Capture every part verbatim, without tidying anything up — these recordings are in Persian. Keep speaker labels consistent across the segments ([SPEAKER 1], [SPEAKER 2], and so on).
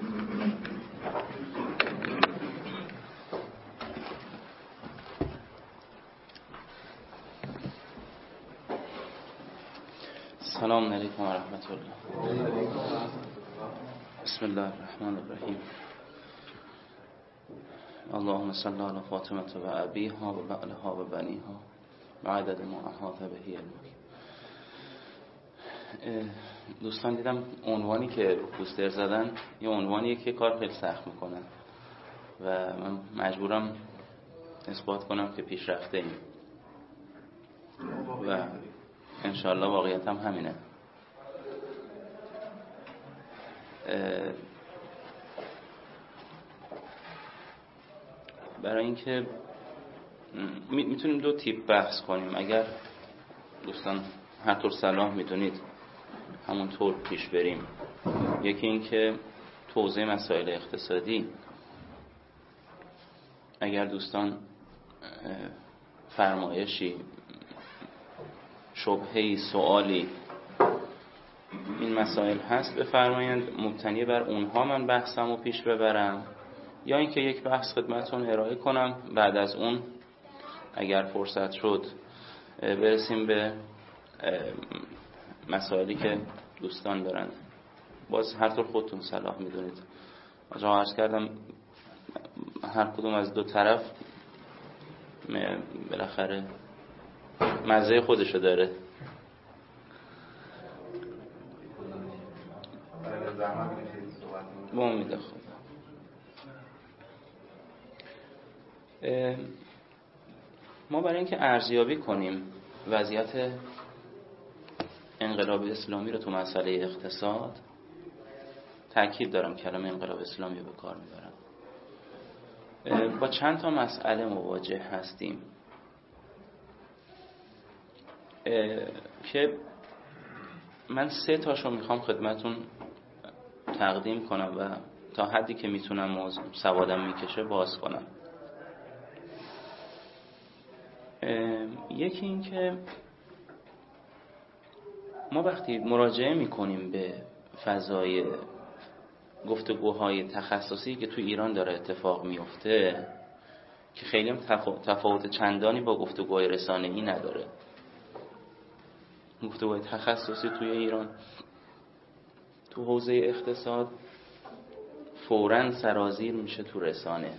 [SPEAKER 1] السلام علیکم و رحمت الله. بسم الله الرحمن الرحیم. اللهم صل علی فاطمه و ابیها و بعلها و بنیها و عدد ما احاط به علمک. دوستان دیدم عنوانی که بوستر زدن یه عنوانیه که کار خیلی سخت میکنن و من مجبورم اثبات کنم که پیشرفته ایم و انشاءالله واقعیت هم همینه. برای اینکه میتونیم دو تیپ بحث کنیم، اگر دوستان هر طور صلاح میدونید همونطور پیش بریم. یکی این که توضیح مسائل اقتصادی، اگر دوستان فرمایشی، شبهه‌ای، سوالی این مسائل هست بفرمایند، مبتنی بر اونها من بحثمو پیش ببرم، یا اینکه یک بحث خدمتتون ارائه کنم، بعد از اون اگر فرصت شد برسیم به مسائلی که دوستان دارن. باز هر طور خودتون صلاح میدونید. آجا عرض کردم هر کدوم از دو طرف بالاخره مزه خودشو داره. با امید خدا. ما برای اینکه ارزیابی کنیم وضعیت انقلاب اسلامی رو تو مسئله اقتصاد، تأکید دارم کلمه انقلاب اسلامی رو به کار میبرم، با چند تا مسئله مواجه هستیم که من سه تاشو میخوام خدمتون تقدیم کنم و تا حدی که میتونم موضوع سوادم میکشه باز کنم. یکی این که ما وقتی مراجعه میکنیم به فضای گفتگوهای تخصصی که تو ایران داره اتفاق میفته، که خیلی هم تفاوت چندانی با گفتگوهای رسانه‌ای نداره. گفتگوهای تخصصی توی ایران تو حوزه اقتصاد فوراً سرازیر میشه تو رسانه،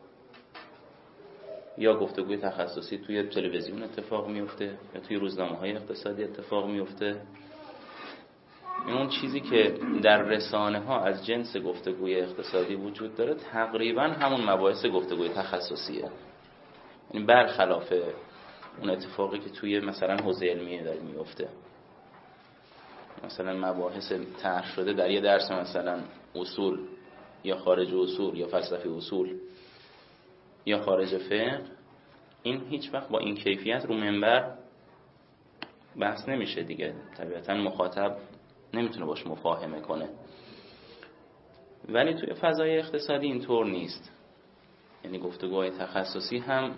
[SPEAKER 1] یا گفتگوی تخصصی توی تلویزیون اتفاق میفته یا توی روزنامه‌های اقتصادی اتفاق میفته. اون چیزی که در رسانه ها از جنس گفتگوی اقتصادی وجود داره تقریبا همون مباحث گفتگوی تخصصیه، یعنی برخلاف اون اتفاقی که توی مثلا حوزه علمیه داره میفته. مثلا مباحث طرح شده در یه درس مثلا اصول یا خارج اصول یا فلسفه اصول یا خارج فقه، این هیچ وقت با این کیفیت رو منبر بحث نمیشه دیگه. طبیعتا مخاطب نمیتونه باش مفاهمه کنه. ولی توی فضای اقتصادی اینطور نیست. یعنی گفتگوهای تخصصی هم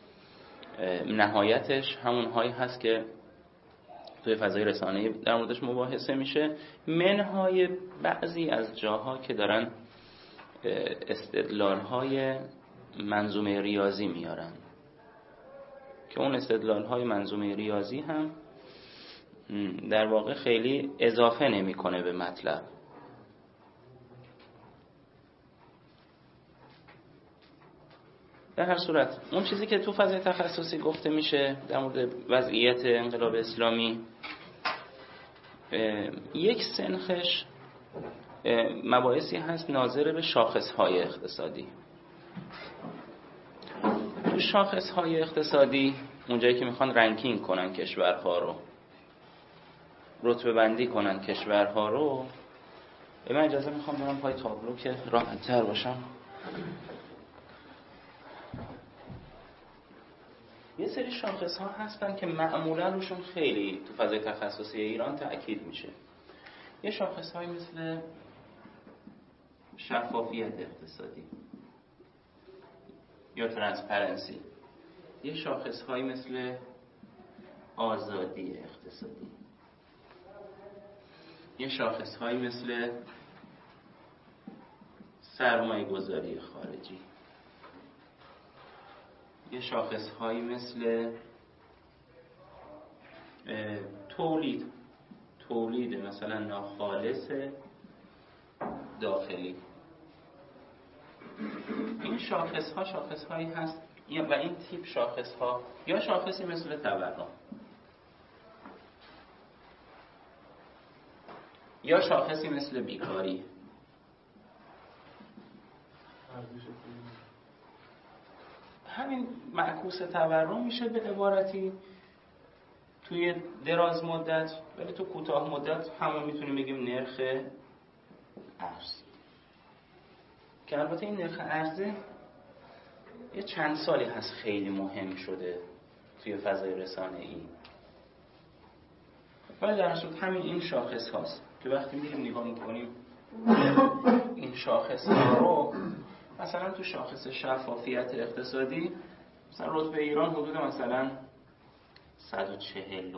[SPEAKER 1] نهایتش همون هایی هست که توی فضای رسانه‌ای در موردش مباحثه میشه، منهای بعضی از جاها که دارن استدلال‌های منظومه ریاضی میارن، که اون استدلال‌های منظومه ریاضی هم در واقع خیلی اضافه نمی‌کنه به مطلب. در هر صورت اون چیزی که تو فضای تخصصی گفته میشه در مورد وضعیت انقلاب اسلامی، یک سنخش مباحثی هست ناظر به شاخص‌های اقتصادی. تو شاخص‌های اقتصادی اونجایی که میخوان رنکینگ کنن کشورها رو، رتبه بندی کنن کشورها رو، به من اجازه میخوام برم پای تابلو که راحت تر باشم. یه سری شاخص ها هستن که معمولا روشون خیلی تو فضای تخصصی ایران تأکید میشه. یه شاخص هایی مثل شفافیت اقتصادی یا ترانسپرنسی، یه شاخص هایی مثل آزادی اقتصادی، یه شاخص هایی مثل سرمایه گذاری خارجی. یه شاخص هایی مثل تولید تولید مثلا ناخالص داخلی. این شاخص ها شاخص هایی هست و این تیپ شاخص ها یا شاخصی مثل تورم یا شاخصی مثل بیکاری. همین معکوس تورم میشه به عبارتی توی دراز مدت، ولی تو کوتاه مدت همون میتونیم بگیم نرخ ارز، که البته این نرخ ارزه یه چند سالی هست خیلی مهم شده توی فضای رسانه‌ای، ولی در اصل همین این شاخص هاست که وقتی میریم نگاه میکنیم این شاخص ها رو، مثلا تو شاخص شفافیت اقتصادی مثلا رتبه ایران حدود مثلا صد و چهل،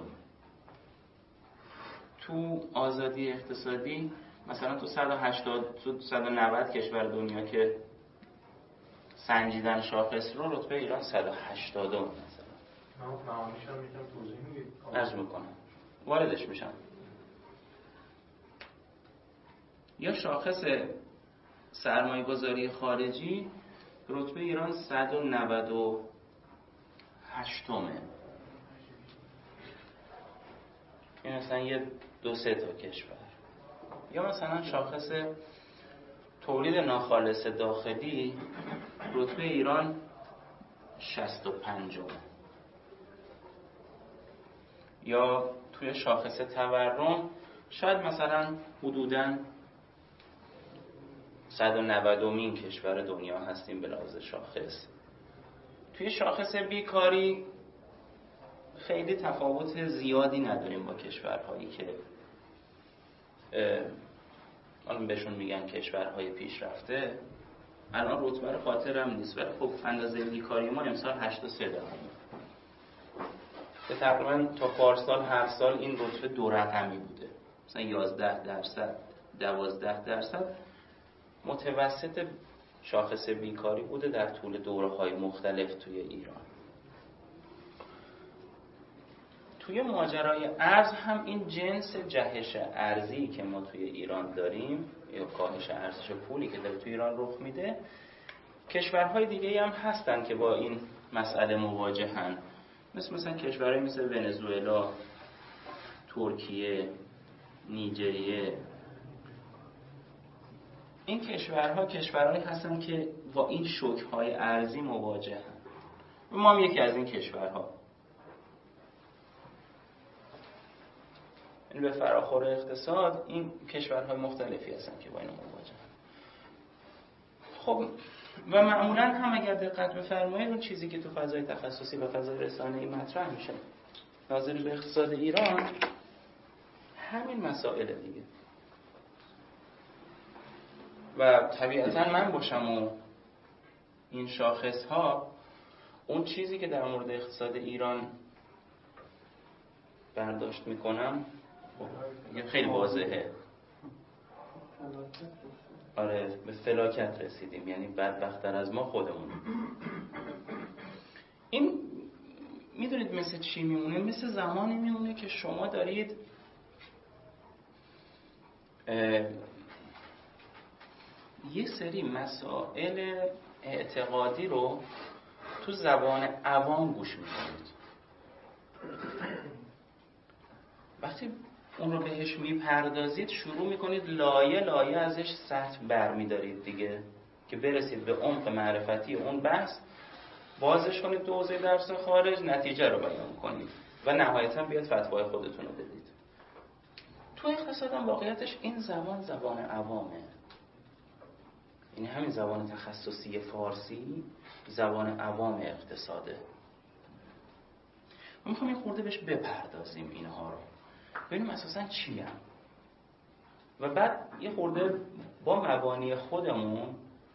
[SPEAKER 1] تو آزادی اقتصادی مثلا تو صد و هشتاد، تو صد و نود کشور دنیا که سنجیدن شاخص رو، رتبه ایران صد و هشتاد مثلا.
[SPEAKER 2] من معاملش هم میتونم توضیح میدید؟
[SPEAKER 1] عرض میکنم، واردش میشم. یا شاخص سرمایه گذاری خارجی، رتبه ایران صد و نود و هشت. این مثلا یه دو سه تا کشور. یا مثلا شاخص تولید ناخالص داخلی، رتبه ایران شصت و پنج. یا توی شاخص تورم شاید مثلا حدوداً صد و نود کشور دنیا هستیم به لحاظ شاخص. توی شاخص بیکاری خیلی تفاوت زیادی نداریم با کشورهایی که الان بهشون میگن کشورهای پیشرفته. الان رتبه رو خاطرم نیست، ولی خب اندازه بیکاری ما امسال هشت و سه دهم. که تقریبا تا پارسال هر سال این رتبه دو رقمی بوده، مثلا یازده درصد، دوازده درصد متوسط شاخص بیکاری بوده در طول دوره‌های مختلف توی ایران. توی ماجرای ارز هم این جنس جهش ارزی که ما توی ایران داریم یا کاهش ارزش پولی که داره توی ایران رخ میده، کشورهای دیگه هم هستن که با این مسئله مواجهن، مثل مثلا کشورهای مثل ونزوئلا، ترکیه، نیجریه. این کشورها کشورهایی هستن که با این شوک‌های ارزی مواجهن. ما هم یکی از این کشورها. یعنی به فراخور اقتصاد این کشورهای مختلفی هستن که با اینو مواجهن. خب و معمولا هم اگر دقت بفرمایید اون چیزی که تو فضای تخصصی و فضای رسانه‌ای مطرح میشه ناظر به اقتصاد ایران، همین مسائل دیگه. و طبیعتا من باشم و این شاخص ها اون چیزی که در مورد اقتصاد ایران برداشت میکنم یه خیلی واضحه. آره به فلاکت رسیدیم، یعنی بدبخت‌تر از ما خودمون. این میدونید مثل چی میمونه؟ مثل زمانی میمونه که شما دارید یه سری مسائل اعتقادی رو تو زبان عوام گوش میکنید. وقتی اون رو بهش میپردازید شروع میکنید لایه لایه ازش سطح برمیدارید دیگه، که برسید به عمق معرفتی اون بحث، بازش کنید تو حوزه درس خارج، نتیجه رو بیان کنید و نهایتا بیاد فتوای خودتون رو بدید. تو اقتصاد هم واقعیتش این زبان زبان عوامه. این همین زبان تخصصی فارسی زبان عوام اقتصاده. ما میخوام یه خورده بهش بپردازیم اینها رو، ببینیم اساساً چی هم. و بعد یه خورده با مبانی خودمون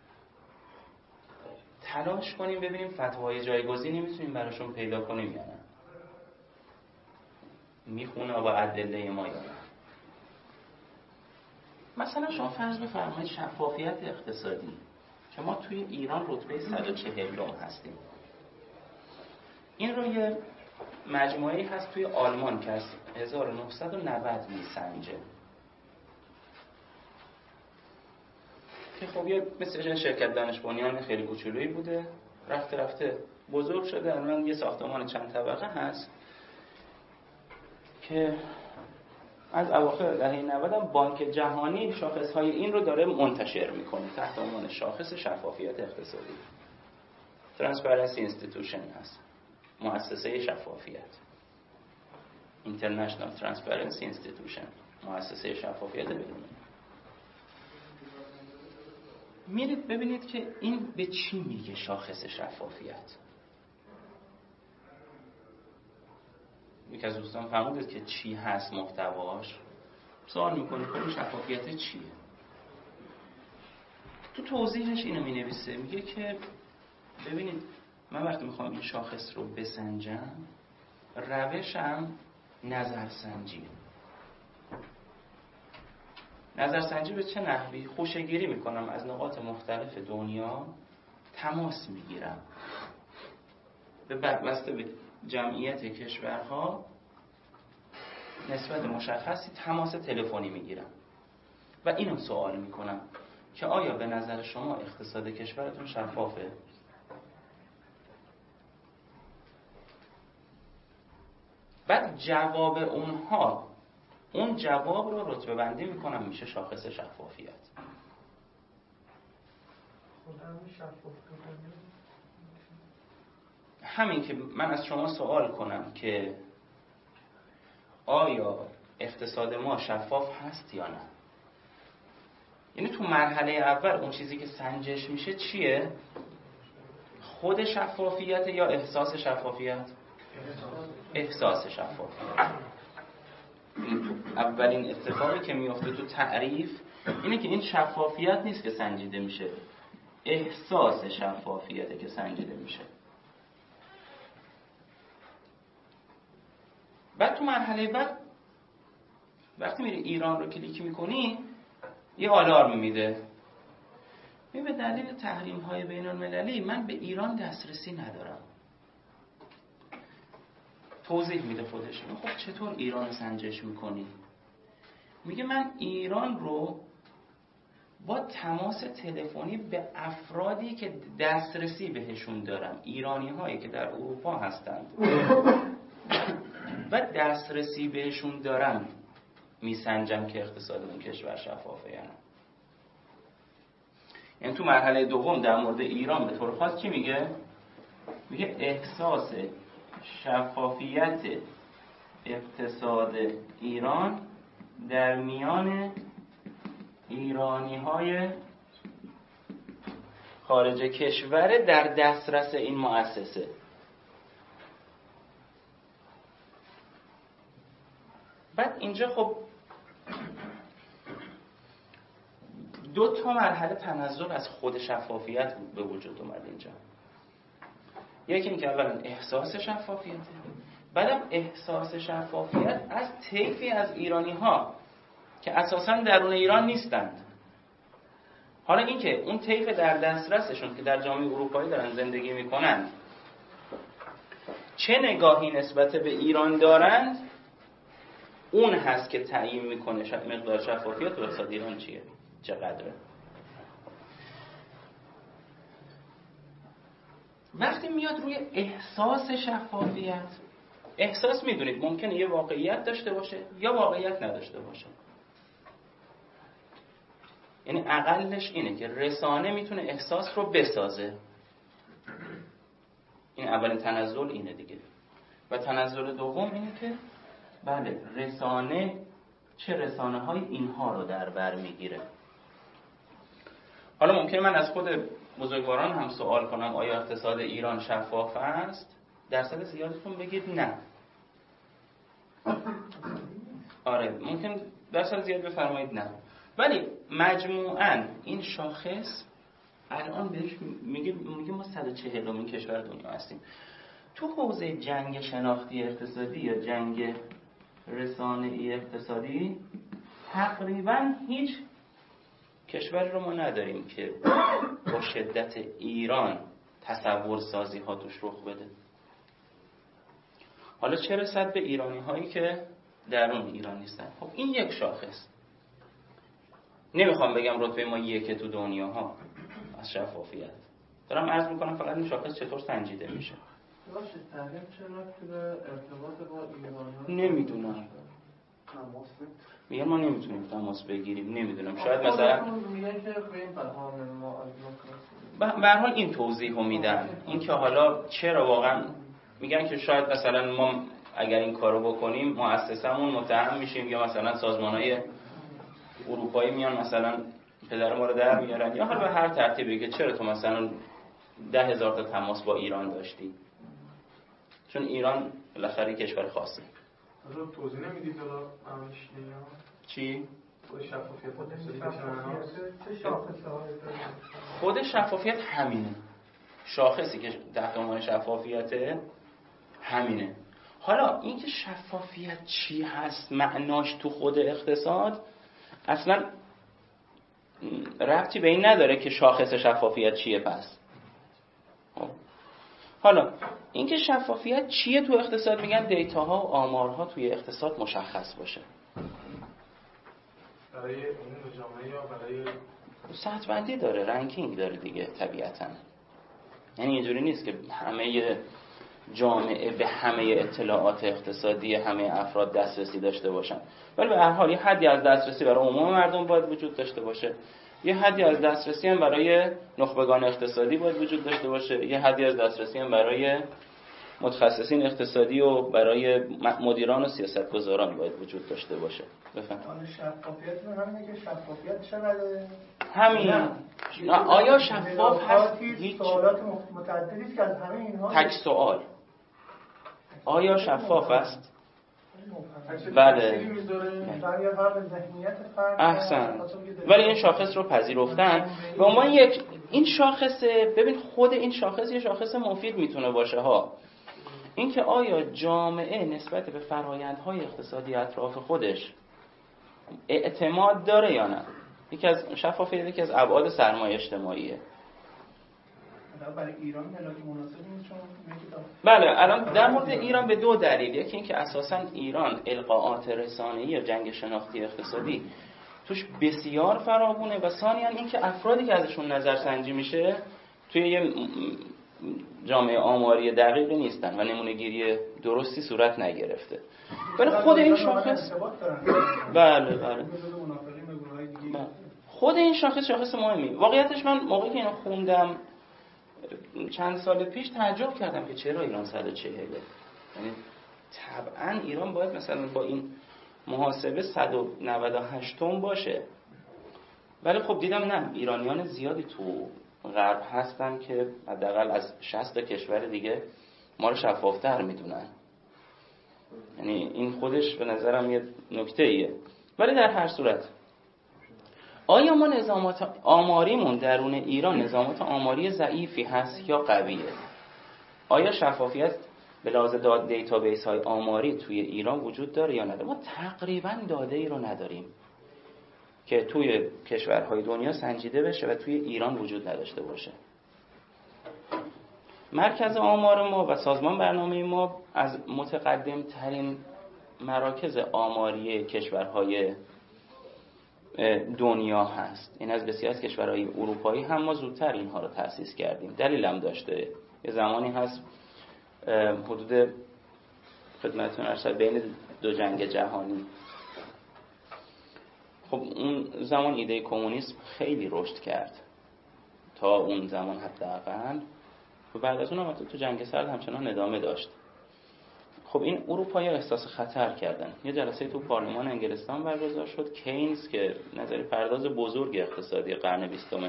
[SPEAKER 1] تلاش کنیم ببینیم فتوای جایگزینی میتونیم براشون پیدا کنیم یا نه، میخونه با ادله ما یا نه. مثلا شما فرض بفرمایید شفافیت اقتصادی که ما توی ایران رتبه صد و چهل هستیم. این رو یه مجموعه‌ای هست توی آلمان که از هزار و نهصد و نود میسنجه که خب یه مثل شرکت دانش بنیان خیلی کوچولویی بوده، رفته رفته بزرگ شده. الان یه ساختمان چند طبقه هست که از اواخر دهه نود هم بانک جهانی شاخص‌های این رو داره منتشر میکنه تحت عنوان شاخص شفافیت اقتصادی. Transparency Institution هست، مؤسسه شفافیت. International Transparency Institution، مؤسسه شفافیت بین‌المللی. میرید ببینید که این به چی میگه شاخص شفافیت. یکی از دوستان فرمودید که چی هست محتواش، سوال میکنه خب شفافیت چیه؟ تو توضیحش اینو مینویسه، میگه که ببینید من وقتی میخوام این شاخص رو بسنجم، روشم نظرسنجیه. نظرسنجی به چه نحوی؟ خوشه‌گیری میکنم از نقاط مختلف دنیا، تماس میگیرم به بسته به جمعیت کشورها نسبت مشخصی تماس تلفنی میگیرم و اینو سوال میکنم که آیا به نظر شما اقتصاد کشورتون شفافه؟ بعد جواب اونها، اون جواب رو رتبه بندی میکنم میشه شاخص شفافیت. همین که من از شما سوال کنم که آیا اقتصاد ما شفاف هست یا نه، یعنی تو مرحله اول اون چیزی که سنجش میشه چیه؟ خود شفافیت یا احساس شفافیت؟ احساس شفافیت. اولین اتفاقی که میفته تو تعریف اینه که این شفافیت نیست که سنجیده میشه، احساس شفافیته که سنجیده میشه. بعد تو مرحله بعد وقتی میری ایران رو کلیک میکنی یه آلارم میده، می به دلیل تحریم های بین المللی من به ایران دسترسی ندارم. توضیح میده خودش. خب چطور ایران سنجش میکنی؟ میگه من ایران رو با تماس تلفنی به افرادی که دسترسی بهشون دارم، ایرانی هایی که در اروپا هستند و دسترسی بهشون دارم میسنجم که اقتصاد اون کشور شفافه یا نه. یعنی تو مرحله دوم در مورد ایران به طور خاص چی میگه؟ میگه احساس شفافیت اقتصاد ایران در میان ایرانی های خارج کشور در دسترس این مؤسسه. بعد اینجا خب دو تا مرحله تنزل از خود شفافیت به وجود اومد اینجا. یکی این که اولا احساس شفافیت، بعدم احساس شفافیت از طیفی از ایرانی ها که اساساً درون ایران نیستند. حالا این که اون طیف در دسترسشون که در جامعه اروپایی دارن زندگی میکنن چه نگاهی نسبت به ایران دارند، اون هست که تعیین میکنه مقدار شفافیت و اقتصاد ایران چیه، چقدره. وقتی میاد روی احساس شفافیت، احساس میدونید ممکنه یه واقعیت داشته باشه یا واقعیت نداشته باشه. یعنی اقلش اینه که رسانه میتونه احساس رو بسازه. این اولین تنزل اینه دیگه. و تنزل دوم اینه که بله رسانه چه رسانه های اینها رو در بر میگیره. حالا ممکنه من از خود بزرگواران هم سوال کنم آیا اقتصاد ایران شفاف است؟ درصد زیادتون بگید نه. آره ممکن درصد زیاد بفرمایید نه. ولی مجموعاً این شاخص الان بهش میگه میگه ما صد و چهلمین کشور دنیا هستیم. تو حوزه جنگ شناختی اقتصادی یا جنگ رسانه‌ای اقتصادی تقریباً هیچ کشوری رو ما نداریم که با شدت ایران تصور سازی ها توش رخ بده. حالا چه رسد به ایرانی هایی که درون ایران نیستن. خب این یک شاخص. نمیخوام بگم رتبه ما یکه تو دنیا ها از شفافیت. دارم عرض میکنم فقط این شاخص چطور سنجیده میشه.
[SPEAKER 2] باشه تحریم چرا که به ارتباط با ایران
[SPEAKER 1] نمیدونم. میگن ما نمیتونیم تماس بگیریم. نمیدونم شاید مثلا
[SPEAKER 2] میگن که به این بهانه ما
[SPEAKER 1] به هر حال این توضیح رو میدن. این که حالا چرا واقعا میگن که شاید مثلا ما اگر این کارو بکنیم مؤسسمون متهم میشیم یا مثلا سازمانهای اروپایی میان مثلا پدر ما رو در میارن یا حالا به هر ترتیبی که چرا تو مثلا ده هزار تا تماس با ایران داشتی. چون ایران بالاخره کشور خاصه.
[SPEAKER 2] حالا توضیح نمیدید حالا عملش نیا
[SPEAKER 1] چی؟
[SPEAKER 2] خود شفافیت چه شاخصه های
[SPEAKER 1] خود شفافیت همینه. شاخصی که تحت عنوان شفافیته همینه. حالا اینکه شفافیت چی هست معناش تو خود اقتصاد اصلا ربطی به این نداره که شاخص شفافیت چیه. پس حالا اینکه شفافیت چیه تو اقتصاد میگن دیتاها و آمارها توی اقتصاد مشخص باشه.
[SPEAKER 2] برای اون جامعه یا برای
[SPEAKER 1] سطح بندی داره، رنکینگ داره دیگه طبیعتاً. یعنی اینجوری نیست که همه جامعه به همه اطلاعات اقتصادی همه افراد دسترسی داشته باشن، ولی به هر حال یه حدی از دسترسی برای عموم مردم باید وجود داشته باشه. یه حدی از دسترسی هم برای نخبگان اقتصادی باید وجود داشته باشه. یه حدی از دسترسی هم برای متخصصین اقتصادی و برای مدیران و سیاستگزاران باید وجود داشته باشه. بفهم.
[SPEAKER 2] شفافیت همینه که شفافیت چقدره؟
[SPEAKER 1] همین. آیا شفاف هست؟ هیچ
[SPEAKER 2] سوالات متعددی است که از همه اینها
[SPEAKER 1] تک سوال. آیا شفاف است؟ بله. احسن. ولی این شاخص رو پذیرفتن به عنوان یک این شاخص. ببین خود این شاخص یه شاخص مفید میتونه باشه ها. اینکه آیا جامعه نسبت به فرآیندهای اقتصادی اطراف خودش اعتماد داره یا نه. یکی از شفافیت یکی از ابعاد سرمایه اجتماعیه.
[SPEAKER 2] برای ایران ملاک مناسبی نیست چون
[SPEAKER 1] بله الان در مورد ایران به دو دلیل. یکی اینکه اساساً ایران القاءات رسانه‌ای یا جنگ شناختی اقتصادی توش بسیار فراوونه و ثانیاً اینکه افرادی که ازشون نظرسنجی میشه توی یه جامعه آماری دقیقی نیستن و نمونه‌گیری درستی صورت نگرفته. ولی خود این شاخص بله بله خود این شاخص شاخص مهمی. واقعیتش من موقعی که اینو خوندم چند سال پیش تعجب کردم که چرا ایران صد و چهل. یعنی طبعا ایران باید مثلا با این محاسبه صد و نود و هشت باشه. ولی خب دیدم نه، ایرانیان زیادی تو غرب هستن که حداقل از شصت کشور دیگه ما رو شفافتر میدونن. یعنی این خودش به نظرم یه نکته ایه. ولی در هر صورت آیا ما نظامات آماریمون درون ایران نظامات آماری ضعیفی هست یا قویه؟ آیا شفافیت به لحاظ داد دیتابیس های آماری توی ایران وجود داره یا نداره؟ ما تقریبا داده ای رو نداریم که توی کشورهای دنیا سنجیده بشه و توی ایران وجود نداشته باشه. مرکز آمار ما و سازمان برنامه ما از متقدم ترین مراکز آماری کشورهای دنیا هست. این از بسیار از کشورهای اروپایی هم ما زودتر اینها رو تأسیس کردیم. دلیل هم داشته. یه زمانی هست حدود خدمتتون عرض بین دو جنگ جهانی، خب اون زمان ایده کمونیسم خیلی رشد کرد تا اون زمان حداقل و بعد از اون هم تو جنگ سرد همچنان ادامه داشت. خب این اروپایی احساس خطر کردن. یه جلسه تو پارلمان انگلستان برگزار شد. کینز که نظریه پرداز بزرگ اقتصادی قرن بیستم،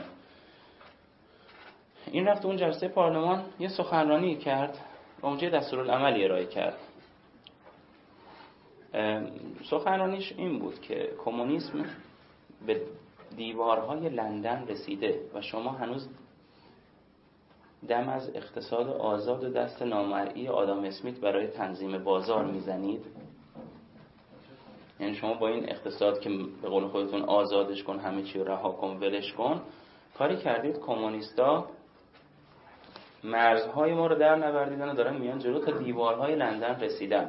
[SPEAKER 1] این رفت اون جلسه پارلمان یه سخنرانی کرد و اونجا دستورالعملی ارائه کرد. سخنرانیش این بود که کمونیسم به دیوارهای لندن رسیده و شما هنوز دم از اقتصاد آزاد و دست نامرئی آدام اسمیت برای تنظیم بازار میزنید. یعنی شما با این اقتصاد که به قول خودتون آزادش کن، همه چی رو رها کن، ولش کن، کاری کردید کمونیستا مرزهای ما رو در نوردیدن و دارن میان جلو تا دیوارهای لندن رسیدن.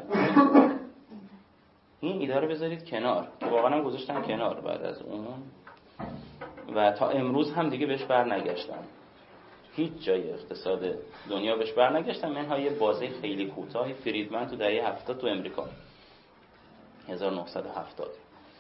[SPEAKER 1] این ایده رو بذارید کنار که واقعا هم گذاشتن کنار بعد از اون و تا امروز هم دیگه بهش بر نگشتن. هیچ جای اقتصاد دنیا بهش بر نگشتن منها یه بازه خیلی کوتاهی فریدمن تو دهه هفتاد تو امریکا هزار و نهصد و هفتاد.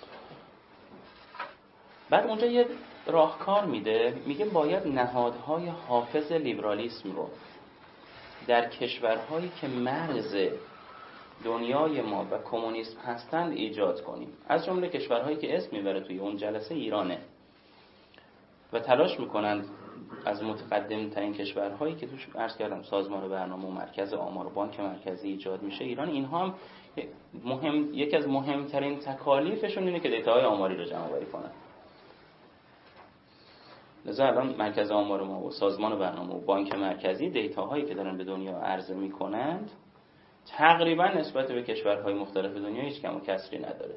[SPEAKER 1] بعد اونجا یه راهکار میده، میگه باید نهادهای حافظ لیبرالیسم رو در کشورهایی که مرز دنیای ما و کمونیسم هستند ایجاد کنیم، از جمله کشورهایی که اسم میبره توی اون جلسه ایرانه و تلاش میکنند از متقدم ترین کشورهایی که توش عرض کردم سازمان برنامه و مرکز آمار و بانک مرکزی ایجاد میشه ایران، اینها هم مهم، یکی از مهمترین تکالیفشون اینه که دیتاهای آماری رو جمع آوری کنن. لذا الان مرکز آمار ما و سازمان برنامه و بانک مرکزی دیتاهایی که دارن به دنیا عرضه میکنند تقریبا نسبت به کشورهای مختلف دنیا هیچ کم و کسری نداره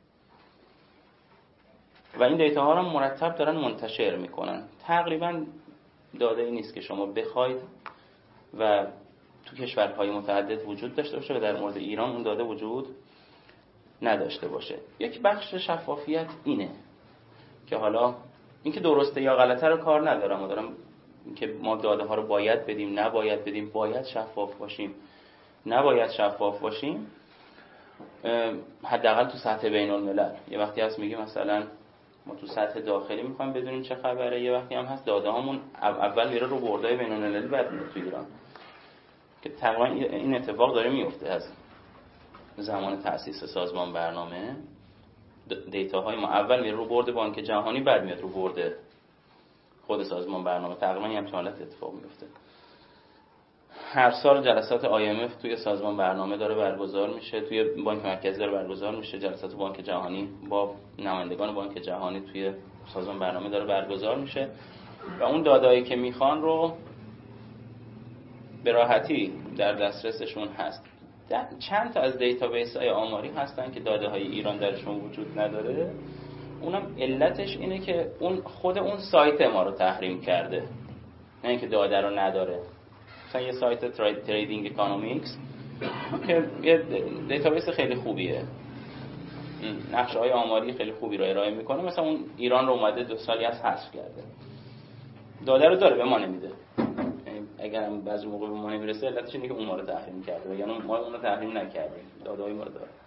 [SPEAKER 1] و این دیتاها رو مرتب دارن منتشر میکنن. تقریبا داده ای نیست که شما بخواید و تو کشورهای متعدد وجود داشته باشه و در مورد ایران اون داده وجود نداشته باشه. یک بخش شفافیت اینه که حالا اینکه درسته یا غلطه رو کار ندارم، دارم اینکه ما داده ها رو باید بدیم نباید بدیم، باید شفاف باشیم نباید شفاف باشیم، حداقل تو سطح بین الملل. یه وقتی هست میگه مثلا ما تو سطح داخلی میخوایم بدونیم چه خبره، یه وقتی هم هست داده هامون اول میره رو بردای بین المللی بعد میره تو ایران، که تقریبا این اتفاق داره میفته. از زمان تأسیس سازمان برنامه دیتاهای ما اول میره رو برد بانک جهانی بعد میاد رو برد خود سازمان برنامه. تقریبا این هم حالت اتفاق میفته. هر سال جلسات آی ام اف توی سازمان برنامه داره برگزار میشه، توی بانک مرکزی داره برگزار میشه، جلسات بانک جهانی با نمایندگان بانک جهانی توی سازمان برنامه داره برگزار میشه و اون داده‌ای که میخوان رو به راحتی در دسترسشون هست. چند تا از دیتابیس های آماری هستن که داده های ایران درشون وجود نداره. اونم علتش اینه که اون خود اون سایت ما رو تحریم کرده، نه اینکه داده رو نداره. مثلا یه سایت تریدینگ اکانومیکس که یه دیتابیس خیلی خوبیه، نقشه های آماری خیلی خوبی رو ارائه میکنه، مثلا اون ایران رو اومده دو سالی از حذف کرده، داده رو داره به ما نمیده. اگر هم بعضی موقع به ما نمیرسه علتش اینه که اون ما رو تحریم کرده، یعنی ما اون رو تحریم نکردیم، داده های ما رو داره.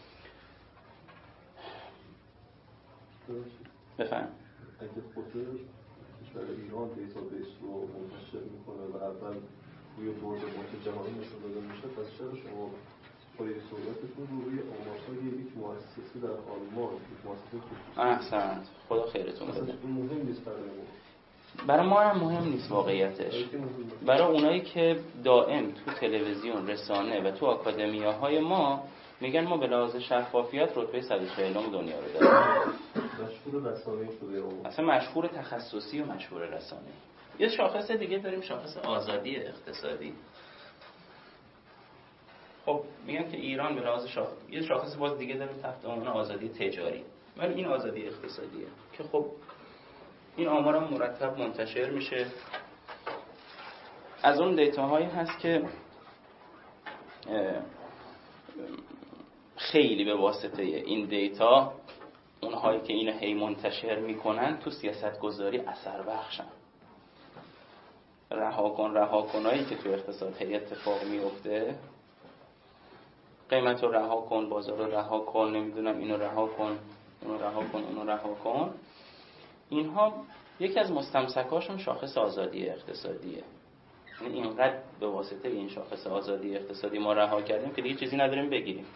[SPEAKER 1] بفهم
[SPEAKER 3] اگه خود کشور ایران دیتابیس رو منتشر میکنه و اول روی برد بانک جهانی نشون داده میشه، پس چرا شما پایه صحبتتون رو روی آمارهای یک مؤسسه در آلمان، یک مؤسسه خصوصی؟
[SPEAKER 1] احسنت، خدا خیرتون بده.
[SPEAKER 3] این مهم نیست برای ما.
[SPEAKER 1] برای ما هم مهم نیست واقعیتش. برای اونایی که دائم تو تلویزیون، رسانه و تو آکادمیاهای ما میگن ما به لحاظ شفافیت رتبه صد و چهلم دنیا رو داریم.
[SPEAKER 3] مشهور رسانه‌ای شده اون.
[SPEAKER 1] اصلا مشهور تخصصی و مشهور رسانه‌ای. یه شاخص دیگه داریم، شاخص آزادی اقتصادی. خب میگن که ایران به لحاظ شاخص، یه شاخص باز دیگه داریم تحت عنوان آزادی تجاری. ولی این آزادی اقتصادیه که خب این آمار هم مرتب منتشر میشه. از اون دیتاهایی هست که خیلی به واسطه این دیتا اونهایی که اینو هی منتشر میکنن تو سیاست گذاری اثر بخشن. رها کن رها کنایی که تو اقتصاد هی اتفاق میفته، قیمت رو رها کن، بازار رو رها کن، نمیدونم اینو رها کن، اونو رها کن، اونو رها کن، اینها یکی از مستمسکاشون شاخص آزادی اقتصادیه. یعنی اینقدر به واسطه این شاخص آزادی اقتصادی ما رها کردیم که دیگه چیزی نداریم بگیریم.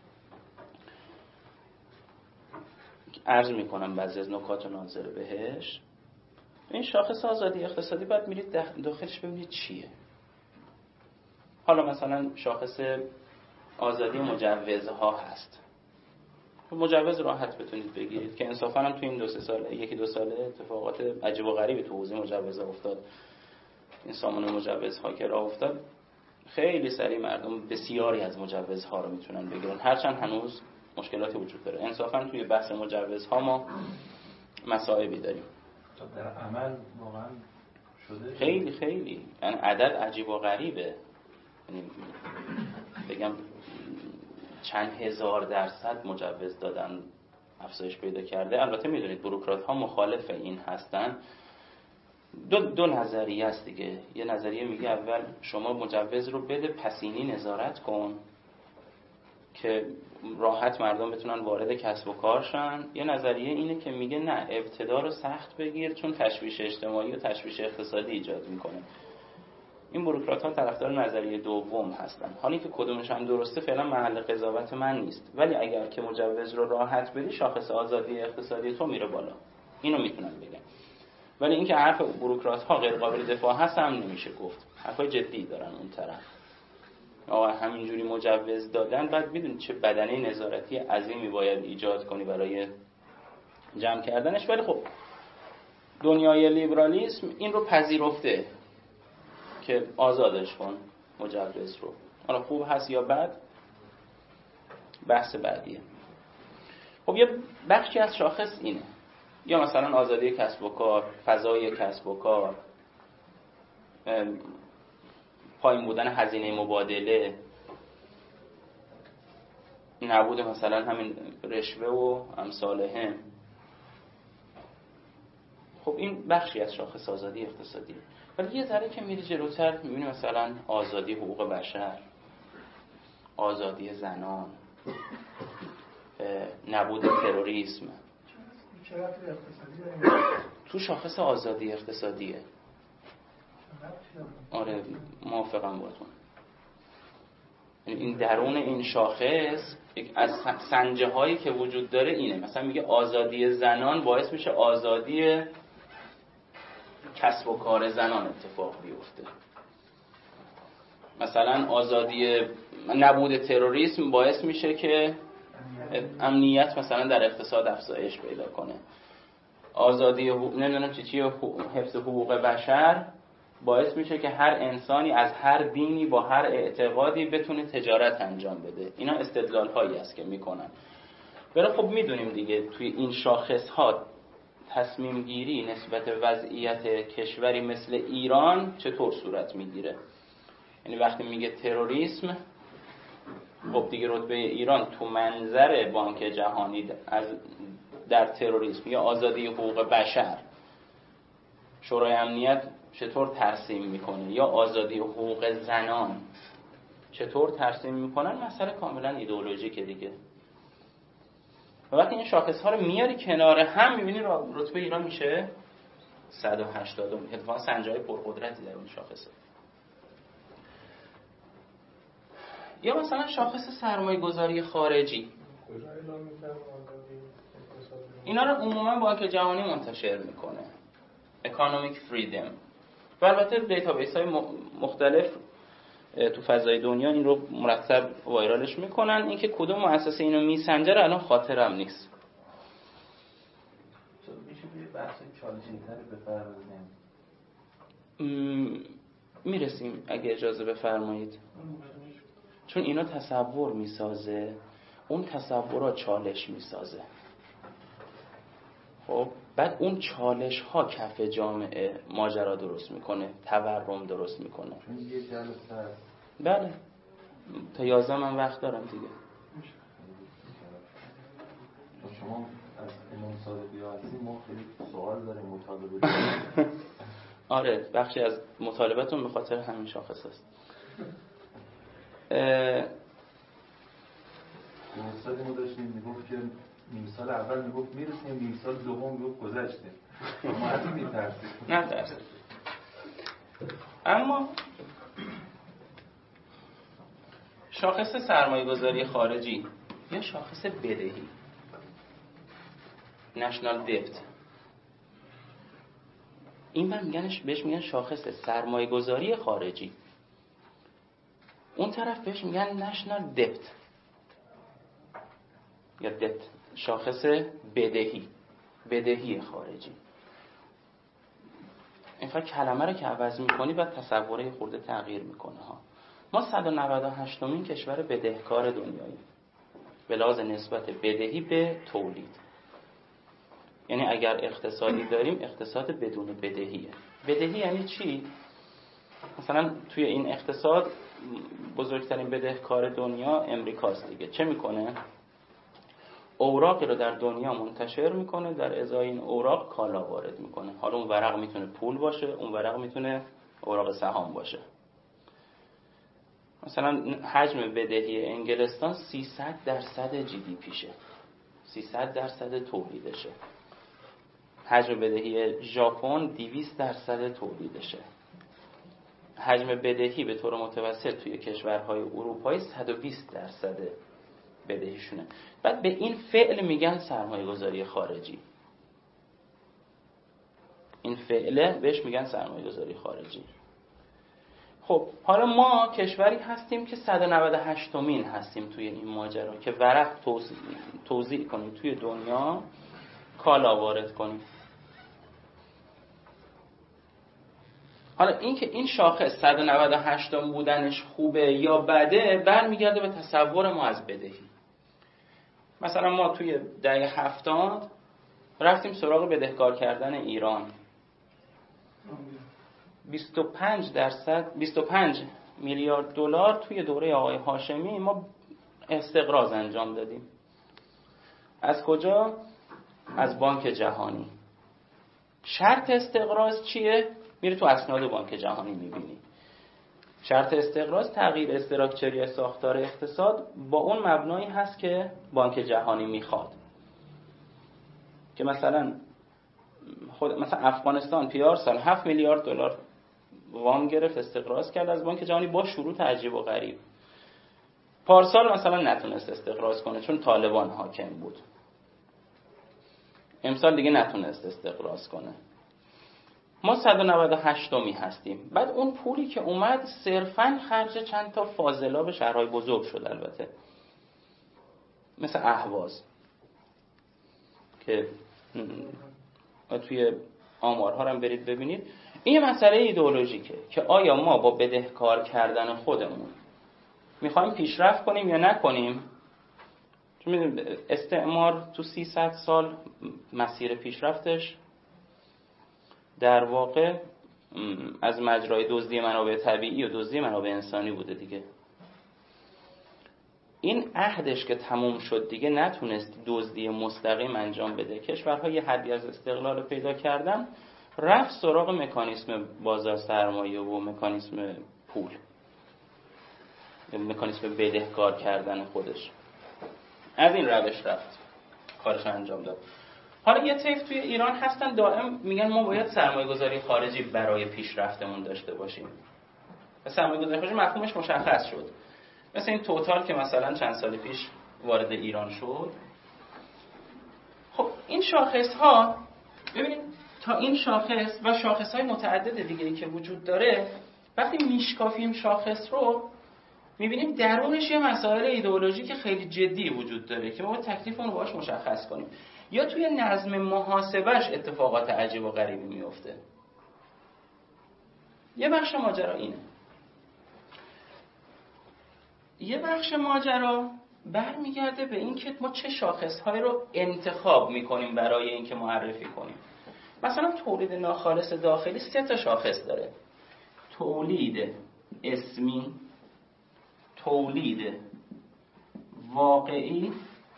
[SPEAKER 1] عرض میکنم بعضی از نکات ناظر بهش. این شاخص آزادی اقتصادی باید میرید داخلش ببینید چیه. حالا مثلا شاخص آزادی مجوزها هست، مجوز راحت بتونید بگیرید که انصافا هم تو این دو سه سال یکی دو ساله اتفاقات عجیب و غریبی تو حوزه مجوزها افتاد. این سامان مجوزها که راه افتاد، خیلی سریع مردم بسیاری از مجوزها رو میتونن بگیرن، هرچند هنوز مشکلاتی وجود داره. انصافا توی بحث مجوزها ما مصائبی داریم.
[SPEAKER 4] در عمل واقعا شده
[SPEAKER 1] خیلی خیلی یعنی عدد عجیب و غریبه، یعنی بگم چند هزار درصد مجوز دادن افزایش پیدا کرده. البته میدونید بوروکرات ها مخالف این هستن. دو, دو نظریه است دیگه. یه نظریه میگه اول شما مجوز رو بده، پسینی نظارت کن که راحت مردم بتونن وارد کسب و کار شن. یه نظریه اینه که میگه نه، ابتدا رو سخت بگیر چون تشویش اجتماعی و تشویش اقتصادی ایجاد میکنه. این بوروکرات ها طرفدار نظریه دوم هستن. حالا که کدومش هم درسته فعلا محل قضاوت من نیست، ولی اگر که مجوز رو راحت بدی شاخص آزادی اقتصادی تو میره بالا، اینو میتونم بگم. ولی اینکه حرف بوروکرات ها غیر قابل دفاع هست هم نمیشه گفت. حرفای جدی دارن اون طرف. آقا همینجوری مجوز دادن، بعد میدونید چه بدنه نظارتی عظیمی باید ایجاد کنی برای جمع کردنش. ولی خب دنیای لیبرالیسم این رو پذیرفته که آزادش کن مجوز رو. حالا خوب هست یا بد بحث بعدیه. خب یه بخشی از شاخص اینه، یا مثلا آزادی کسب و کار، فضای کسب و کار، پایین بودن هزینه مبادله، نبود مثلا همین رشوه و امثالهم. خب این بخشی از شاخص آزادی اقتصادی. ولی یه ذره که میری جلوتر میبینی مثلا آزادی حقوق بشر، آزادی زنان، نبود تروریسم. تو شاخص آزادی اقتصادیه. آره موافقم باهاتون. این درون این شاخص از سنجه هایی که وجود داره اینه. مثلا میگه آزادی زنان باعث میشه آزادی کسب و کار زنان اتفاق بیفته. مثلا آزادی نبود تروریسم باعث میشه که امنیت مثلا در اقتصاد افزایش پیدا کنه. آزادی نمیدونم چی چی حفظ حقوق بشر باعث میشه که هر انسانی از هر دینی با هر اعتقادی بتونه تجارت انجام بده. اینا استدلال هایی است که میکنن. ولی خب میدونیم دیگه توی این شاخص ها تصمیم گیری نسبت وضعیت کشوری مثل ایران چطور صورت میگیره. یعنی وقتی میگه تروریسم، خب دیگه رتبه ایران تو منظر بانک جهانی از در تروریسم یا آزادی حقوق بشر، شورای امنیت چطور ترسیم میکنه، یا آزادی حقوق زنان چطور ترسیم میکنن، مسئله کاملا ایدئولوژیکه دیگه. و وقتی این شاخص ها رو میاری کنار هم میبینی رتبه ایران میشه صد و هشتاد. اتفاقا سنجای پرقدرتی در اون شاخصه. یا مثلا شاخص سرمایه گذاری خارجی، اینا رو عموما بانک جهانی منتشر میکنه، اکانومیک فریدم. و البته دیتابیس های مختلف تو فضای دنیا این رو مرتب وایرالش میکنن. اینکه کدوم مؤسسه اینو میسنجه رو الان خاطرم نیست.
[SPEAKER 4] میشه یه بحث چالش‌تری بفرمایید؟
[SPEAKER 1] میرسیم اگه اجازه بفرمایید. چون اینا تصور میسازه، اون تصورها چالش میسازه. خب بعد اون چالش ها کف جامعه ماجرا درست میکنه، تورم درست میکنه.
[SPEAKER 4] چون یه جلسه هست.
[SPEAKER 1] بله تا یازده من وقت دارم دیگه.
[SPEAKER 4] شما از امام صادقی هستیم، ما خیلی سوال داریم، مطالبه داریم.
[SPEAKER 1] آره بخشی از مطالبتون به خاطر همین شاخص است.
[SPEAKER 4] نیم سالی ما داشتیم میگفت که نیم سال اول میگفت میرسیم، نیم سال دوم میگفت گذشته. ما از این میترسیم.
[SPEAKER 1] نه ترسیم. اما شاخص سرمایه گذاری خارجی یا شاخص بدهی، نشنال دبت، این من میگنش بهش میگن شاخص سرمایه گذاری خارجی، اون طرف بهش میگن نشنال دبت یا دبت، شاخص بدهی، بدهی خارجی. این فقط کلمه رو که عوض میکنی بعد تصوره خورده تغییر میکنه ها. ما صد و نود و هشتمین کشور بدهکار دنیاییم. به لحاظ نسبت بدهی به تولید. یعنی اگر اقتصادی داریم اقتصاد بدون بدهیه. بدهی یعنی چی؟ مثلا توی این اقتصاد بزرگترین بدهکار دنیا امریکاست دیگه. چه میکنه؟ اوراقی رو در دنیا منتشر میکنه، در ازای این اوراق کالا وارد میکنه. حالا اون ورق میتونه پول باشه، اون ورق میتونه اوراق سهام باشه. مثلا حجم بدهی انگلستان سیصد درصد جی دی پیشه، سیصد درصد تولیدشه. حجم بدهی ژاپن دویست درصد تولیدشه. حجم بدهی به طور متوسط توی کشورهای اروپایی صد و بیست درصد بدهیشونه. بعد به این فعل میگن سرمایه گذاری خارجی. این فعله بهش میگن سرمایه گذاری خارجی. خب حالا ما کشوری هستیم که صد و نود و هشتمین هستیم توی این ماجرا که ورق توزیع, توزیع کنیم توی دنیا، کالا وارد کنیم. حالا این که این شاخص صد و نود و هشت بودنش خوبه یا بده برمیگرده به تصور ما از بدهی. مثلا ما توی دهه هفتاد رفتیم سراغ بدهکار کردن ایران. بیست و پنج درصد بیست و پنج میلیارد دلار توی دوره آقای هاشمی ما استقراض انجام دادیم. از کجا؟ از بانک جهانی. شرط استقراض چیه؟ میره تو اسناد بانک جهانی میبینی. شرط استقراض تغییر استراکچری ساختار اقتصاد با اون مبنایی هست که بانک جهانی میخواد. که مثلا خود مثلا افغانستان پیار سال هفت میلیارد دلار وام گرفت، استقراض کرد از بانک جهانی با شروط عجیب و غریب. پارسال مثلا نتونست استقراض کنه چون طالبان حاکم بود. امسال دیگه نتونست استقراض کنه. ما صد و نود و هشتمی هستیم. بعد اون پولی که اومد صرفاً خرج چند تا فاضلاب شهرهای بزرگ شد. البته مثل اهواز که توی آمارها هم برید ببینید. این مسئله ایدئولوژیکه که آیا ما با بدهکار کردن خودمون میخوایم پیشرفت کنیم یا نکنیم. چون میدونید استعمار تو سیصد سال مسیر پیشرفتش در واقع از مجرای دزدی منابع طبیعی و دزدی منابع انسانی بوده دیگه. این عهدش که تموم شد دیگه نتونست دزدی مستقیم انجام بده. کشورها یه حدی از استقلال پیدا کردن، رفت سراغ مکانیسم بازار سرمایه و مکانیسم پول، مکانیسم بدهکار کردن خودش. از این روش رفت کارش انجام داد. حالا یه طیف توی ایران هستن دائم میگن ما باید سرمایه گذاری خارجی برای پیشرفتمون داشته باشیم. و سرمایه گذاری خارجی مفهومش مشخص شد. مثل این توتال که مثلا چند سال پیش وارد ایران شد. خب این شاخص ها ببینید تا این شاخص و شاخص های متعدد دیگه‌ای که وجود داره، وقتی میشکافیم شاخص رو میبینیم درونش یه مسائل ایدئولوژیک خیلی جدی وجود داره که ما باید تکلیفمون رو باهاش مشخص کنیم. یا توی نظم محاسبهش اتفاقات عجیب و غریبی میفته. یه بخش ماجرا اینه. یه بخش ماجرا برمیگرده به این که ما چه شاخص‌هایی رو انتخاب میکنیم برای اینکه معرفی کنیم. مثلا تولید ناخالص داخلی سه تا شاخص داره. تولید اسمی، تولید واقعی،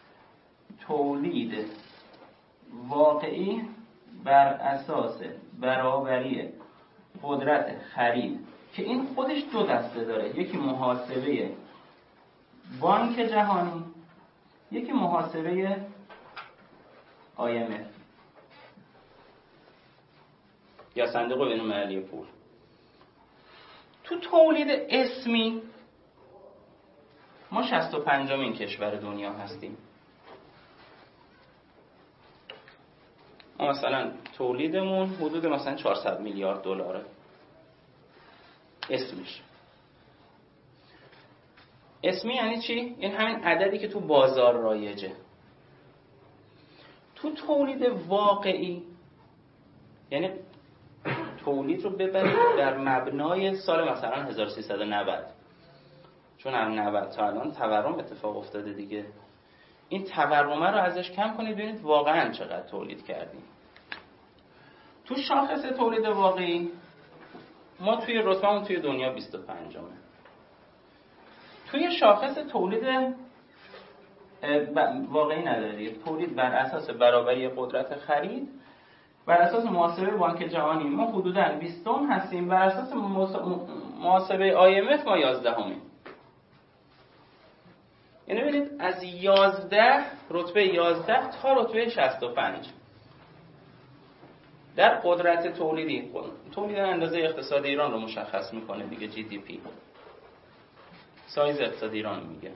[SPEAKER 1] تولید واقعی بر اساس برابری قدرت خرید که این خودش دو دسته داره. یکی محاسبه بانک جهانی، یکی محاسبه آی ام اف یا صندوق بین‌المللی پول. تو تولید اسمی ما شصت و پنجمین کشور دنیا هستیم. ما مثلا تولیدمون حدود مثلا چهارصد میلیارد دلاره اسمیش. اسمی یعنی چی؟ این همین عددی که تو بازار رایجه. تو تولید واقعی یعنی تولید رو ببرید در مبنای سال مثلا هزار و سیصد و نود، چون هم نود تا الان تورم اتفاق افتاده دیگه. این تورمه رو ازش کم کنید ببینید واقعا چقدر تولید کردیم. تو شاخص تولید واقعی ما توی رتبه‌مون توی دنیا بیست و پنجمه. توی شاخص تولید واقعی ندارید، تولید بر اساس برابری قدرت خرید بر اساس محاسبه بانک جهانی ما حدوداً بیستم هستیم، بر اساس محاسبه آی ام اف ما یازدهمیم. یعنی ببینید از یازده رتبه یازده تا رتبه شصت و پنج در قدرت تولیدی. تولید اندازه اقتصاد ایران رو مشخص میکنه دیگه، جی دی پی سایز اقتصاد ایران میگه.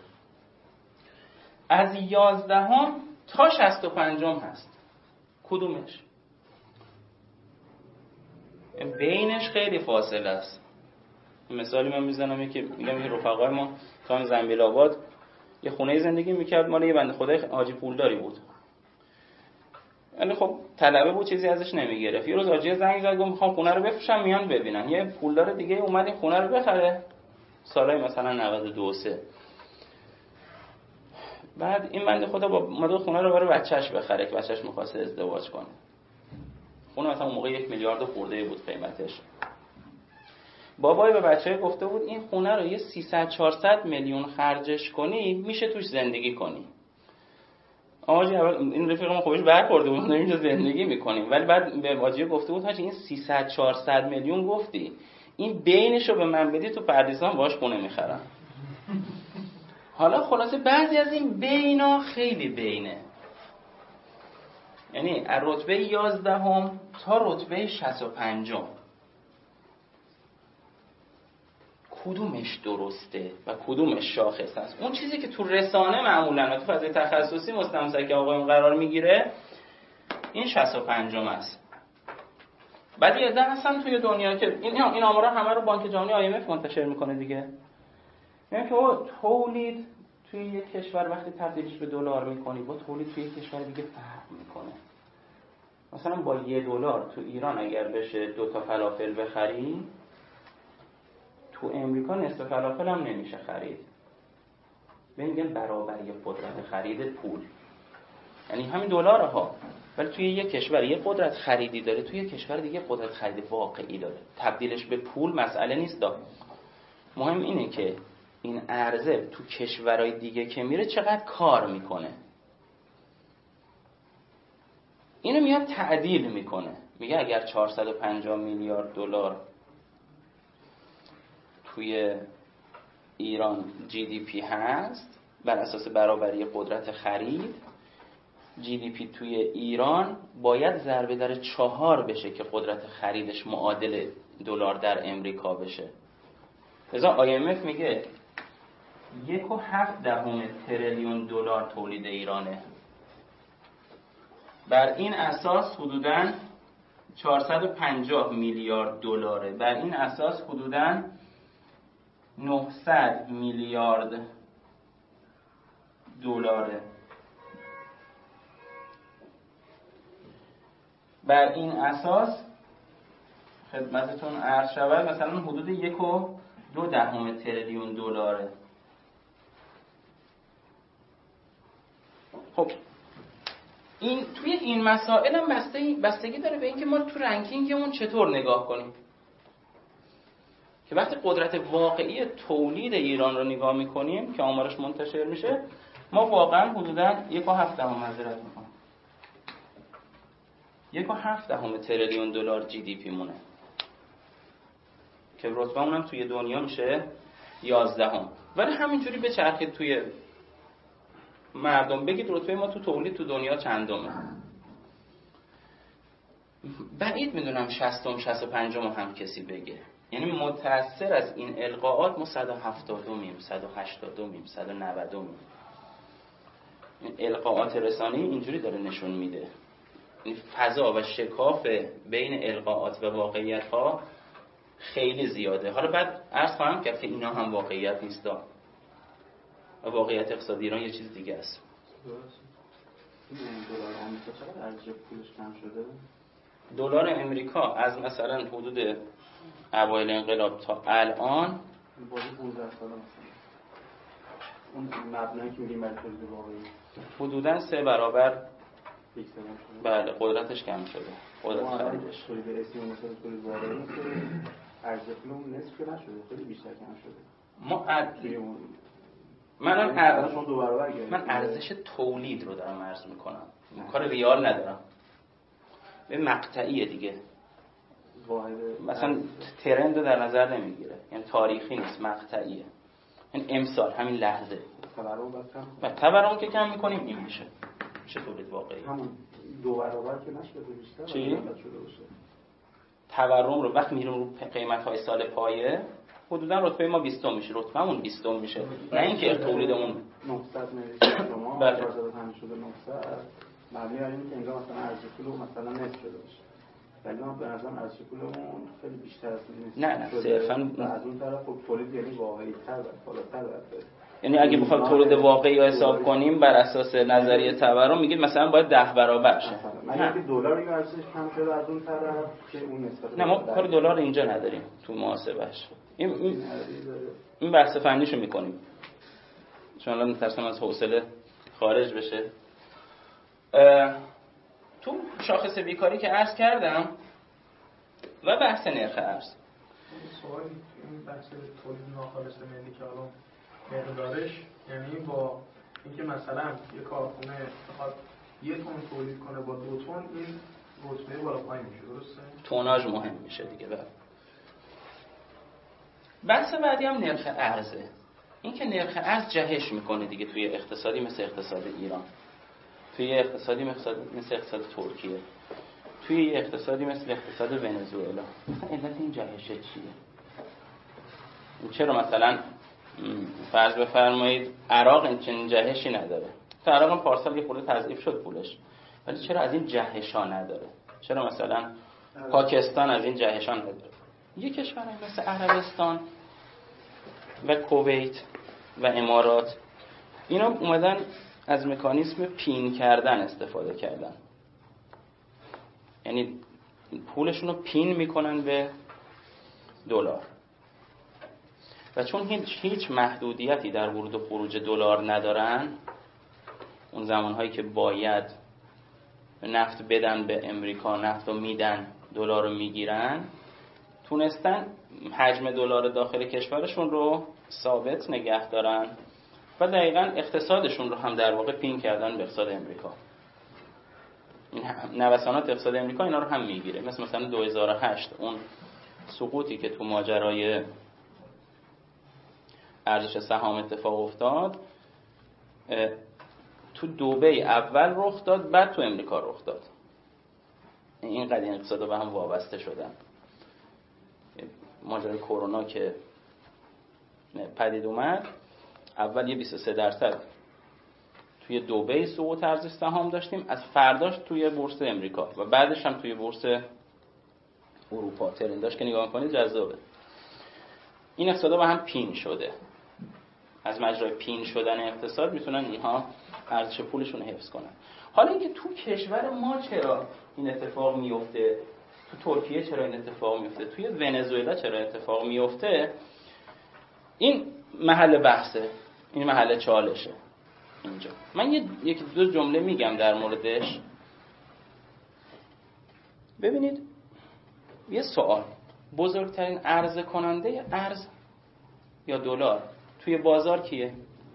[SPEAKER 1] از یازدهم تا شصت و پنجم هست. کدومش؟ بینش خیلی فاصله است. مثالی من میزنم یکی میگم یه رفقای ما تو زنبیل آباد یه خونه زندگی میکرد، مال یه بنده خدای حاجی پولداری بود. یعنی خب طلبه بود، چیزی ازش نمیگرفت. یه روز حاجی زنگ زد گفت میخوام خونه رو بفروشم میان ببینن. یه پولدار دیگه اومد این خونه رو بخره سالای مثلا نود و دو سه. بعد این بنده خدا با اومد خونه رو برای بچه‌اش بخره که بچه‌اش می‌خواسته ازدواج کنه. خونه مثلا اون موقع یک میلیارد خورده بود قیمتش. بابای به بچه‌ها گفته بود این خونه رو یه سیصد چهارصد میلیون خرجش کنی میشه توش زندگی کنی. آجی اول این رفیق ما خوبش برخورده بود اینجا زندگی می‌کنیم، ولی بعد به آجی گفته بود حاجی این سیصد چهارصد میلیون گفتی این بینشو به من بدی تو پردیسان باهاش خونه می‌خرم. حالا خلاصه بعضی از این بینا خیلی بینه، یعنی از رتبه یازدهم تا رتبه شصت و پنجم کدومش درسته و کدومش شاخص هست. اون چیزی که تو رسانه معمولا و تو فضای تخصصی مستمسک آقایون قرار میگیره این شصت و پنجم است. بعد یه ده هستن توی دنیا که این این آمارا همه رو بانک جهانی آی ام اف منتشر میکنه دیگه. یعنی که تولید توی یک کشور وقتی تبدیلش به دلار میکنی با تولید توی یک کشور دیگه فرق میکنه. مثلا با یه دلار تو ایران اگر بشه دو تا فلافل بخری، تو امریکا نصف فلافل هم نمیشه خرید. میگن برابری قدرت خرید پول، یعنی همین دلار ها، ولی توی یک کشور یه قدرت خریدی داره، توی یک کشور دیگه قدرت خرید واقعی داره. تبدیلش به پول مسئله نیست دا. مهم اینه که این ارزه تو کشورهای دیگه که میره چقدر کار میکنه. اینو میاد تعدیل میکنه، میگه اگر چهارصد و پنجاه میلیارد دلار توی ایران جی دی پی هست بر اساس برابری قدرت خرید، جی دی پی توی ایران باید ضربه در چهار بشه که قدرت خریدش معادل دلار در امریکا بشه. لذا آی ام اف میگه یک و هفت دهم تریلیون دلار تولید ایرانه. بر این اساس حدوداً چهارصد و پنجاه میلیارد دلاره. بر این اساس حدوداً نهصد میلیارد دلاره. بر این اساس خدمتتون عرض شود مثلا حدود یک و دو دهم تریلیون دلاره. خب این توی این مسائل هم بستگی, بستگی داره به اینکه ما تو رنکینگمون چطور نگاه کنیم. که وقتی قدرت واقعی تولید ایران رو نگاه میکنیم که آمارش منتشر میشه، ما واقعا حدوداً یک و هفت دهم معذرت میکنم یک و هفت دهم تریلیون دلار جی دی پی مونه که رتبه اونم توی دنیا میشه یازدهم. ولی همینجوری بچرخید توی مردم بگید رتبه ما تو تولید تو دنیا چندمه. بعید میدونم شصتم شصت و پنجم هم کسی بگه. یعنی متأثر از این القاءات ما صد و هفتاد میم، صد و هشتاد میم، صد و نود میم. القاءات رسانه‌ای اینجوری داره نشون میده. این فضا و شکاف بین القاءات و واقعیت ها خیلی زیاده. حالا بعد عرض خواهم کرد که اینا هم واقعیت نیستا و واقعیت اقتصادی ایران یه چیز دیگه است.
[SPEAKER 2] دلار آمریکا چقدر ارزش پولش کم شده؟
[SPEAKER 1] دلار امریکا از مثلا حدود اوایل انقلاب تا الان
[SPEAKER 2] بازی پانزده ساله مثلا اون مبنایی که میگیم برای تولید واقعی
[SPEAKER 1] حدوداً سه برابر بله قدرتش کم شده، قدرت خریدش.
[SPEAKER 5] توی به اسم مثلا توی واقعی که ارز پولمون نصف که نشده، خیلی بیشتر کم شده.
[SPEAKER 1] ما ارز
[SPEAKER 5] من
[SPEAKER 1] ارزش
[SPEAKER 5] دو برابر
[SPEAKER 1] من ارزش تولید رو دارم عرض میکنم، کار ریال ندارم. به مقطعیه دیگه، مثلا ترند رو در نظر نمیگیره، یعنی تاریخی نیست، مقطعیه. یعنی امسال همین لحظه
[SPEAKER 5] تورم بس کم
[SPEAKER 1] و تورم که کم میکنیم این میشه چه تولید واقعی.
[SPEAKER 5] همون دو برابر که نشده بیشتر
[SPEAKER 1] چی؟
[SPEAKER 5] شده باشه.
[SPEAKER 1] تورم رو وقت میریم رو قیمت های سال پایه حدودا رتبه ما بیستم میشه، رتبهمون بیستم میشه، نه اینکه تولیدمون
[SPEAKER 5] نهصد میلیون شما
[SPEAKER 1] بله.
[SPEAKER 5] چهارصد و پنج شده نهصد مبنی بر اینکه انگار مثلا ارز پول مثلا نصف شده باشه، ولی ما به نظرم ارز پولمون خیلی بیشتر از این
[SPEAKER 1] نه نه صرفاً
[SPEAKER 5] و از اون طرف خب تولید یعنی واقعی تر و بالاتر باید.
[SPEAKER 1] یعنی اگه بخوایم تولید واقعی رو حساب کنیم بر اساس نظریه تورم میگید مثلا باید ده برابر شه.
[SPEAKER 5] نه اگه دلار این ارزش کم شده از اون طرف که اون نسبت
[SPEAKER 1] نه ما کار دلار اینجا نداریم تو محاسبهش. این این, این بحث فنیشو میکنیم چون الان میترسم از حوصله خارج بشه. تو شاخص بیکاری که عرض کردم و بحث نرخ ارز،
[SPEAKER 2] سوالی این بحث تولید ناخالص ملی که الان مقدارش یعنی با اینکه مثلا یه کارخونه بخواد یه تن تولید کنه با دو تن این رتبه بالا پایین میشه، درسته؟
[SPEAKER 1] توناژ مهم میشه دیگه. بعد بحث بعدی هم نرخ ارزه. این که نرخ ارز جهش میکنه دیگه توی اقتصادی مثل اقتصاد ایران، توی اقتصادی مثل مثل اقتصاد ترکیه، توی اقتصادی مثل اقتصاد ونزوئلا. علت این جهشه چیه؟ چرا مثلا فرض بفرمایید عراق این چنین جهشی نداره؟ تا عراق هم پارسال یه خورده تضعیف شد پولش، ولی چرا از این جهشا نداره؟ چرا مثلا پاکستان از این جهشا نداره؟ یه کشور مثل عربستان و کویت و امارات اینا اومدن از مکانیزم پین کردن استفاده کردن، یعنی پولشون رو پین میکنن به دلار و چون هیچ هیچ محدودیتی در ورود و خروج دلار ندارن، اون زمانهایی که باید نفت بدن به امریکا نفت رو میدن دلار رو میگیرن، تونستن حجم دلار داخل کشورشون رو ثابت نگه دارن و دقیقاً اقتصادشون رو هم در واقع پین کردن به اقتصاد امریکا. این نوسانات اقتصاد امریکا اینا رو هم میگیره. مثل مثلا دو هزار و هشت اون سقوطی که تو ماجرای ارزش سهام اتفاق افتاد، تو دبی اول رخ داد بعد تو امریکا رخ داد. این قضیه اقتصاد به هم وابسته شدن. ماجرای کرونا که پدید اومد، اول یه بیست و سه درصد توی دبی سقوط ارزش سهام داشتیم، از فرداش توی بورس امریکا و بعدش هم توی بورس اروپا. ترنداش که نگاه کنید جذابه. این اقتصاد با هم پین شده. از مجرای پین شدن اقتصاد میتونن اینها ارزش پولشون رو حفظ کنن. حالا اینکه تو کشور ما چرا این اتفاق میفته، تو ترکیه چرا این اتفاق میفته، توی ونزوئلا چرا اتفاق میفته، این محل بحثه، این محل چالشه اینجا. من یه یک دو جمله میگم در موردش. ببینید یه سوال، بزرگترین عرضه کننده ارز یا دلار توی بازار کیه؟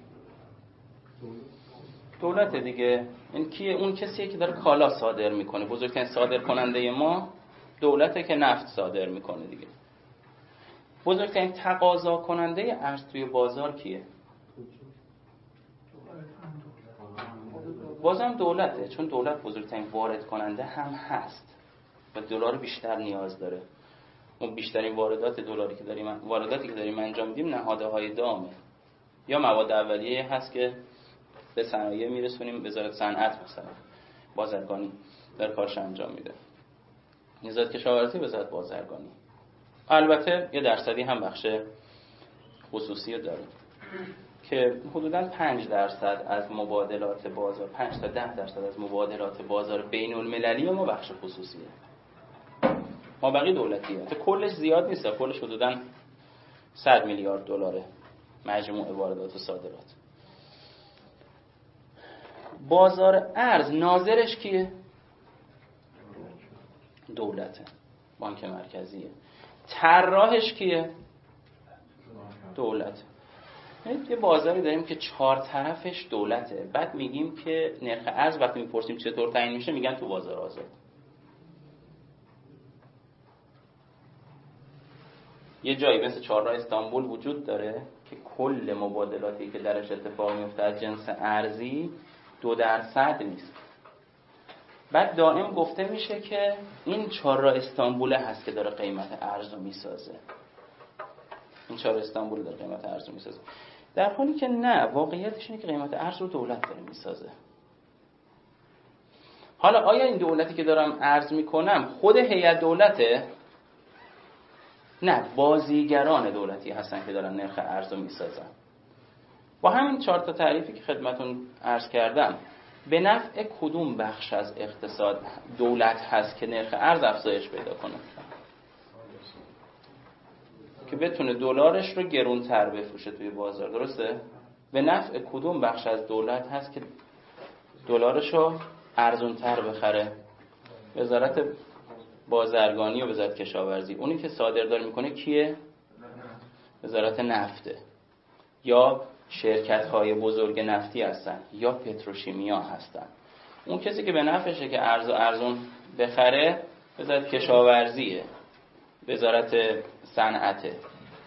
[SPEAKER 1] دولت دیگه. این کیه؟ اون کسیه که داره کالا صادر میکنه. بزرگترین صادر کننده ما دولته که نفت صادر میکنه دیگه. بزرگترین تقاضا کننده ارز توی بازار کیه؟ بازم دولته، چون دولت بزرگترین وارد کننده هم هست و دلار بیشتر نیاز داره. اون بیشترین واردات دلاری که داریم وارداتی که داریم انجام میدیم نهادهای دامه یا مواد اولیه هست که به صنایع میرسونیم. وزارت صنعت مثلا بازرگانی در کارش انجام میده، وزارت کشاورزی وزارت بازرگانی. البته یه درصدی هم بخش خصوصی داره که حدوداً پنج درصد از مبادلات بازار، پنج تا ده درصد از مبادلات بازار بین المللی ما بخش خصوصیه، ما بقیه دولتیه. تو کلش زیاد نیست، کلش حدوداً صد میلیارد دلاره مجموع واردات و صادرات. بازار ارز ناظرش کیه؟ دولته، بانک مرکزیه. طراحش کیه؟ دولته. یه بازاری داریم که چهار طرفش دولته. بعد میگیم که نرخ ارز وقتی میپرسیم چطور تعیین میشه میگن تو بازار آزاد. یه جایی مثل چهارراه استانبول وجود داره که کل مبادلاتی که درش اتفاق میفته از جنس ارزی دو درصد نیست. بعد دائم گفته میشه که این چهارراه استانبول هست که داره قیمت ارز رو میسازه. این چهارراه استانبول داره قیمت ارز رو میسازه. در حالی که نه، واقعیتش اینه که قیمت ارز رو دولت داره میسازه. حالا آیا این دولتی که دارم ارز میکنم خود هیئت دولته؟ نه، بازیگران دولتی هستن که دارن نرخ ارز رو میسازن. با همین چهار تا تعریفی که خدمتون عرض کردم، به نفع کدوم بخش از اقتصاد دولت هست که نرخ ارز افزایش پیدا کنه؟ که بتونه دلارش رو گرونتر بفروشه توی بازار، درسته؟ به نفع کدوم بخش از دولت هست که دلارش رو ارزونتر بخره؟ وزارت بازرگانی و وزارت کشاورزی. اونی که صادرداری میکنه کیه؟ وزارت نفته، یا شرکت‌های بزرگ نفتی هستن، یا پتروشیمیا هستن. اون کسی که به نفعشه که ارز و ارزون بخره وزارت کشاورزیه، وزارت صنعته.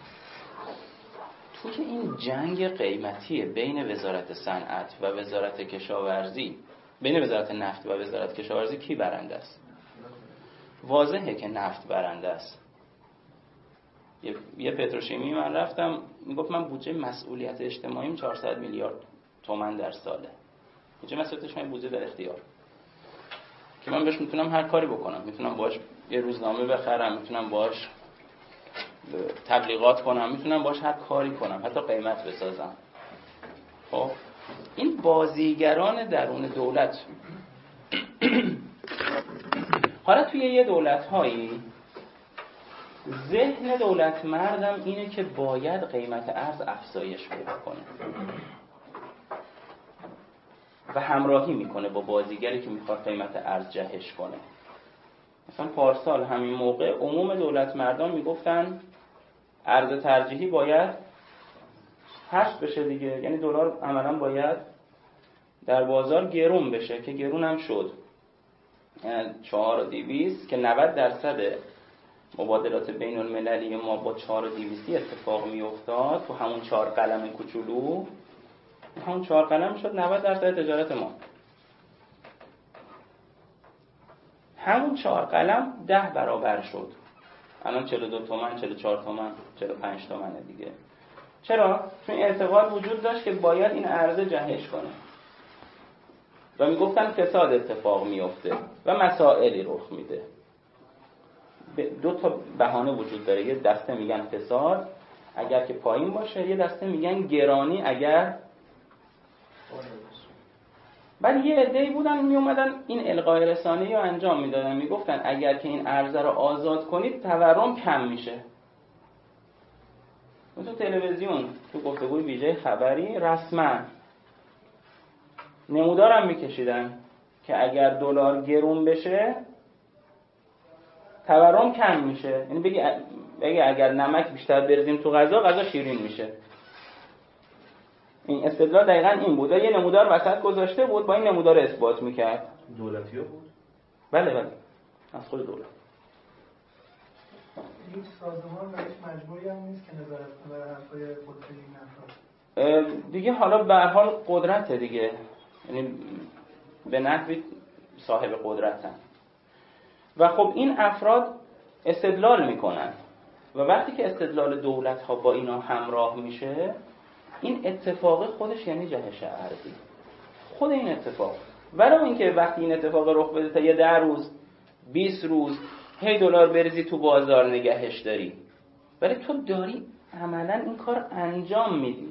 [SPEAKER 1] تو که این جنگ قیمتیه بین وزارت صنعت و وزارت کشاورزی، بین وزارت نفت و وزارت کشاورزی، کی برنده است؟ واضحه که نفت برنده است. یه, یه پتروشیمی من رفتم میگفت من بودجه مسئولیت اجتماعیم چهارصد میلیارد تومان در ساله. بودجه مسئولیت اجتماعی بودجه در اختیار که من بهش میتونم هر کاری بکنم. میتونم باش یه روزنامه بخرم، میتونم باش تبلیغات کنم، میتونم باش هر کاری کنم، حتی قیمت بسازم. خب این بازیگران درون دولت. حالا توی یه دولت‌هایی ذهن دولت مردم اینه که باید قیمت ارز افزایش پیدا کنه و همراهی میکنه با بازیگری که میخواد قیمت ارز جهش کنه. مثلا پارسال همین موقع عموم دولت مردم میگفتن ارز ترجیحی باید حذف بشه دیگه، یعنی دلار عملاً باید در بازار گرون بشه که گرون هم شد. یعنی چهار و دویست که نود درصد مبادلات بین المللی ما با چهار و دویستی اتفاق می افتاد تو همون چهار قلم کوچولو، همون چهار قلم شد نود درصد تجارت ما. همون چهار قلم ده برابر شد. الان چهل و دو تومن، چهل و چهار تومن، چهل و پنج تومنه دیگه. چرا؟ چون اعتقاد وجود داشت که باید این عرضه جهش کنه و میگفتن فساد اتفاق میفته و مسائلی رخ میده. دو تا بهانه وجود داره. یه دسته میگن فساد اگر که پایین باشه، یه دسته میگن گرانی اگر. بعد یه عده‌ای بودن میومدن این القای رسانه‌ای رو انجام میدادن، میگفتن اگر که این عرضه رو آزاد کنید تورم کم میشه. تو تلویزیون تو گفتگوی ویژه خبری رسما نمودارم میکشیدن که اگر دلار گرون بشه تورم کم میشه. یعنی بگی بگی اگر نمک بیشتر بریزیم تو غذا، غذا شیرین میشه. این استدلال دقیقاً این بود. یه نمودار وسط گذاشته بود، با این نمودار اثبات میکرد.
[SPEAKER 4] دولتی‌ها بود؟
[SPEAKER 1] بله بله، از خود دولت.
[SPEAKER 2] هیچ سازمان و هیچ مجبوری هم نیست که نظارت کنه بر حرفای قدرت این افراد.
[SPEAKER 1] دیگه حالا به هر حال قدرت دیگه، یعنی به نحوی صاحب قدرتن و خب این افراد استدلال میکنن و وقتی که استدلال دولت ها با اینا همراه میشه، این اتفاق خودش یعنی جهش ارزی. خود این اتفاق، ولو اینکه وقتی این اتفاق رخ بده تا یه ده روز بیست روز هی دلار بریزی تو بازار نگهش داری، ولی تو داری عملا این کار انجام میدی،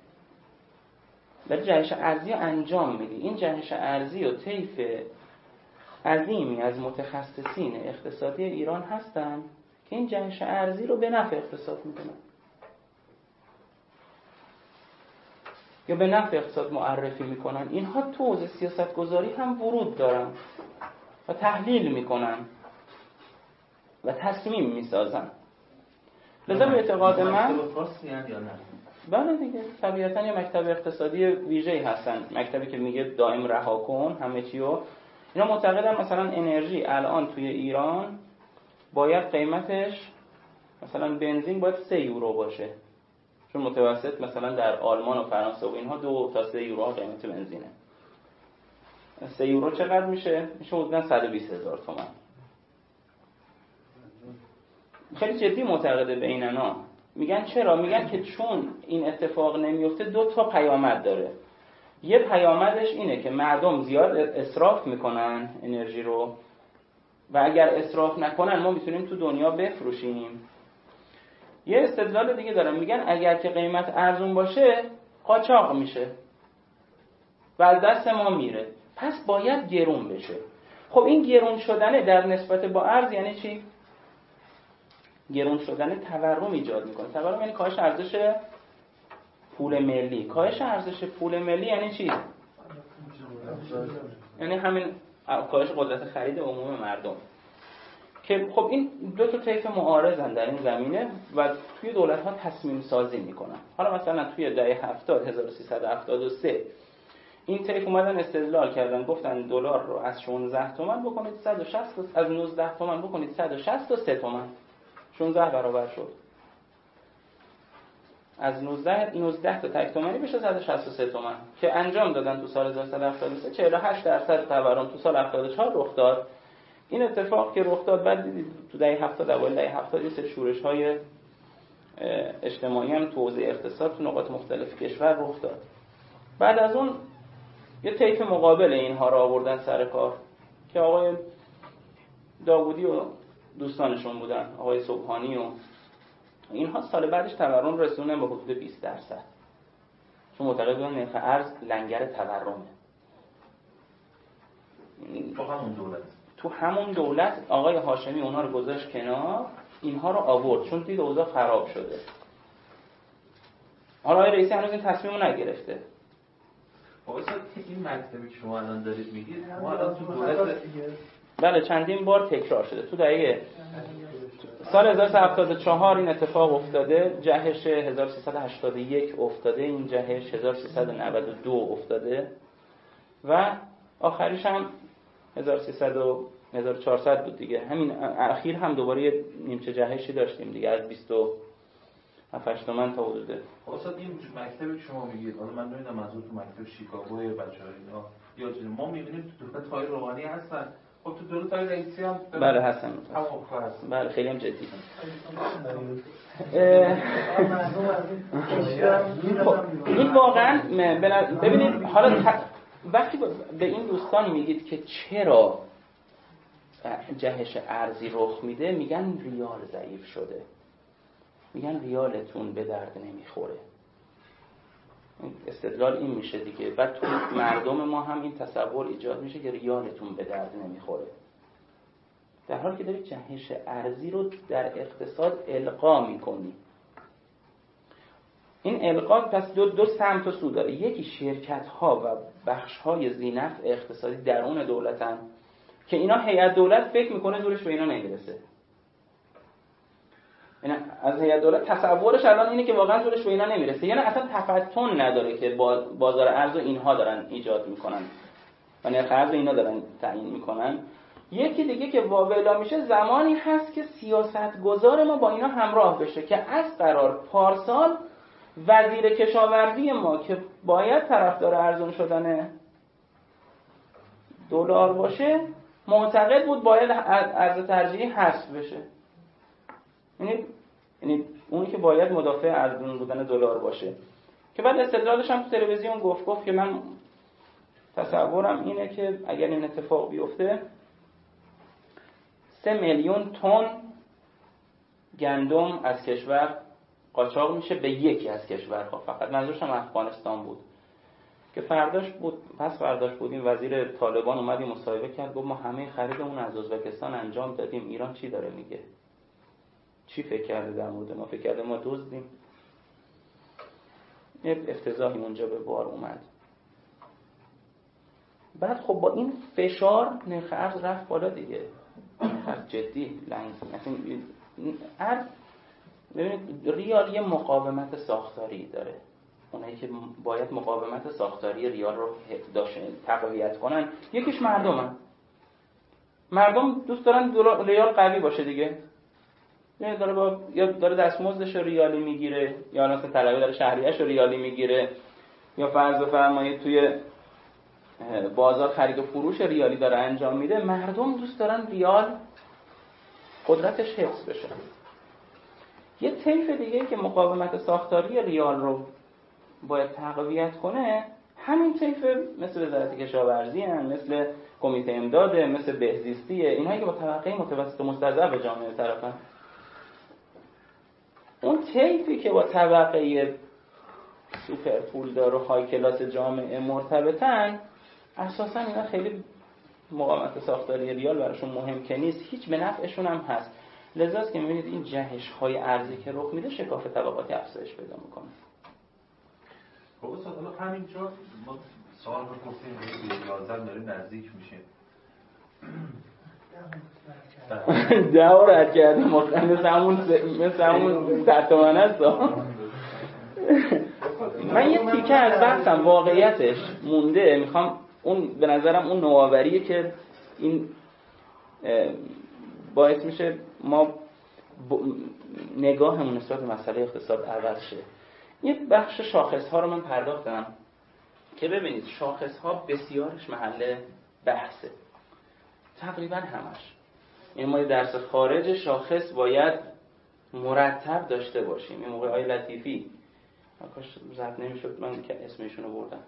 [SPEAKER 1] ولی جهش ارزی رو انجام میدی. این جهش ارزی و طیف عظیمی از متخصصین اقتصادی ایران هستن که این جهش ارزی رو به نفع اقتصاد میکنن. یا به نفع اقتصاد معرفی میکنن، اینها تو حوزه سیاست گذاری هم ورود دارن و تحلیل میکنن و تصمیم میسازن. لذا به اعتقاد من بله دیگه طبیعتاً یه مکتب اقتصادی ویژه‌ای هستن، مکتبی که میگه دائم رها کن همه چیو. اینا معتقدن مثلا انرژی الان توی ایران باید قیمتش مثلا بنزین باید سه یورو باشه، چون متوسط مثلا در آلمان و فرانسه و اینها دو تا سه یورو قیمت بنزینه. سه یورو چقدر میشه؟ میشه حدوداً صد و بیست هزار تومان. خیلی جدی معتقده به ایننا. میگن چرا؟ میگن که چون این اتفاق نمیفته دو تا پیامد داره. یه پیامدش اینه که مردم زیاد اسراف میکنن انرژی رو و اگر اسراف نکنن ما میتونیم تو دنیا بفروشیم. یه استدلال دیگه دارن، میگن اگر که قیمت ارزون باشه قاچاق میشه و از دست ما میره، پس باید گرون بشه. خب این گرون شدنه در نسبت با ارز یعنی چی؟ گرون شدن تورم ایجاد میکنه. تورم یعنی کاهش ارزش پول ملی. کاهش ارزش پول ملی یعنی چی؟ یعنی همین کاهش قدرت خرید عموم مردم. که خب این دو تا طیف معارضن در این زمینه و توی دولت ها تصمیم سازی میکنن. حالا مثلا توی دهه هفتاد هزار و سیصد و هفتاد و سه این طیف اومدن استدلال کردن، گفتن دلار رو از شانزده تومان بکنید صد و شصت، از نوزده تومان بکنید صد و شصت و سه تومان. شانزده برابر شد. از نوزده نوزده تا تک تومانی بشه صد و شصت و سه تومان که انجام دادن تو سال هزار و سیصد و هفتاد و سه. چهل و هشت درصد تورم تو سال هفتاد و چهار رخ داد. این اتفاق که رخ داد بعد دیدید تو دهه هفتاد اوایل دهه هفتاد یه سری شورش‌های اجتماعی هم تو حوزه اقتصاد تو نقاط مختلف کشور رخ داد. بعد از اون یه طیف مقابل اینها را آوردن سر کار که آقای داوودی و دوستانشون بودن، آقای صبحانی و اینها. سال بعدش تورم رسوندن به حدود بیست درصد، چون معتقد بودن نرخ ارز لنگر تورمه.
[SPEAKER 4] تو همون دولت
[SPEAKER 1] تو همون دولت آقای هاشمی اونها رو گذاشت کنار، اینها رو آورد چون دید اوضاع خراب شده. حالا آقای رئیسی هنوز این تصمیم رو نگرفته.
[SPEAKER 4] واسه این مکتبی که شما الان دارید میگید ما الان تو دولت
[SPEAKER 1] بله چندین بار تکرار شده. تو دهه سال هزار و سیصد و هفتاد و چهار این اتفاق افتاده، جهش هزار و سیصد و هشتاد و یک افتاده، این جهش هزار و سیصد و نود و دو افتاده و آخریش هم هزار و سیصد و هزار و چهارصد بود دیگه. همین اخیر هم دوباره یه نیمچه جهشی داشتیم دیگه، از بیست و هفت تومن تا حدوده.
[SPEAKER 4] واسه این مکتبی که شما میگید، حالا من نمیدونم منظور تو مکتب شیکاگوی بچه‌ها اینا یا چیزی، ما میبینیم تو دولت های روحانی هستن. خب تو دولت های رئیسی هم
[SPEAKER 1] بله هستن. بله خیلی هم جدی. این واقعا ببینید حالا وقتی به این دوستان میگید که چرا جهش ارزی رخ میده، میگن ریال ضعیف شده، میگن ریالتون به درد نمیخوره. استدلال این میشه دیگه. بعد تو مردم ما هم این تصور ایجاد میشه که ریالتون به درد نمیخوره، در حالی که داری جهش ارزی رو در اقتصاد القا میکنی. این القا پس دو, دو سمت و سو داره. یکی شرکت ها و بخش های ذینفع اقتصادی درون دولتن که اینا هیئت دولت فکر میکنه زورش به اینا نمیرسه. یعنی از هیئت دولت تصورش الان اینه که واقعا زورش به اینا نمیرسه، یعنی اصلا تفتن نداره که بازار ارز رو اینها دارن ایجاد میکنن و نرخ ارز اینا دارن تعیین میکنن. یکی دیگه که واویلا میشه زمانی هست که سیاستگزار ما با اینا همراه بشه که از قرار پارسال وزیر کشاورزی ما که باید طرفدار ارزون شدن دلار باشه معتقد بود باید ارز ترجیحی حذف بشه. یعنی یعنی اونی که باید مدافع ارزون بودن دلار باشه، که بعد استدلالش هم تو تلویزیون گفت گفت که من تصورم اینه که اگر این اتفاق بیفته سه میلیون تن گندم از کشور قاچاق میشه به یکی از کشورها، فقط منظورش هم افغانستان بود. که فرداش بود پس فرداش بود این وزیر طالبان اومد مصاحبه کرد، گفت ما همه خریدمون از ازبکستان انجام دادیم، ایران چی داره میگه؟ چی فکر کرده در مورد ما؟ فکر کرده ما دزدیم؟ یه افتضاحی اونجا به بار اومد. بعد خب با این فشار نرخ ارز رفت بالا دیگه، خب جدی لنگ مثلا ارز. ببینید ریال یه مقاومت ساختاری داره، اونایی که باید مقاومت ساختاری ریال رو داشته تقویت کنن یکیش مردمن. مردم دوست دارن ریال قوی باشه دیگه، یعنی داره با یا داره دستمزدش رو ریالی میگیره، یا مثلا طلبه داره شهریه‌اش رو ریالی میگیره، یا فرض بفرمایید توی بازار خرید و فروش ریالی داره انجام میده. مردم دوست دارن ریال قدرتش حفظ بشه. یه طیف دیگه که مقاومت ساختاری ریال رو باید تقویت کنه همین طیف مثل وزارت کشاورزی هستن، مثل کمیته امداده، مثل بهزیستیه، اینهایی که با طبقه متوسط مستضعف جامعه طرفن. اون طیفی که با طبقه سوپر پولدار و های کلاس جامعه مرتبطن، اساسا اینا خیلی مقاومت ساختاری ریال براشون مهم که نیست، هیچ به نفعشون هم هست. لذاست که می‌بینید این جهش های ارزی که رخ میده شکاف طبقاتی افزایش پیدا میکنه.
[SPEAKER 4] خب استاد حالا همینجا ما سوال بپرسیم به یازده داریم نزدیک میشیم.
[SPEAKER 1] ده رو رد کردیم مثل همون مثل همون صد تومنه است. من یه تیکه از بحثم واقعیتش مونده، میخوام اون به نظرم اون نوآوریه که این باعث میشه ما نگاهمون نسبت به مسئله اقتصاد عوض شه. یه بخش شاخص ها رو من پرداختم که ببینید شاخص ها بسیارش محل بحثه، تقریبا همش. این ما درس خارج شاخص باید مرتب داشته باشیم. این موقع آقای لطیفی کاش ضبط نمیشد من که اسمشون رو بردم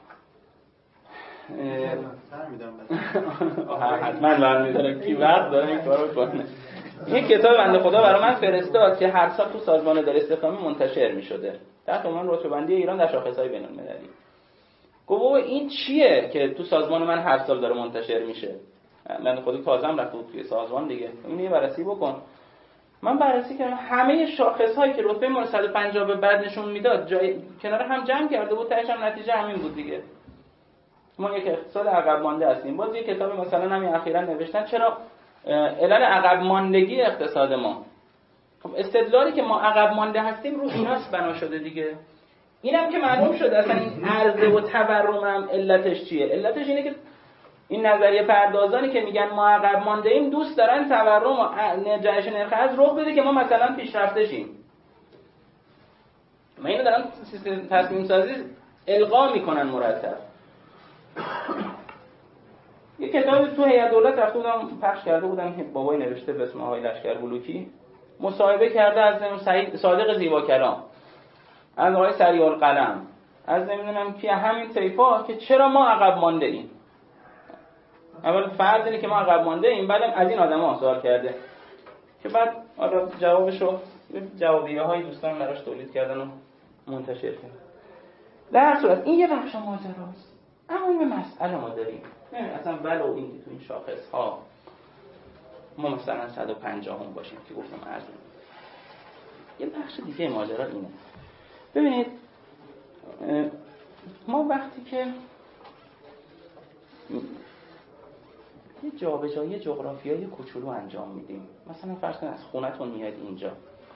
[SPEAKER 1] حتما برمی‌دارم کی وقت داره این کارو کنه. این کتاب بنده خدا برای من فرستاد که هر سال تو سازمان اداره استخدامی منتشر می‌شده تحت عنوان رتبه‌بندی ایران در شاخص‌های بین‌المللی. گفت بابا این چیه که تو سازمان من هر سال داره منتشر میشه؟ من خودم تازه‌ام رفتم توی سازمان دیگه، اینو یه بررسی بکن. من بررسی کردم همه شاخص‌هایی که رتبه ما صد و پنجاه به بعد نشون میداد جای کنار هم جمع کرده بود، تهش هم نتیجه همین بود دیگه. ما یک اقتصاد عقب مانده هستیم. باز یک کتاب مثلا همین اخیراً نوشتن چرا علل عقب ماندگی اقتصاد ما. خب استدلالی که ما عقب مانده هستیم رو ایناست بنا شده دیگه. اینم که معلوم شد اصلا این عرضه و تورم هم علتش چیه؟ علتش اینه که این نظریه پردازانی که میگن ما عقب مانده ایم دوست دارن تورم و جهش نرخ ارز رخ بده که ما مثلا پیشرفته شیم. من اینو دارم سیستم تصمیم سازی القا میکنن مرتب. یه کتابی تو هیئت دولت رفته بودم پخش کرده بودم که بابای نوشته به اسم آقای لشکربلوکی، مصاحبه کرده از سعید صادق زیبا کلام، از آقای سریع القلم، از نمیدونم کی، همین طیفا که چرا ما عقب مانده ایم. اول فرض اینه که ما عقب مانده ایم، بعدم از این آدما سوال کرده که بعد حالا جوابشو جوابیه های دوستان براش تولید کردن و منتشر کردن. در هر صورت این یه بخش ماجراست. اما این به مسئله ما داریم. ببین اصلا ولو این تو این شاخص ها ما مثلا صد و پنجاه هم باشیم که گفتم ارزون. یه بخش دیگه ماجرا اینه. ببینید ما وقتی که یه جابجایی جغرافیایی کوچولو انجام میدیم، مثلا فرض کن از خونتون میاد اینجا،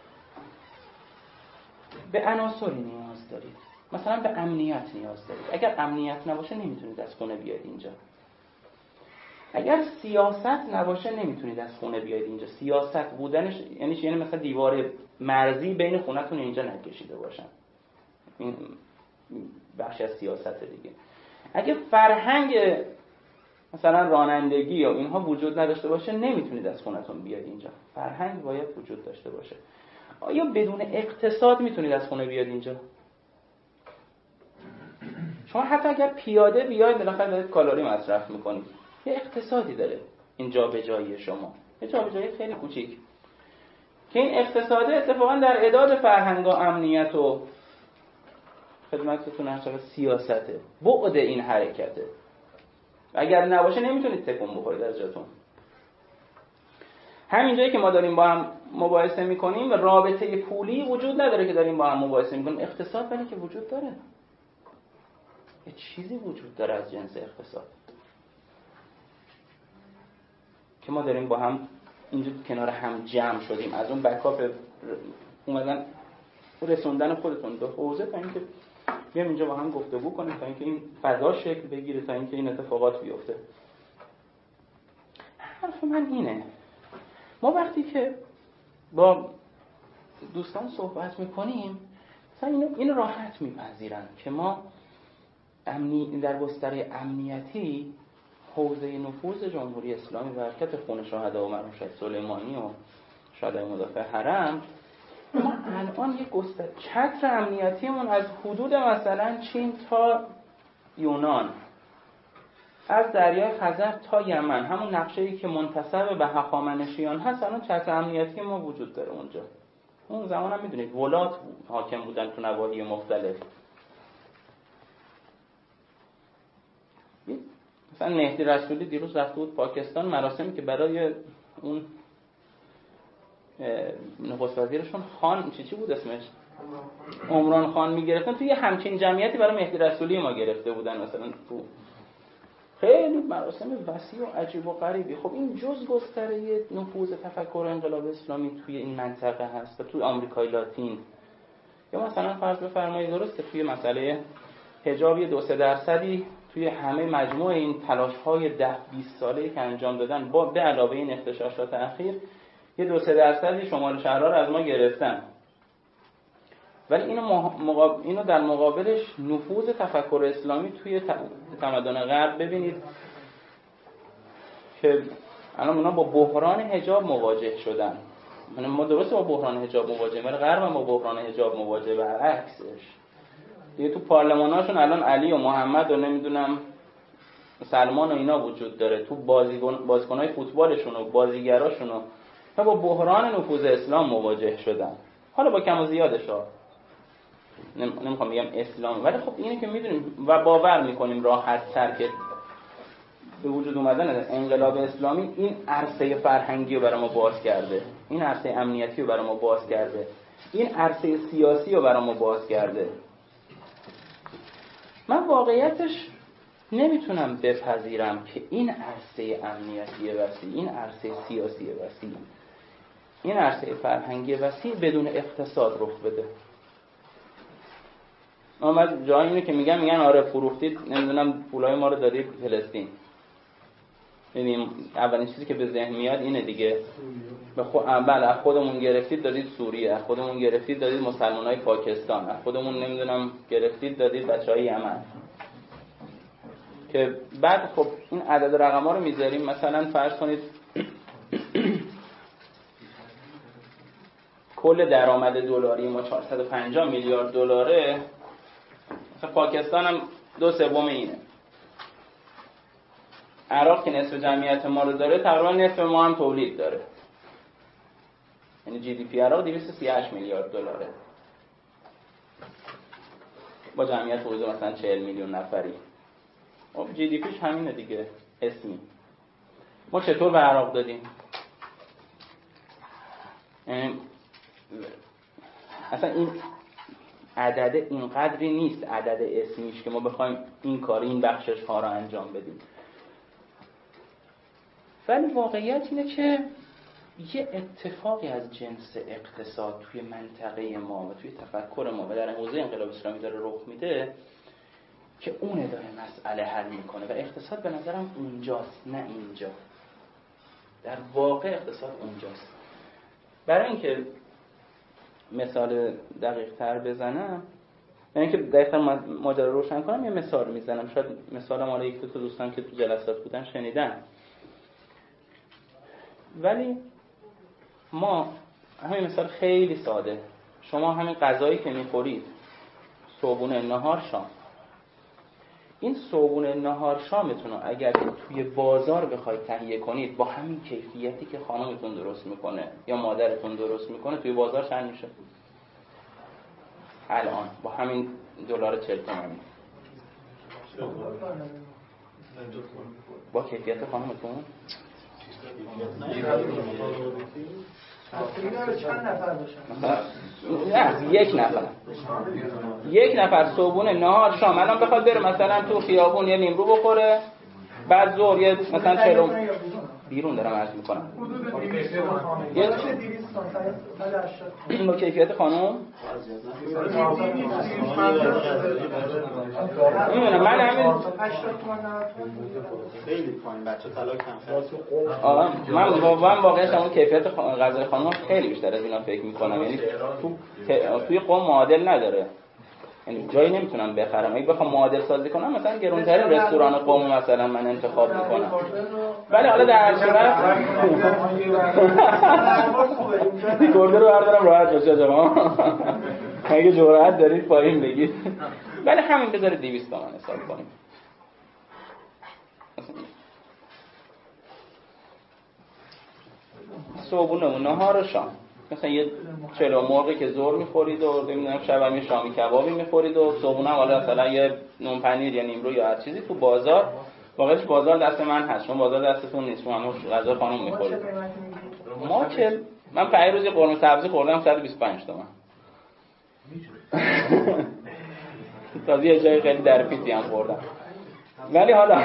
[SPEAKER 1] به عناصری نیاز دارید، مثلا به امنیت نیاز دارید. اگر امنیت نباشه نمیتونید از خونه بیاید اینجا. اگر سیاست نباشه نمیتونید از خونه بیاید اینجا. سیاست بودنش یعنی چی؟ یعنی مثلا دیوار مرزی بین خونتون اینجا نکشیده باشن. این بخشی از سیاست دیگه. اگه فرهنگ مثلا رانندگی یا اینها وجود نداشته باشه نمیتونید از خونتون بیاید اینجا. فرهنگ باید وجود داشته باشه. آیا بدون اقتصاد میتونید از خونه بیاید اینجا؟ شما حتی اگر پیاده بیاید بالاخره دارید کالری مصرف میکنید. یه اقتصادی داره این جابجایی شما. یه جابجایی خیلی کوچیک که این اقتصاده اتفاقا در اعداد فرهنگ و امنیت و خدمتتون عرض سیاسته. بعد این حرکته. اگر نباشه نمیتونید تکون بخورید از جاتون. همینجایی که ما داریم با هم مباحثه میکنیم رابطه پولی وجود نداره که داریم با هم مباحثه میکنیم. اقتصاد ولی که وجود داره، یه چیزی وجود داره از جنس اقتصاد که ما داریم با هم اینجا کنار هم جمع شدیم، از اون بکاپ اومدن رسوندن خودتون به حوزه تا اینکه بیام اینجا با هم گفتگو کنیم، تا اینکه این فضا شکل بگیره، تا اینکه این اتفاقات بیفته. حرف من اینه، ما وقتی که با دوستان صحبت میکنیم مثلا اینو این راحت میپذیرن که ما امنی در بستر امنیتی حوزه نفوذ جمهوری اسلامی و حرکت خون شهدا و مرحوم شهید سلیمانی و شهدای مدافع حرم، ما الان یک گستر چتر امنیتیمون از حدود مثلا چین تا یونان، از دریای خزر تا یمن، همون نقشه‌ای که منتسب به هخامنشیان هست، الان چتر امنیتی ما وجود داره اونجا. اون زمان هم میدونید ولات حاکم بودن تو نواحی مختلف. مثلا مهدی رسولی دیروز رفته بود پاکستان، مراسمی که برای اون نخست وزیرشون خان چی چی بود اسمش؟ عمران خان میگرفتن، توی همچین جمعیتی برای مهدی رسولی ما گرفته بودن مثلا تو خیلی مراسم وسیع و عجیب و غریبی. خب این جز گستره نفوذ تفکر انقلاب اسلامی توی این منطقه هست و توی آمریکای لاتین. یا مثلا فرض بفرمایید درسته توی مسئله حجاب یه دو سه درصدی توی همه مجموع این تلاش‌های ده بیست ساله‌ای که انجام دادن با به علاوه این اغتشاشات اخیر یه دو سه درصدی شمال شهرها رو از ما گرفتن، ولی اینو, مقاب... اینو در مقابلش نفوذ تفکر اسلامی توی تمدن غرب ببینید که الان اونا با بحران حجاب مواجه شدن. ما درسته با بحران حجاب مواجهیم ولی غرب هم با بحران حجاب مواجه، برعکسش. دیگه تو پارلماناشون الان علی و محمد و نمیدونم سلمان و اینا وجود داره، تو بازیکن بازیکنای فوتبالشون و بازیگراشون و با بحران نفوذ اسلام مواجه شدن. حالا با کم و زیادش ها، نمیخوام بگم اسلام، ولی خب اینه که میدونیم و باور میکنیم راحت تر که به وجود اومدن انقلاب اسلامی این عرصه فرهنگی رو برای ما باز کرده، این عرصه امنیتی رو برای ما باز کرده، این عرصه سیاسی رو برای ما باز کرده. من واقعیتش نمیتونم بپذیرم که این عرصه امنیتی وسیع، این عرصه سیاسی وسیع، این عرصه فرهنگی وسیع بدون اقتصاد رخ بده. اما جایی اینه که میگن میگن آره فروختید نمیدونم پولای ما رو دادید فلسطین. ببینیم اولین چیزی که به ذهن میاد اینه دیگه، به خود بله از خودمون گرفتید دادید سوریه، از خودمون گرفتید دادید مسلمانای پاکستان، از خودمون نمیدونم گرفتید دادید بچهای یمن. که بعد خب این عدد رقم‌ها رو میذاریم، مثلا فرض کنید کل درآمد دلاری ما چهارصد و پنجاه میلیارد دلاره، مثلا پاکستان هم دو سوم اینه، عراق که نصف جمعیت ما رو داره تقریبا نصف ما هم تولید داره، یعنی جی دی پی عراق دویست و سی و هشت میلیارد دلاره با جمعیت حدود مثلا چهل میلیون نفری. خب جی دی پیش همینه دیگه اسمی. ما چطور به عراق دادیم؟ اصلا این عدد اینقدری نیست، عدد اسمیش که ما بخوایم این کار این بخشش ها رو انجام بدیم. ولی واقعیت اینه که یه اتفاقی از جنس اقتصاد توی منطقه ما و توی تفکر ما و در حوزه انقلاب اسلامی داره رخ میده که اونه داره مسئله حل میکنه و اقتصاد به نظرم اونجاست نه اینجا. در واقع اقتصاد اونجاست. برای اینکه مثال دقیق تر بزنم، یعنی که دقیق تر ماجرا روشن کنم، یه مثال میزنم. شاید مثال مال یک دو تا دوستان که تو جلسات بودن شنیدن. ولی ما همین مثال خیلی ساده، شما همین غذایی که میخورید صبحونه نهار شام، این صبحونه نهار شامتون رو اگر توی بازار بخواید تهیه کنید با همین کیفیتی که خانمتون درست میکنه یا مادرتون درست میکنه، توی بازار چند میشه؟ الان با همین دلار چهل تومانی با کیفیت خانمتون
[SPEAKER 2] چند نفر باشن؟
[SPEAKER 6] نه یک نفر یک نفر صبحونه نهار شام الان بخواد بره مثلا تو خیابون یه نیمرو بخوره بعد ظهر یه مثلا چهلم بیرون دارم عرض میکنم یه این با کیفیت خانم نمیدونم من همین
[SPEAKER 5] خیلی پایین بچه طلاق کم
[SPEAKER 6] آه من واقعا واقعا اون کیفیت غذای خانم خیلی بیشتر از اینا فکر میکنم یعنی تو توی قم معادل نداره یعنی جایی نمیتونم بخرم اگه بخوام معادل سازی کنم مثلا گرونترین رستوران قم مثلا من انتخاب میکنم ولی حالا در هر صورت گرده رو بردارم راحت باشه جماعه اگه جرأت دارید پایین بگید ولی همین بذارید دویست تومن حساب کنیم صبحونه و نهار و شام مثلا یه چلو مرغی که ظهر می‌خورید و نمیدونم شب هم یه شامی کبابی می‌خورید و صبحونه حالا مثلا یه نون پنیر یا نیمرو یا هر چیزی تو بازار واقعاش بازار دست من هست چون بازار دستتون نیست شما غذا خانم می‌خورید ما که من پنج روز قرمه سبزی خوردم صد و بیست و پنج تومن تازه یه جای خیلی در پیتی هم خوردم ولی حالا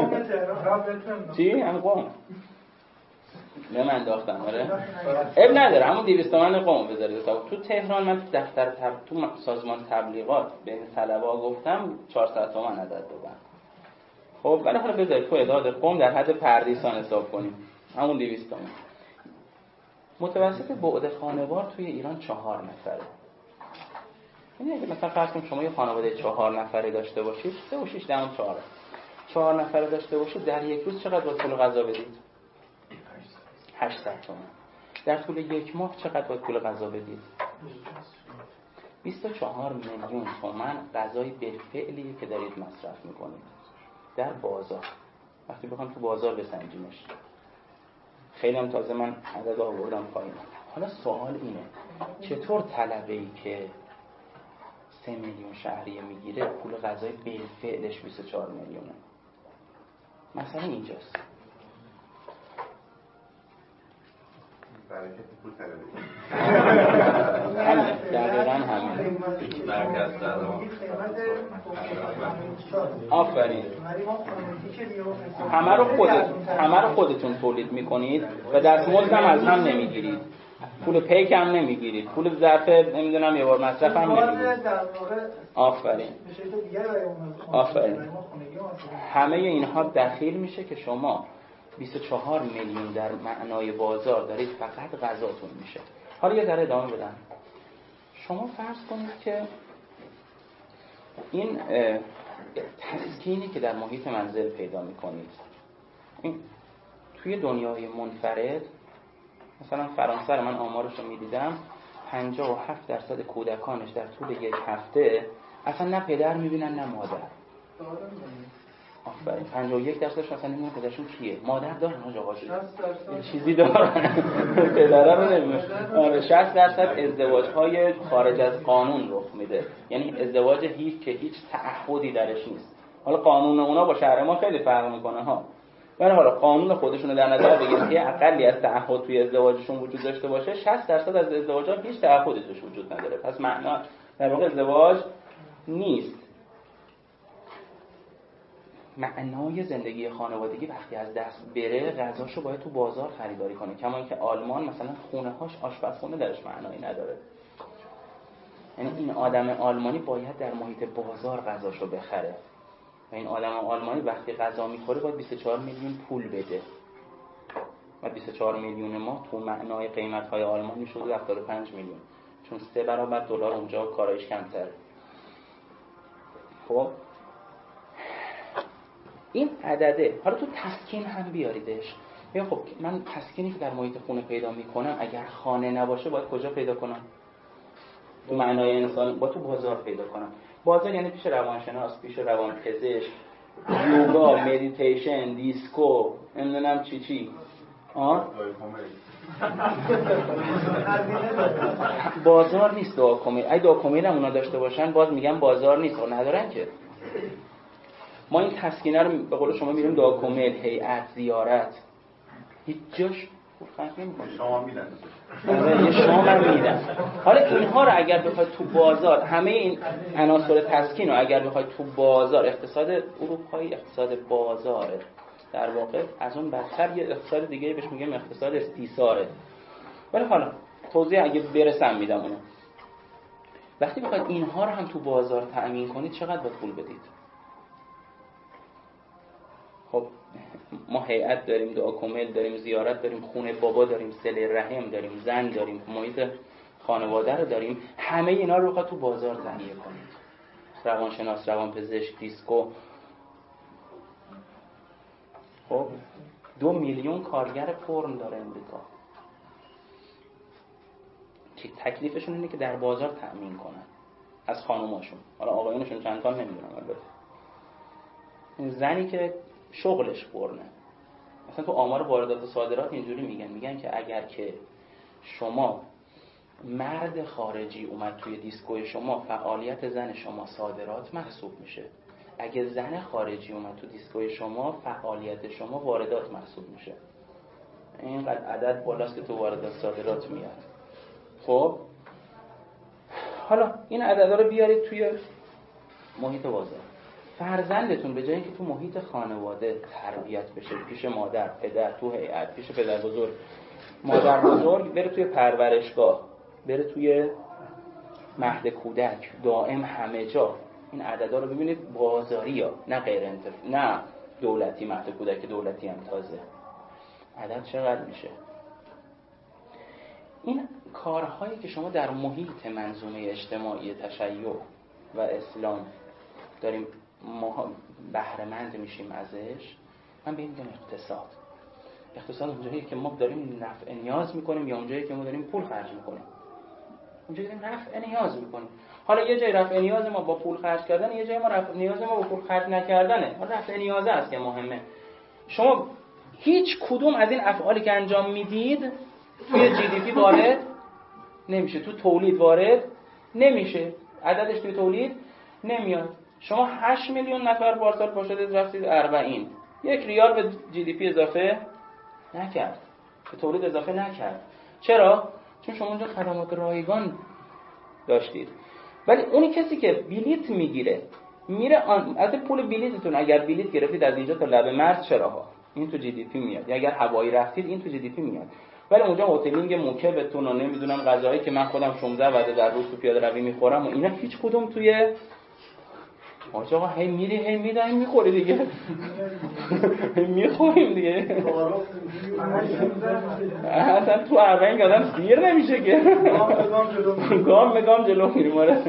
[SPEAKER 6] چی هم قوم به من انداختن آره اب نداره همون دویست تومن قوم بذارید حساب. تو تهران من تو دفتر تب... تو سازمان تبلیغات بین طلبه‌ها گفتم چهارصد تومن عدد دادن خب ولی حالا بذارید تو اعداد قوم در حد پردیسان حساب کنیم همون دویست تومن متوسط بعد خانوار توی ایران چهار نفره یعنی اگه مثلا فرض کنیم شما یه خانواده چهار نفره داشته باشید سه و شش دهم چهار چهار نفره داشته باشید در یک روز چقدر باید پول غذا بدید هشتصد تومان. در طول یک ماه چقدر باید پول غذا بدید؟ بیست و چهار میلیون تومان غذای بالفعلی که دارید مصرف میکنید در بازار. وقتی بخوام تو بازار بسنجیمش خیلی هم تازه من عدد آوردم پایین. حالا سوال اینه چطور طلبه‌ای که سه میلیون شهریه میگیره پول غذای بالفعلش بیست و چهار میلیونه؟ مثلا اینجاست
[SPEAKER 4] برای که پول طلبی
[SPEAKER 6] همین دقیقا همین
[SPEAKER 4] مرکز درآمد
[SPEAKER 6] آفرین همه رو خودتون همه رو خودتون تولید میکنید و دستمزد هم از هم نمیگیرید پول پیک هم نمیگیرید پول ظرف نمیدونم یه بار مصرف هم نمیگیرید آفرین آفرین همه اینها دخیل میشه که شما بیست و چهار میلیون در معنای بازار دارید فقط غذاتون میشه. حالا یه ذره ادامه بدم. شما فرض کنید که این تسکینی که در محیط منزل پیدا میکنید این توی دنیای منفرد مثلا فرانسه رو من آمارش رو میدیدم پنجاه و هفت درصد کودکانش در طول یک هفته اصلا نه پدر میبینن نه مادر. آفرین پنجاه و یک درصدش مثلا نمیدونم پدرشون کیه مادر دارن آقا آقاشون چیزی دارن پدره رو نمیدونم شصت درصد ازدواج‌های خارج از قانون رخ میده یعنی ازدواج هیچ که هیچ تعهدی درش نیست. حالا قانون اونا با شرع ما خیلی فرق میکنه ها ولی حالا قانون خودشون رو در نظر بگیرید که اقلی از تعهد توی ازدواجشون وجود داشته باشه شصت درصد از ازدواج‌ها هیچ تعهدی توش وجود نداره پس معنا در واقع ازدواج نیست. معنای زندگی خانوادگی وقتی از دست بره غذاشو باید تو بازار خریداری کنه کما اینکه آلمان مثلا خونه‌هاش آشپزخونه درش معنایی نداره یعنی این آدم آلمانی باید در محیط بازار غذاشو بخره و این آدم آلمانی وقتی غذا میخوره باید بیست و چهار میلیون پول بده و بیست و چهار میلیون ما تو معنای قیمت‌های آلمانی شده هفتاد و پنج میلیون چون سه برابر دلار اونجا کارایش کمتره. خب این عدده حالا تو تسکین هم بیاریدش ببین خب من تسکینی که در محیط خونه پیدا میکنم اگر خانه نباشه باید کجا پیدا کنم؟ تو معنای انسان با تو بازار پیدا کنم. بازار یعنی پیش روانشناس پیش روانپزشک یوگا مدیتیشن دیسکو نمیدونم چی چی آه بازار نیست دعا کمیل اگه دعا کمیل هم اونا داشته باشن باز میگم بازار نیست و ندارن که ما این تسکینه رو به قول شما میریم دعا کمیل هیئت زیارت هیچ جاش فرق نمی‌کنه.
[SPEAKER 4] شما میدن
[SPEAKER 6] آره یه شام هم میدن. حالا اینها رو اگر بخواید تو بازار همه این عناصر تسکین رو اگر بخواید تو بازار اقتصاد اروپایی اقتصاد بازاره در واقع از اون بدتر یه اقتصاد دیگه بهش میگیم اقتصاد استیثاره. ولی حالا توضیح اگه برسم میدم اونو. وقتی بخواید اینها رو هم تو بازار تأمین کنید چقدر باید پول بدید؟ خب ما هیئت داریم، دعا کمیل داریم، زیارت داریم، خونه بابا داریم، صله رحم داریم، زن داریم، محیط خانواده رو داریم. همه اینا رو بخواید تو بازار تهیه کنید. روانشناس، روانپزشک، دیسکو. خب دو میلیون کارگر پرن داره امریکا که تکلیفشون اینه که در بازار تأمین کنن از خانوماشون. حالا آقایونشون چند تا نمیدونم البته. این زنی که شغلش پرنه. مثلا تو آمار واردات و صادرات اینجوری میگن میگن که اگر که شما مرد خارجی اومد توی دیسکوی شما فعالیت زن شما صادرات محسوب میشه. اگه زن خارجی اومد تو دیسکوی شما فعالیت شما واردات محسوب میشه. اینقدر عدد بالاست که تو واردات صادرات میاد. خب حالا این عددا رو بیارید توی محیط بازار. فرزندتون به جای اینکه تو محیط خانواده تربیت بشه پیش مادر، پدر، تو هیئت، پیش پدر بزرگ، مادر بزرگ، بره توی پرورشگاه، بره توی مهد کودک، دائم همه جا. این عددا رو ببینید بازاری ها، نه غیر انتف... نه دولتی. مهد کودک دولتی هم تازه عدد چقدر میشه؟ این کارهایی که شما در محیط منظومه اجتماعی تشیع و اسلام داریم ما بهره‌مند میشیم ازش، من به این میگم اقتصاد. اقتصاد اونجاییه که ما داریم نفع نیاز میکنیم یا اونجاییه که ما داریم پول خرج میکنیم؟ اونجایی داریم نفع نیاز میکنیم. حالا یه جای رفع نیاز ما با پول خرج کردن، یه جای ما رفع نیاز ما با پول خرج نکردنه. حالا رفع نیاز است که مهمه. شما هیچ کدوم از این افعالی که انجام میدید توی جی دی پی وارد نمیشه، تو تولید وارد نمیشه، عددش توی تولید نمیاد. شما هشت میلیون نفر پارسال پاشدید رفتید اربعین، یک ریال به جی دی پی اضافه نکرد، به تولید اضافه نکرد. چرا؟ چون شما اونجا خدمات رایگان داشتید. ولی اونی کسی که بلیت میگیره میره آن... از پول بلیتتون اگر بلیت گرفتید از اینجا تا لب مرز چراها این تو جی دی پی میاد، یا اگر هوایی رفتید این تو جی دی پی میاد. ولی اونجا هتلینگ موکبتون و نمیدونم غذایی که من خودم شانزده وعده در روز تو پیاده روی میخورم و اینا هیچ کدوم توی آقا هی میری هی میدن میخوری دیگه میخوریم دیگه. اصلا تو اربعین آدم سیر نمیشه که گام به گام جلو میریم. آره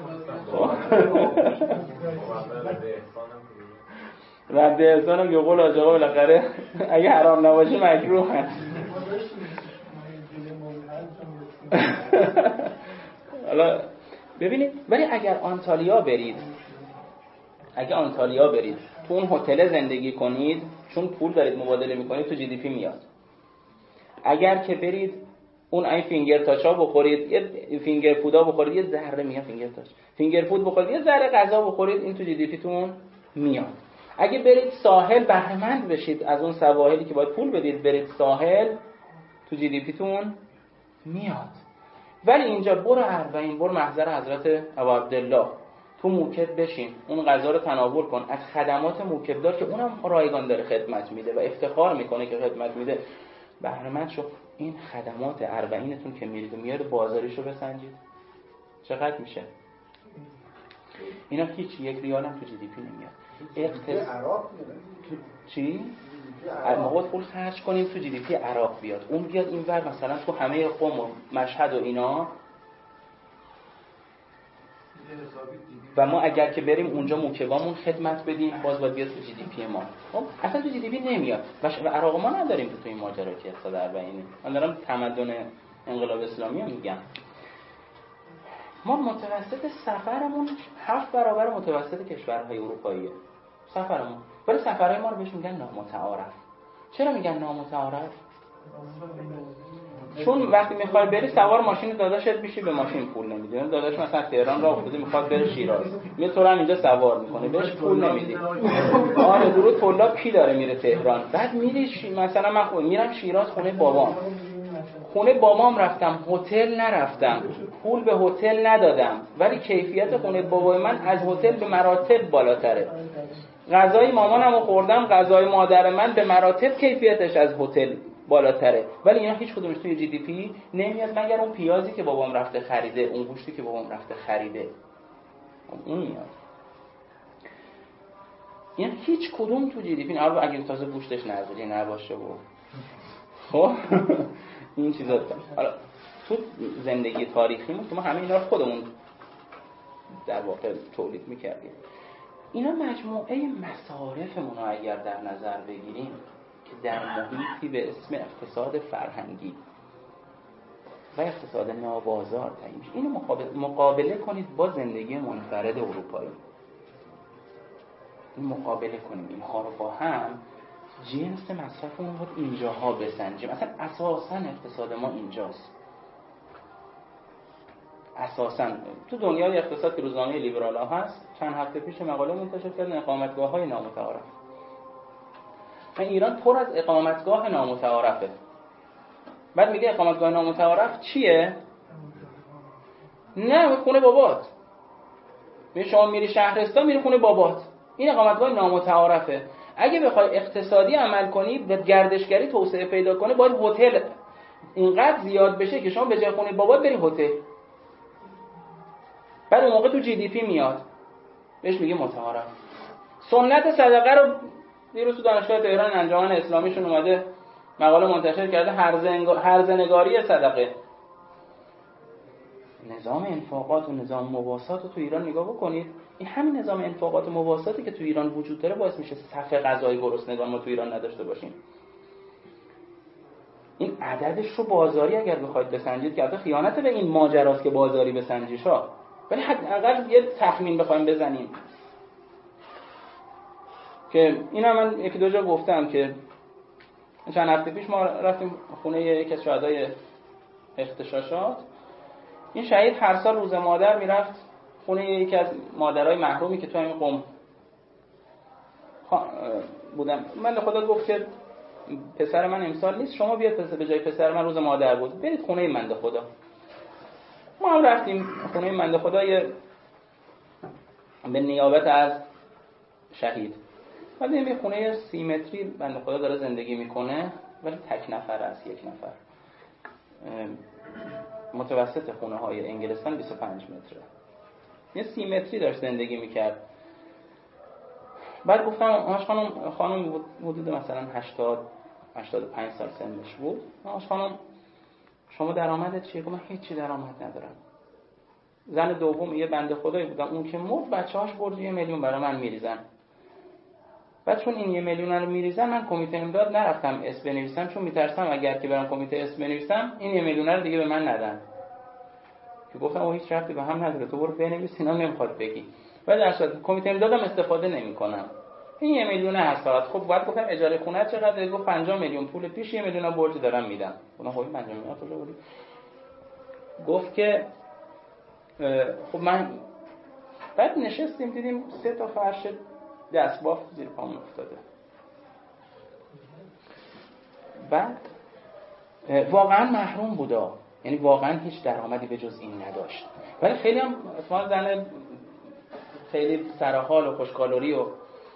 [SPEAKER 6] رد احسانم یه قول آجاقا بالاخره اگه حرام نباشه مکروه هست. حالا ببینید، ولی اگر آنتالیا برید اگه آنتالیا برید تو اون هتل زندگی کنید، چون پول دارید مبادله میکنید تو جی دی پی میاد. اگر که برید اون این فینگر تاچا بخورید، یه فینگر فودا بخورید، یه ذره میگم فینگر تاچ فینگر فود بخورید، یه ذره غذا بخورید، این تو جی دی پی تون میاد. اگه برید ساحل بهره‌مند بشید از اون سواحلی که باید پول بدید برید ساحل، تو جی دی پی تون میاد. ولی اینجا برو اربعین، برو محضر حضرت ابا عبدالله، تو موکب بشین، اون غذا رو تناول کن، از خدمات موکب دار که اونم رایگان داره خدمت میده و افتخار میکنه که خدمت میده بهره‌مند شو. این خدمات اربعینتون که میرید و میاد بازاریشو بسنجید چقدر میشه؟ اینا هیچ یک ریال هم تو جی دی پی نمیاد. اقتصاد چی؟ ما باید پول خرج کنیم تو جی دی پی عراق بیاد، اون بیاد این ور مثلا تو همه قم و مشهد و اینا، و ما اگر که بریم اونجا موکبامون خدمت بدیم باز باید بیاد تو جی دی پی ما. خب اصلا تو جی دی پی نمیاد و عراق ما نداریم تو این ماجرا که اقتصاد اربعینی. من دارم تمدن انقلاب اسلامی رو میگم. ما متوسط سفرمون هفت برابر متوسط کشورهای اروپاییه سفرمون، ولی سفرهای ما رو بهش میگن نامتعارف. چرا میگن نامتعارف؟ چون وقتی میخوای بری سوار ماشین داداشت بشی به ماشین پول نمیدی. داداش مثلا تهران راه افتاده میخواد بره شیراز، میاد تو رو هم اینجا سوار میکنه، بهش پول نمیدی. آره درود طلاب کی داره میره تهران؟ بعد میری شی... مثلا من خود میرم شیراز خونه بابام، خونه بابام رفتم هتل نرفتم، پول به هتل ندادم، ولی کیفیت خونه بابای من از هتل به مراتب بالاتره. غذای مامانمو خوردم، غذای مادر من به مراتب کیفیتش از هتل بالاتره، ولی اینا هیچ کدومش توی جی دی پی نمیاد مگر اون پیازی که بابام رفته خریده، اون گوشتی که بابام رفته خریده اون میاد. این هیچ کدوم تو جی دی پی نه، اگه تازه گوشتش نذاری نباشه و خب این چیزا دارم. حالا تو زندگی تاریخیمون که ما همه اینا رو خودمون در واقع تولید میکردیم، اینا مجموعه مصارفمون رو اگر در نظر بگیریم که در محیطی به اسم اقتصاد فرهنگی و اقتصاد نابازار تعیین میشه، اینو مقابله, مقابله کنید با زندگی منفرد اروپایی. این مقابله کنیم اینها رو با هم، جنس مصرفمون رو اینجاها بسنجیم. مثلا اساساً اقتصاد ما اینجاست. اساساً تو دنیای اقتصاد که روزنامه لیبرال ها هست، چند هفته پیش مقاله منتشر کردن اقامتگاه های نامتعارف. ایران پر از اقامتگاه نامتعارفه. بعد میگه اقامتگاه نامتعارف چیه؟ نه خونه بابات. میگه شما میری شهرستان میری خونه بابات. این اقامتگاه نامتعارفه. اگه بخوای اقتصادی عمل کنی و گردشگری توسعه پیدا کنه، باید هتل اینقدر زیاد بشه که شما به جای خونه بابات بری هتل. بعد اون موقع تو جی دی پی میاد. بهش میگه متعارف. سنت صدقه رو دیروز تو دانشگاه تهران انجمن اسلامیشون اومده مقاله منتشر کرده، هرزنگاری صدقه. نظام انفاقات و نظام مواسات رو تو ایران نگاه بکنید. این همین نظام انفاقات و مواساتی که تو ایران وجود داره باعث میشه صف غذای گرسنگان ما تو ایران نداشته باشیم. این عددش رو بازاری اگر بخواید بسنجید که البته خیانت به این ماجراست که بازاری بسنجیش ها، ولی حداقل یه تخمین بخوایم بزنیم که اینا من یکی دو جا گفتم که چند هفته پیش ما رفتیم خونه یکی از شهدای اغتشاشات. این شهید هر سال روز مادر میرفت خونه یکی از مادرای محرومی که تو همین قم بودن. من خدا گفت که پسر من امسال نیست، شما بیاد پسر به جای پسر من روز مادر بود برید خونه منده خدا. ما هم رفتیم خونه منده خدا به نیابت از شهید. ولی این خونه سی متری بنده خدا داره زندگی میکنه، ولی تک نفر است، یک نفر. متوسط خونه های انگلستان بیست و پنج متره. یه سی متری داشت زندگی میکرد. بعد گفتم آش خانم، خانم حدود مثلا هشتاد هشتاد و پنج سال سنش بود. آش خانم شما درآمدت چیه؟ گفتم هیچی درآمد ندارم. زن دوم یه بنده خدایی بودم، اون که مرد بچه‌هاش برد یه میلیون برای من میریزن. بعد چون این یه میلیون رو میریزن، من کمیته امداد نرفتم اسم بنویسم، چون میترسم اگر که برم کمیته اسم بنویسم این یه میلیون رو دیگه به من ندن. که گفتم او هیچ ربطی به هم نداره، تو برو بنویس، اینا نمیخواد بگی. ولی در صورت کمیته امدادم استفاده نمیکنم. این یه میلیون هست فقط. خب بعد گفتم اجاره خونه چقدر؟ گفت پنجاه میلیون پول پیش، یه میلیون برج دارم میدم. گفتم خب پنجاه میلیون کجا بودی؟ گفت که خب من بعد نشستیم دیدیم سه تا فرش دستبافت زیر پامون افتاده. بعد واقعا محروم بودا، یعنی واقعا هیچ درآمدی به جز این نداشت، ولی خیلی هم اتفاقا زن خیلی سرحال و خوشکالوری و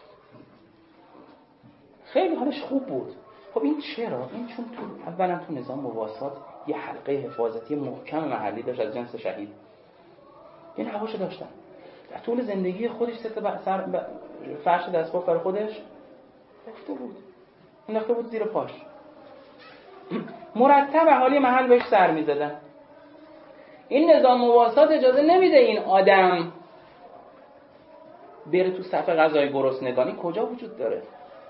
[SPEAKER 6] خیلی حالش خوب بود. خب این چرا؟ این چون تو اولا تو نظام مواسات یه حلقه حفاظتی محکم محلی داشت از جنس شهید. این هواشو داشتن. در طول زندگی خودش سه تا سر ب... فرش دستباف برای خودش انداخته بود. انداخته بود زیر پاش. مرتب اهالی محل بهش سر می‌زدن. این نظام مواسات اجازه نمیده این آدم بره تو صف غذای گرسنگانی. کجا وجود داره؟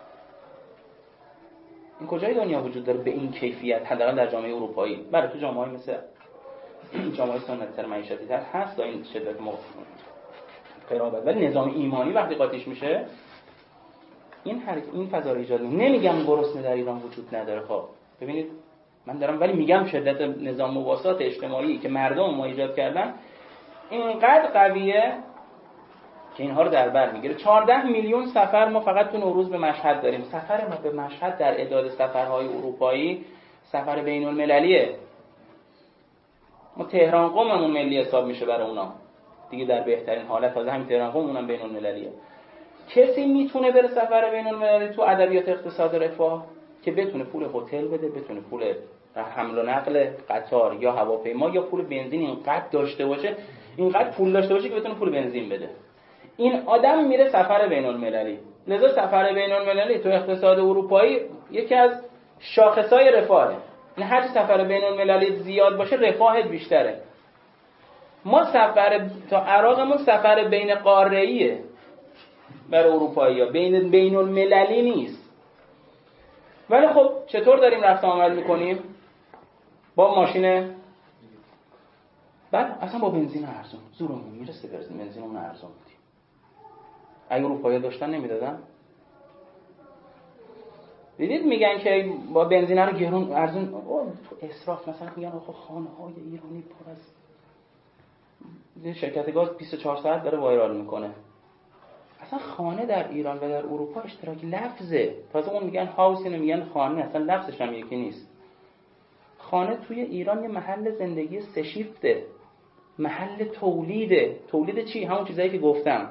[SPEAKER 6] این کجای دنیا وجود داره به این کیفیت؟ حداقل در جامعه اروپایی. برای تو جامعه‌ای مثل جامعه سنت‌تر معیشتی تر هست تا این شدت قرابت، ولی نظام ایمانی وقتی قاطیش میشه این حرکت این فضا رو ایجاد نمیگم گرسنه در ایران وجود نداره. خب ببینید من دارم ولی میگم شدت نظام مواسات اجتماعی که مردم ما ایجاد کردن اینقدر قویه که اینها رو در بر میگیره. چهارده میلیون سفر ما فقط تو نوروز به مشهد داریم. سفر ما به مشهد در اعداد سفرهای اروپایی سفر بین المللیه. ما تهران قممون ملی حساب میشه برای اونا دیگه در بهترین حالت. تازه همین تهران قم اونم بین المللیه. کسی میتونه بره سفر بین المللی تو ادبیات اقتصاد رفاه که بتونه پول هتل بده، بتونه پول حمل و نقل قطار یا هواپیما یا پول بنزین اینقدر داشته باشه، اینقدر پول داشته باشه که بتونه پول بنزین بده. این آدم میره سفر بین المللی. لذا سفر بین المللی تو اقتصاد اروپایی یکی از شاخصهای رفاهه. نه هر سفر بین المللی زیاد باشه رفاهت بیشتره. ما سفر تا عراقمون سفر بین قاره‌ایه برای اروپایی‌ها، بین بین المللی نیست. ولی خب چطور داریم رفت آمد میکنیم؟ با ماشین، بعد اصلا با بنزین ارزون زورمون میرسه برسیم بنزینمون ارزون بدیم. اگه اروپایی‌ها داشتن نمیدادن؟ دیدید میگن که با بنزین رو گرون ارزون تو اسراف. مثلا میگن آخه خانه‌های ایرانی پر از شرکت گاز بیست و چهار ساعت داره وایرال میکنه. اصلا خانه در ایران و در اروپا اشتراک لفظه. تازه اون میگن هاوس، اینو میگن خانه، اصلا لفظش هم یکی نیست. خانه توی ایران یه محل زندگی سه شیفته، محل تولیده. تولید چی؟ همون چیزایی که گفتم.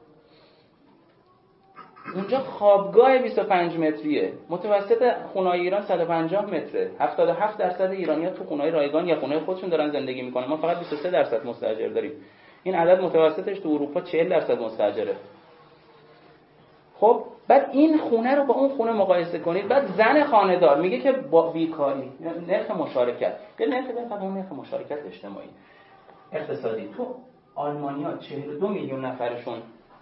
[SPEAKER 6] اونجا خوابگاه بیست و پنج متریه. متوسط خونه‌های ایران صد و پنجاه متره. هفتاد و هفت درصد ایرانی‌ها تو خونه‌های رایگان یا خونه خودشون دارن زندگی میکنن. ما فقط بیست و سه درصد مستاجر داریم. این عدد متوسطش تو اروپا چهل درصد مستاجره. خب بعد این خونه رو با اون خونه مقایسه کنید. بعد زن خانه‌دار میگه که با بیکاری، نرخ مشارکت، یه نرخ بهتر اون نرخ مشارکت اجتماعی اقتصادی تو آلمانیا چهل و دو میلیون نفرشون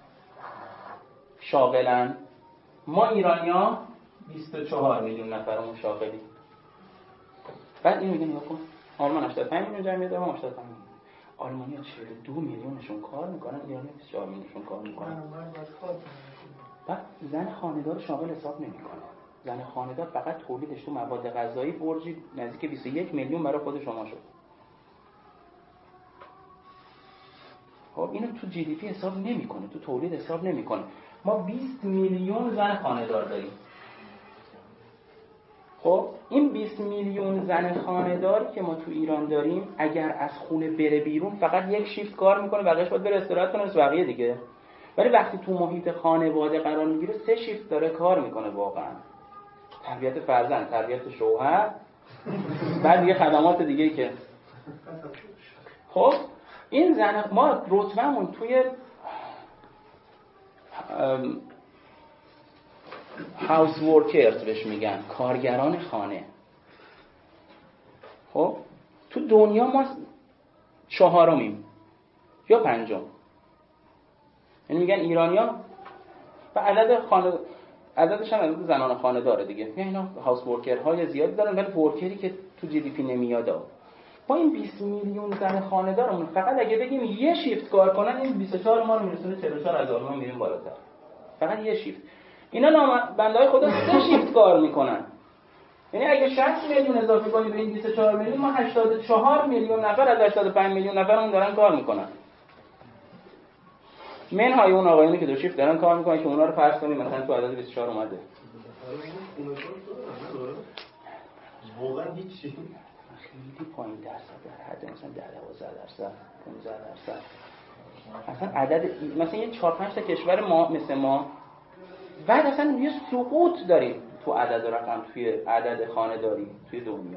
[SPEAKER 6] شاغلن. ما ایرانیا بیست و چهار میلیون نفرمون شاغلی. بعد اینو میگن نگاه کن، آلمان هشتاد و پنج میلیون جمعیت داره، ما هشتاد و پنج میلیون. آلمانیا چهل و دو میلیونشون کار میکنن، ایرانیا بیست و چهار میلیونشون کار میکنن. بعد زن خانه‌دار شاغل حساب نمیکنه. زن خانه‌دار فقط تولیدش تو مواد غذایی برجی نزدیک بیست و یک میلیون برای خود شما شد. خب اینو تو جی دی پی حساب نمیکنه، تو تولید حساب نمیکنه. ما بیست میلیون زن خانه‌دار داریم. خب این بیست میلیون زن خانه‌داری که ما تو ایران داریم اگر از خونه بره بیرون فقط یک شیفت کار میکنه، بقیه‌اش باید بره استراحت کنه، بقیه دیگه. ولی وقتی تو محیط خانواده قرار میگیره سه شیفت داره کار میکنه واقعا. تربیت فرزند، تربیت شوهر، بعد یه خدمات دیگه که خب این زن ما رتبهمون توی هاوس ورکرز بهش میگن، کارگران خانه. خب تو دنیا ما چهارمیم یا پنجم. یعنی میگن ایرانیا و عدد خانه عددش هم عدد زنان خانه داره دیگه. یعنی اینا هاوس ورکرهای زیادی دارن ولی ورکری که تو جی دی پی نمیاد. با این بیست میلیون زن خانه دارمون فقط اگه بگیم یه شیفت کار کنن این بیست و چهار ما رو میرسونه چهل و چهار هزار ما میریم بالاتر. فقط یه شیفت. اینا نام بندهای خدا سه شیفت کار میکنن. یعنی اگه شصت میلیون اضافه کنی به این بیست و چهار میلیون ما هشتاد و چهار میلیون نفر از هشتاد و پنج میلیون نفرمون دارن کار میکنن. منهای اون آقایونی که دو شیفت دارن کار میکنن که اونا رو فرض کنیم مثلا تو عدد بیست و چهار اومده.
[SPEAKER 3] واقعا هیچی.
[SPEAKER 6] خیلی پایین درصد در حد مثلا ده دوازده درصد پانزده درصد. اصلا عدد مثلا یه چهار پنج تا کشور ما مثل ما بعد اصلا یه سقوط داریم تو عدد رقم توی عدد خانه‌داری توی دنیا.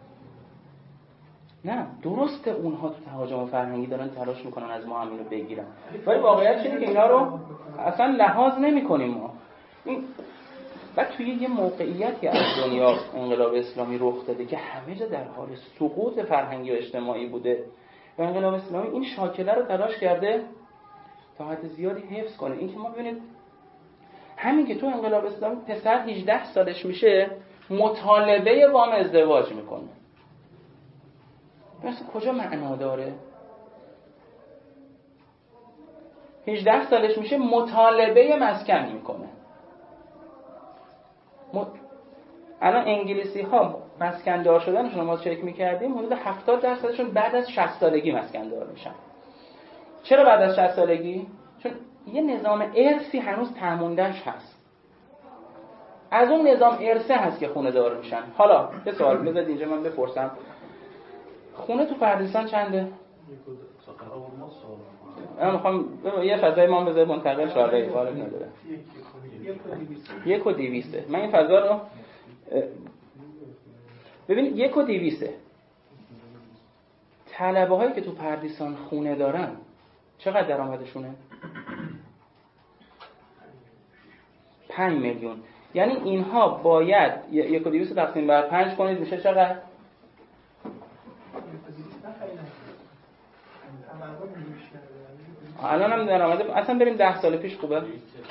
[SPEAKER 6] نه درسته اونها تو تهاجم فرهنگی دارن تلاش میکنن از ما هم اینو بگیرن ولی واقعیت اینه که اینا رو اصلا لحاظ نمی‌کنیم ما. این بعد توی یه موقعیتی از دنیا انقلاب اسلامی رخ داده که همه جا در حال سقوط فرهنگی و اجتماعی بوده و انقلاب اسلامی این شاکله رو تلاش کرده تا حد زیادی حفظ کنه. این که ما ببینید همین که تو انقلاب اسلامی پسر هجده سالش میشه مطالبه وام ازدواج میکنه. مثلا کجا معنا داره؟ هجده سالش میشه مطالبه مسکن میکنه. الان انگلیسی ها مسکن دار شدنشون ما چک می‌کردیم حدود هفتاد درصدشون بعد از شصت سالگی مسکن دار میشن. چرا بعد از شصت سالگی؟ چون یه نظام ارثی هنوز تموندهش هست. از اون نظام ارثی هست که خونه دار میشن. حالا یه سوال بذارید اینجا من بپرسم. خونه تو پردیسان چنده؟ من میخوام یه فضای ما بذارم منتقل شارعی فارغ نداره. یک و دیویسته. من این فضا رو ببین یک و دیویسته. طلبه هایی که تو پردیسان خونه دارن چقدر درآمدشونه؟ پنج میلیون. یعنی اینها باید یک و دیویست تقسیم بر پنج کنید میشه چقدر؟ الان هم درآمد اصلا بریم ده سال پیش خوبه.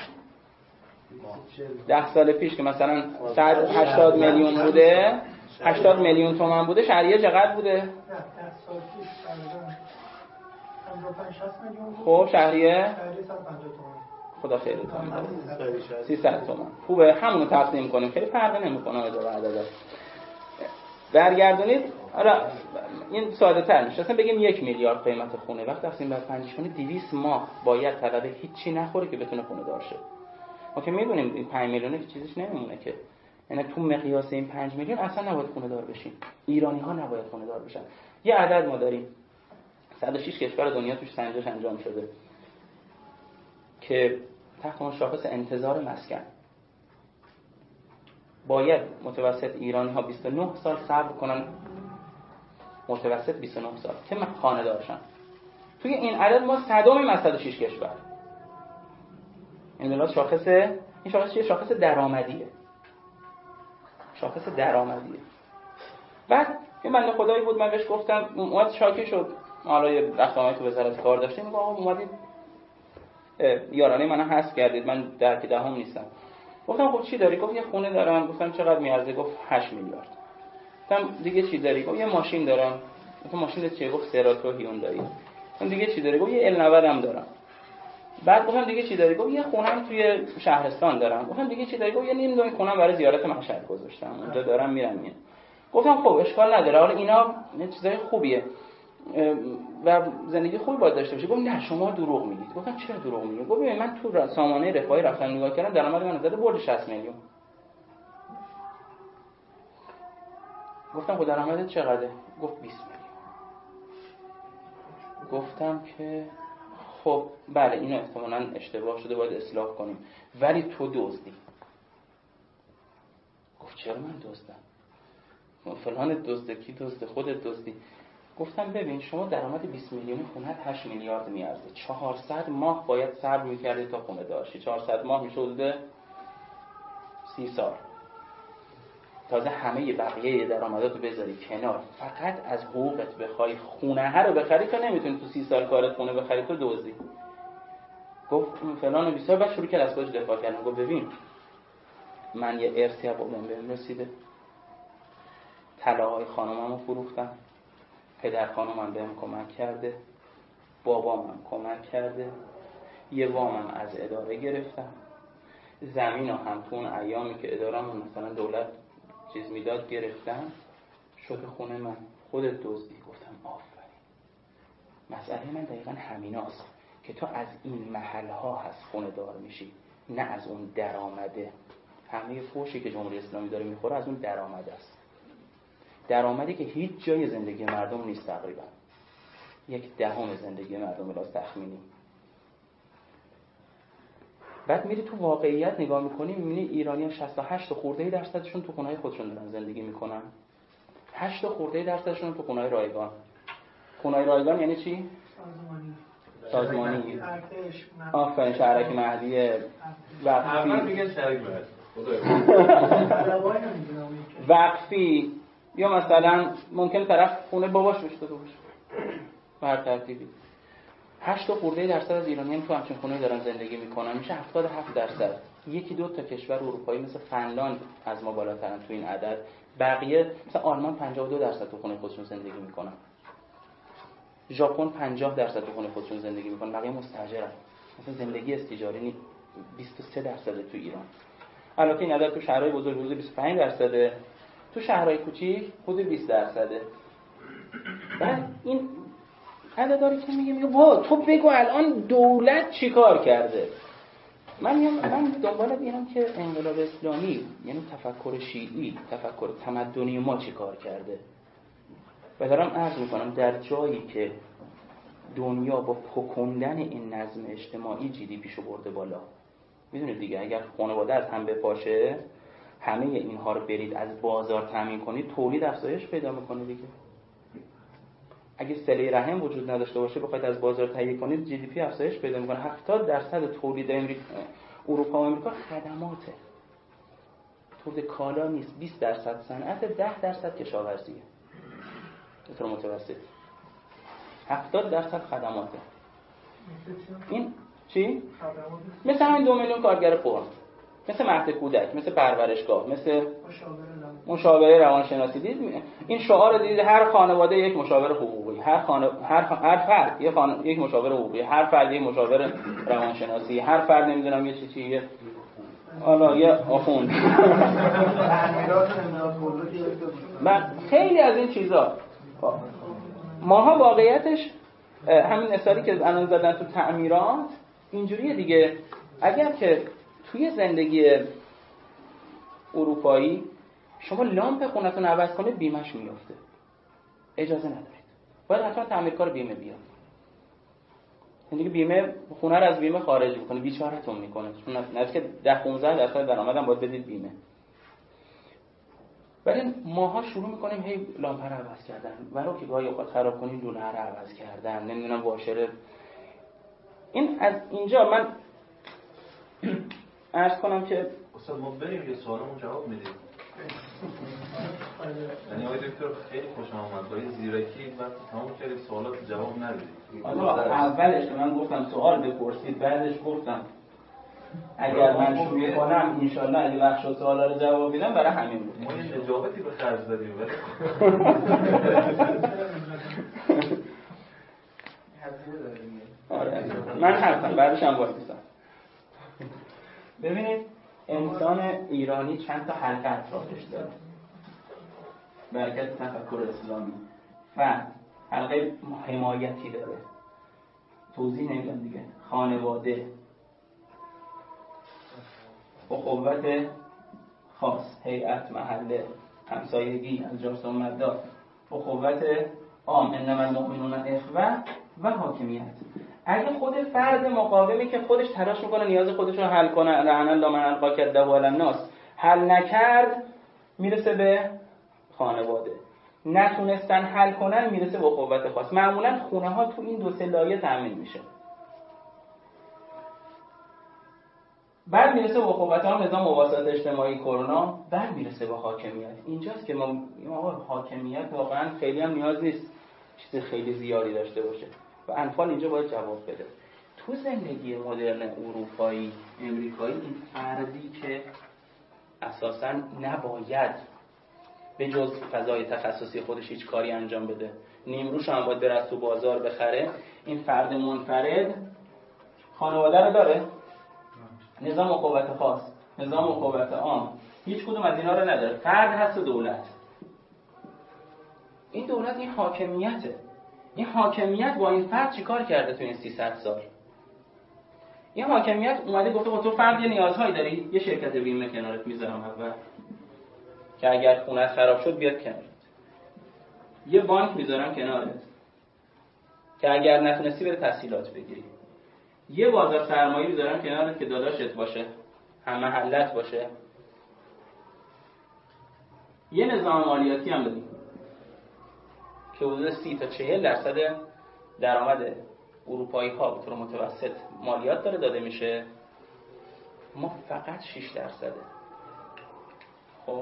[SPEAKER 6] ده سال پیش که مثلا صد و هشتاد میلیون بوده، هشتاد میلیون تومان بوده، شهریه چقدر بوده؟
[SPEAKER 2] نه ده سال پیش تقریبا پنجاه و پنج شصت میلیون بود.
[SPEAKER 6] خب شهریه
[SPEAKER 2] شهریه صد و پنجاه تومان.
[SPEAKER 6] خدا خیرتون بده. سیصد تومان. خوبه همونو تقسیم کنیم خیلی فرقی نمیکنه به عدد. برگردونید حالا این ساده تر میشه. اصلا بگیم یک میلیارد قیمت خونه وقت تقسیم بر پنج کنه دویست ماه باید طلبه هیچی نخوره که بتونه خونه دار شه. ما که میدونیم این پنج میلیونه که چیزیش نمیمونه که. یعنی تو مقیاس این پنج میلیون اصلا نباید خونه دار بشین. ایرانی ها نباید خونه دار بشن. یه عدد ما داریم. صد و شش کشور دنیا توش سنجش انجام شده که تحت اون شاخص انتظار مسکن باید متوسط ایرانی ها بیست و نه سال صبر کنن، متوسط بیست و نه سال که خانه دارشن. توی این عدد ما صدامیم از صد و شش کشور. این دلات شاخص این شاخص چیه؟ شاخص درآمدیه. شاخص درآمدیه. بعد یه بنده خدایی بود من بهش گفتم اومد شاکی شد. حالا یه رفتاری تو وزارت کار داشتیم میگم آقا اومدید یارانه منو حذف کردید من درک دهم نیستم. گفتم خب چی داری؟ گفت یه خونه دارم. گفتم چقدر میارزه؟ گفت هشت میلیارد. گفتم دیگه چی داری؟ گفت یه ماشین دارم. گفتم ماشین چیه؟ گفت سراتو هیوندای. گفتم دیگه چی داری؟ گفت یه ال نود هم دارم. بعد گفتم دیگه چی داری؟ گفت یه خونه‌ام توی شهرستان دارم. گفتم دیگه چی داری؟ گفت یه نیم دونه خونه‌ام برای زیارت مشهد گذاشتم. اونجا دارم میرم میام. گفتم خب اشکال نداره. حالا اینا چیزای خوبیه. و زندگی خوبی باید داشته باشی. گفت نه شما دروغ میگید. گفتم چرا دروغ میگی؟ گفت ببین من تو سامانه رفاهی رفتم نگاه کردم درآمد من زده برد شصت میلیون. گفتم خب درآمدت چقدره؟ گفت بیست میلیون. گفتم که خب بله اینو احتمالاً اشتباه شده باید اصلاح کنیم ولی تو دزدی. گفت چرا من دزدم؟ فلان دزده کی دزده؟ خودت دزدی. گفتم ببین شما درآمد بیست میلیونی خونه هشت میلیارد میارزه. چهارصد ماه باید صبر می‌کردی تا خونه داشتی. چهارصد ماه میشه حدود سی سال. تازه همه بقیه درآمداتو بذاری کنار فقط از حقوقت بخوای خونه ها رو بخری که نمیتونی تو سی سال کارت خونه بخری تو دزدی. گفت فلان بیست بعد شروع کرد از خودش دفاع کردن. گفت ببین من یه ارثی از بابام بهم رسیده. طلاهای خانوممو فروختم. پدر خانومم بهم کمک کرده. بابامم کمک کرده. یه وامم از اداره گرفتم. زمینو هم تو اون ایامی که اداره‌مون مثلا دولت چیز میداد گرفتم. شده خونه من. خودت دزدی. گفتم آفرین. مسئله من دقیقاً همیناست که تو از این محل‌ها هست خونه دار میشی نه از اون درآمده. همه فوشی که جمهوری اسلامی داره میخوره از اون درآمد است. درآمدی که هیچ جای زندگی مردم نیست تقریبا. یک دهم زندگی مردم بلاس تخمینی. بعد میری تو واقعیت نگاه میکنی میبینی ایرانی‌ها شصت و هشت خورده درصدشون تو خونه‌های خودشون دارن زندگی میکنن. هشت خورده درصدشون تو خونه‌های رایگان. خونه‌های رایگان یعنی چی؟
[SPEAKER 2] سازمانی.
[SPEAKER 6] سازمانی. آفرین شهرک مهدی وقفی.
[SPEAKER 4] اول میگن شهرک مهدی.
[SPEAKER 6] وقفی یا مثلا ممکن طرف خونه باباش داشته باشه. به هر ترتیبی. هشت خورده درصد از ایرانیان تو همچین خونه دارن زندگی میکنن. میشه هفتاد و هفت درصد. یکی دو تا کشور اروپایی مثل فنلاند از ما بالاترن تو این عدد. بقیه مثلا آلمان پنجاه و دو درصد تو خونه خودشون زندگی میکنن. ژاپن پنجاه درصد تو خونه خودشون زندگی میکنن. بقیه مستاجرن. مثلا زندگی استیجاری بیست و سه درصد تو ایران. البته این عدد تو شهرهای بزرگ حدود بیست و پنج درصده، تو شهرهای کوچیک حدود بیست درصده. بعد این عدداری که میگه میگه وا تو بگو الان دولت چیکار کرده. من میام من دنبال اینم که انقلاب اسلامی یعنی تفکر شیعی، تفکر تمدنی ما چیکار کرده. و دارم عرض میکنم در جایی که دنیا با پکندن این نظم اجتماعی جی دی پیشو برده بالا، میدونید دیگه اگر خانواده از هم بپاشه، همه اینها رو برید از بازار تامین کنید، تولید افزایش پیدا میکنه دیگه. اگه صله رحم وجود نداشته باشه بخواید از بازار تهیه کنید، جی دی پی افزایش پیدا میکنه. هفتاد درصد تولید امریکا، اروپا و امریکا خدماته، تولید کالا نیست. بیست درصد صنعت، ده درصد کشاورزیه به طور متوسط، هفتاد درصد خدماته. این چی؟ مثل همین دو میلیون کارگر فرم، مثل مهد کودک، مثل پرورشگاه، مثل مشاوره روانشناسی. دید این شعار دید هر خانواده یک مشاور حقوقی، هر خانه هر خ... هر فرد یک خان... یک مشاور حقوقی، هر فرد یک مشاور روانشناسی، هر فرد نمیدونم یه چی چیه حالا یه آخوند. من خیلی از این چیزا ماها واقعیتش همین مثالی که الان زدن تو تعمیرات اینجوریه دیگه. اگر که توی زندگی اروپایی شما لامپ خونتون عوض کنید بیمهش میفته، اجازه ندارید، باید حتما تعمیرکار بیمه بیاد. یعنی بیمه خونه رو از بیمه خارج میکنه، بیچارهتون میکنه، چون نزدیک ده پانزده درصد درآمدم باید بدید بیمه. ولی ماها شروع میکنیم هی لامپ رو عوض کردن، ولو که گاهی اوقات خراب کنیم دونه رو عوض کردن، نمیدونم واشر. این از اینجا من عرض کنم که
[SPEAKER 4] استاد ما بریم یه سوالمون جواب میدیم. یعنی آقای دکتر خیلی خوش آمد با این زیرکی وقتی تمام کردید سوالات جواب ندید.
[SPEAKER 6] حالا اولش که من گفتم سوال بپرسید، بعدش گفتم اگر من شروع می‌کنم ان شاءالله اگه بخش سوالا رو جواب میدم برای همین بود.
[SPEAKER 4] ما یه نجابتی به خرج دادیم ولی
[SPEAKER 6] آره من هستم بعدش هم وایس میسم. ببینید انسان ایرانی چند تا حلقه اطرافش داره، برکت تفکر اسلامی. و حلقه حمایتی داره، توضیح نمیدم دیگه، خانواده، اخوت خاص، هیئت، محله، همسایگی، الجاس و مدار، اخوت عام، انما المؤمنون اخوه، و حاکمیت. اگه خود فرد مقاومی که خودش تلاش میکنه نیاز خودش رو حل کنه، لعن الله من القا کده علی الناس، حل نکرد میرسه به خانواده، نتونستن حل کنن میرسه به اخوت خاص. معمولا خونه ها تو این دو سه لایه تامین میشه، بعد میرسه به اخوت ها، نظام مواسات اجتماعی کرونا، بعد میرسه به حاکمیت. اینجاست که ما آقا حاکمیت واقعا خیلی هم نیاز نیست چیز خیلی زیادی داشته باشه و انفال اینجا باید جواب بده. تو زندگی مدرن اروپایی امریکایی این فردی که اساساً نباید به جز فضای تخصصی خودش هیچ کاری انجام بده، نیمروش هم باید بره تو بازار بخره، این فرد منفرد خانواده رو داره، نظام اخوت خاص، نظام اخوت عام، هیچ کدوم از اینا رو نداره، فرد هست و دولت. این دولت این حاکمیته. این حاکمیت با این فرد چیکار کرده تو این سیصد سال؟ این حاکمیت اومده گفته خب تو فرد یه نیازهایی داری، یه شرکت بیمه کنارت میذارم اول که اگر خونت خراب شد بیاد کنارت، یه بانک میذارم کنارت که اگر نتونستی بره تسهیلات بگیری، یه بازار سرمایه میذارم کنارت که داداشت باشه، هم محلت باشه، یه نظام مالیاتی هم بدیم که حدود سی تا چهل درصد درآمد اروپایی ها به طور متوسط مالیات داره داده میشه، ما فقط شش درصده. خب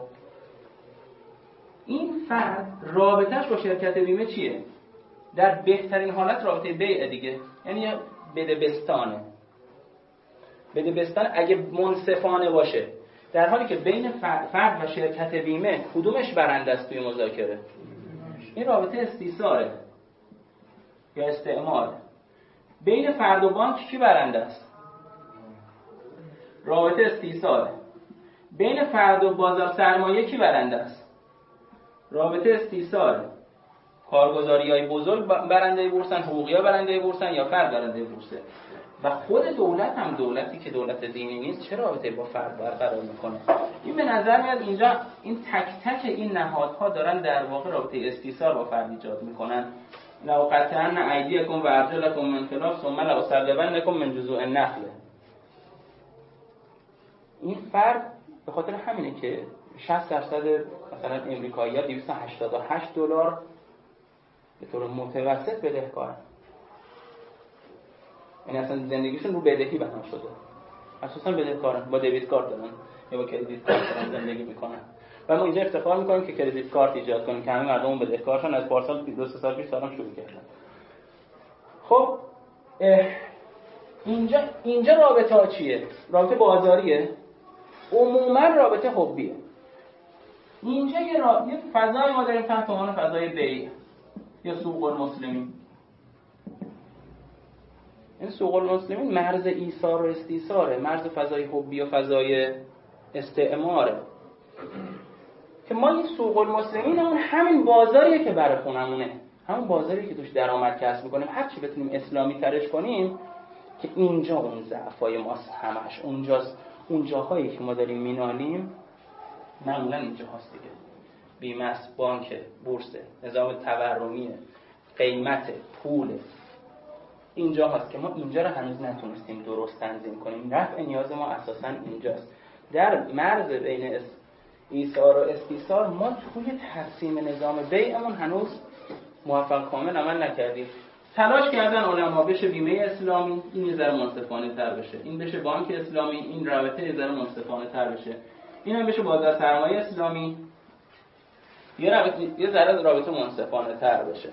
[SPEAKER 6] این فرد رابطهش با شرکت بیمه چیه؟ در بهترین حالت رابطه بیع دیگه، یعنی بدبستانه. بدبستان اگه منصفانه باشه، در حالی که بین فرد و شرکت بیمه کدومش برنده است توی مذاکره؟ این رابطه استیثاره یا استعمار. بین فرد و بانک کی برنده است؟ رابطه استیثاره. بین فرد و بازار سرمایه کی برنده است؟ رابطه استیصال. کارگزاری‌های بزرگ برنده بورسن، حقوقی‌ها برنده بورسن یا فرد برنده بورسه؟ و خود دولت هم، دولتی که دولت دینی نیست، چه رابطه با فرد برقرار میکنه؟ این به نظر میاد اینجا این تک تک این نهادها دارن در واقع رابطه استیصال با فرد ایجاد میکنن. لو قطعن ایدیکم و ارجلکم من خلاف ثم لأصلبنکم من جذوع النخل. این فرد به خاطر همینه که شصت درصد مثلا امریکایی‌ها دویست و هشتاد و هشت دلار به طور متوسط بدهکارن. یعنی اصلا زندگیشون رو بدهی بنا شده، اساسا بدهکارن، با دیبیت کارت دارن یا با کردیت کارت دارن زندگی میکنن. و ما اینجا افتخار میکنیم که کردیت کارت ایجاد کنیم که همه مردم بدهکارشون از پارسال دو سه سال پیش سالم شروع کردن. خب اینجا اینجا رابطه ها چیه؟ رابطه بازاریه؟ عموما رابطه حبیه. اینجا یه, را... یه فضای ما داریم تحت عنوان فضای بیع یا سوق المسلمین. این سوق المسلمین مرز ایثار و استیثاره، مرز فضای حبی و فضای استعماره. که ما این سوق المسلمین همون همین بازاریه که برای خونمونه، همون بازاریه که توش درآمد کسب میکنیم. هر چی بتونیم اسلامی ترش کنیم که اینجا اون ضعفای ماست همش، اونجاست. اون جاهایی که ما داریم مینالیم معمولا اینجا هست دیگه. بیمه است، بانک، بورس، نظام تورمی، قیمت، پول، اینجا هست که ما اینجا رو هنوز نتونستیم درست تنظیم کنیم. رفع نیاز ما اساساً اینجاست. در مرز بین ایثار و استیثار ما توی تقسیم نظام بیعمون هنوز موفق کامل عمل نکردیم. تلاش کردن علما بشه بیمه اسلامی، این یه ذره منصفانه تر بشه، این بشه بانک اسلامی، این رابطه یه ذره منصفانه تر بشه، این هم بشه بازار سرمایه اسلامی، یه رابطه یه ذره رابطه منصفانه تر بشه.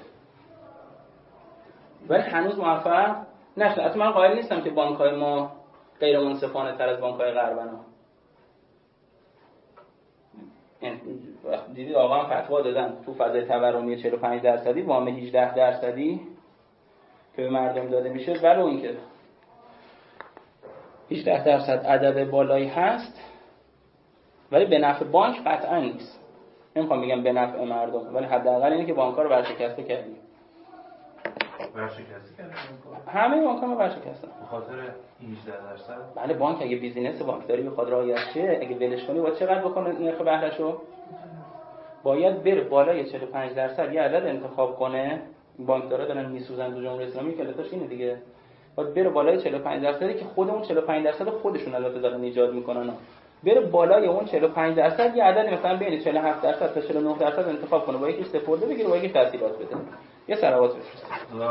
[SPEAKER 6] ولی هنوز موفق نشده. اصلا من قائل نیستم که بانک‌های ما غیر منصفانه تر از بانک‌های غربن ها. دیدید آقا هم فتوا دادن تو فضای تورمی چهل و پنج درصدی، وام هجده درصدی که به مردم داده میشه، ولو اینکه هجده درصد عدد بالایی هست ولی به نفع بانک قطعا نیست. نمیخوام بگم به نفع مردم، ولی حداقل اینه که بانک‌ها رو ورشکسته کردیم.
[SPEAKER 4] ورشکسته کردیم
[SPEAKER 6] همه بانک‌ها رو ورشکستن
[SPEAKER 4] به خاطر هجده درصد.
[SPEAKER 6] بله، بانک اگه بیزینس بانکداری بخواد رعایت شه، اگه ولش کنی باید چقدر بکنه نرخ بهرهشو؟ باید بره بالای چهل و پنج درصد یه عدد انتخاب کنه. بانکدارا دارن میسوزن تو جمهوری اسلامی که لطفش اینه دیگه. باید بره بالای چهل و پنج درصدی که خود اون چهل و پنج درصد خودشون البته دارن ایجاد میکنن. بره بالای اون چهل و پنج درصد یه عدد مثلا بین چهل و هفت درصد تا چهل و نه درصد انتخاب کنه، با یکی سپرده بگیره، با یکی تسهیلات بده. یه سراوات بفرسته.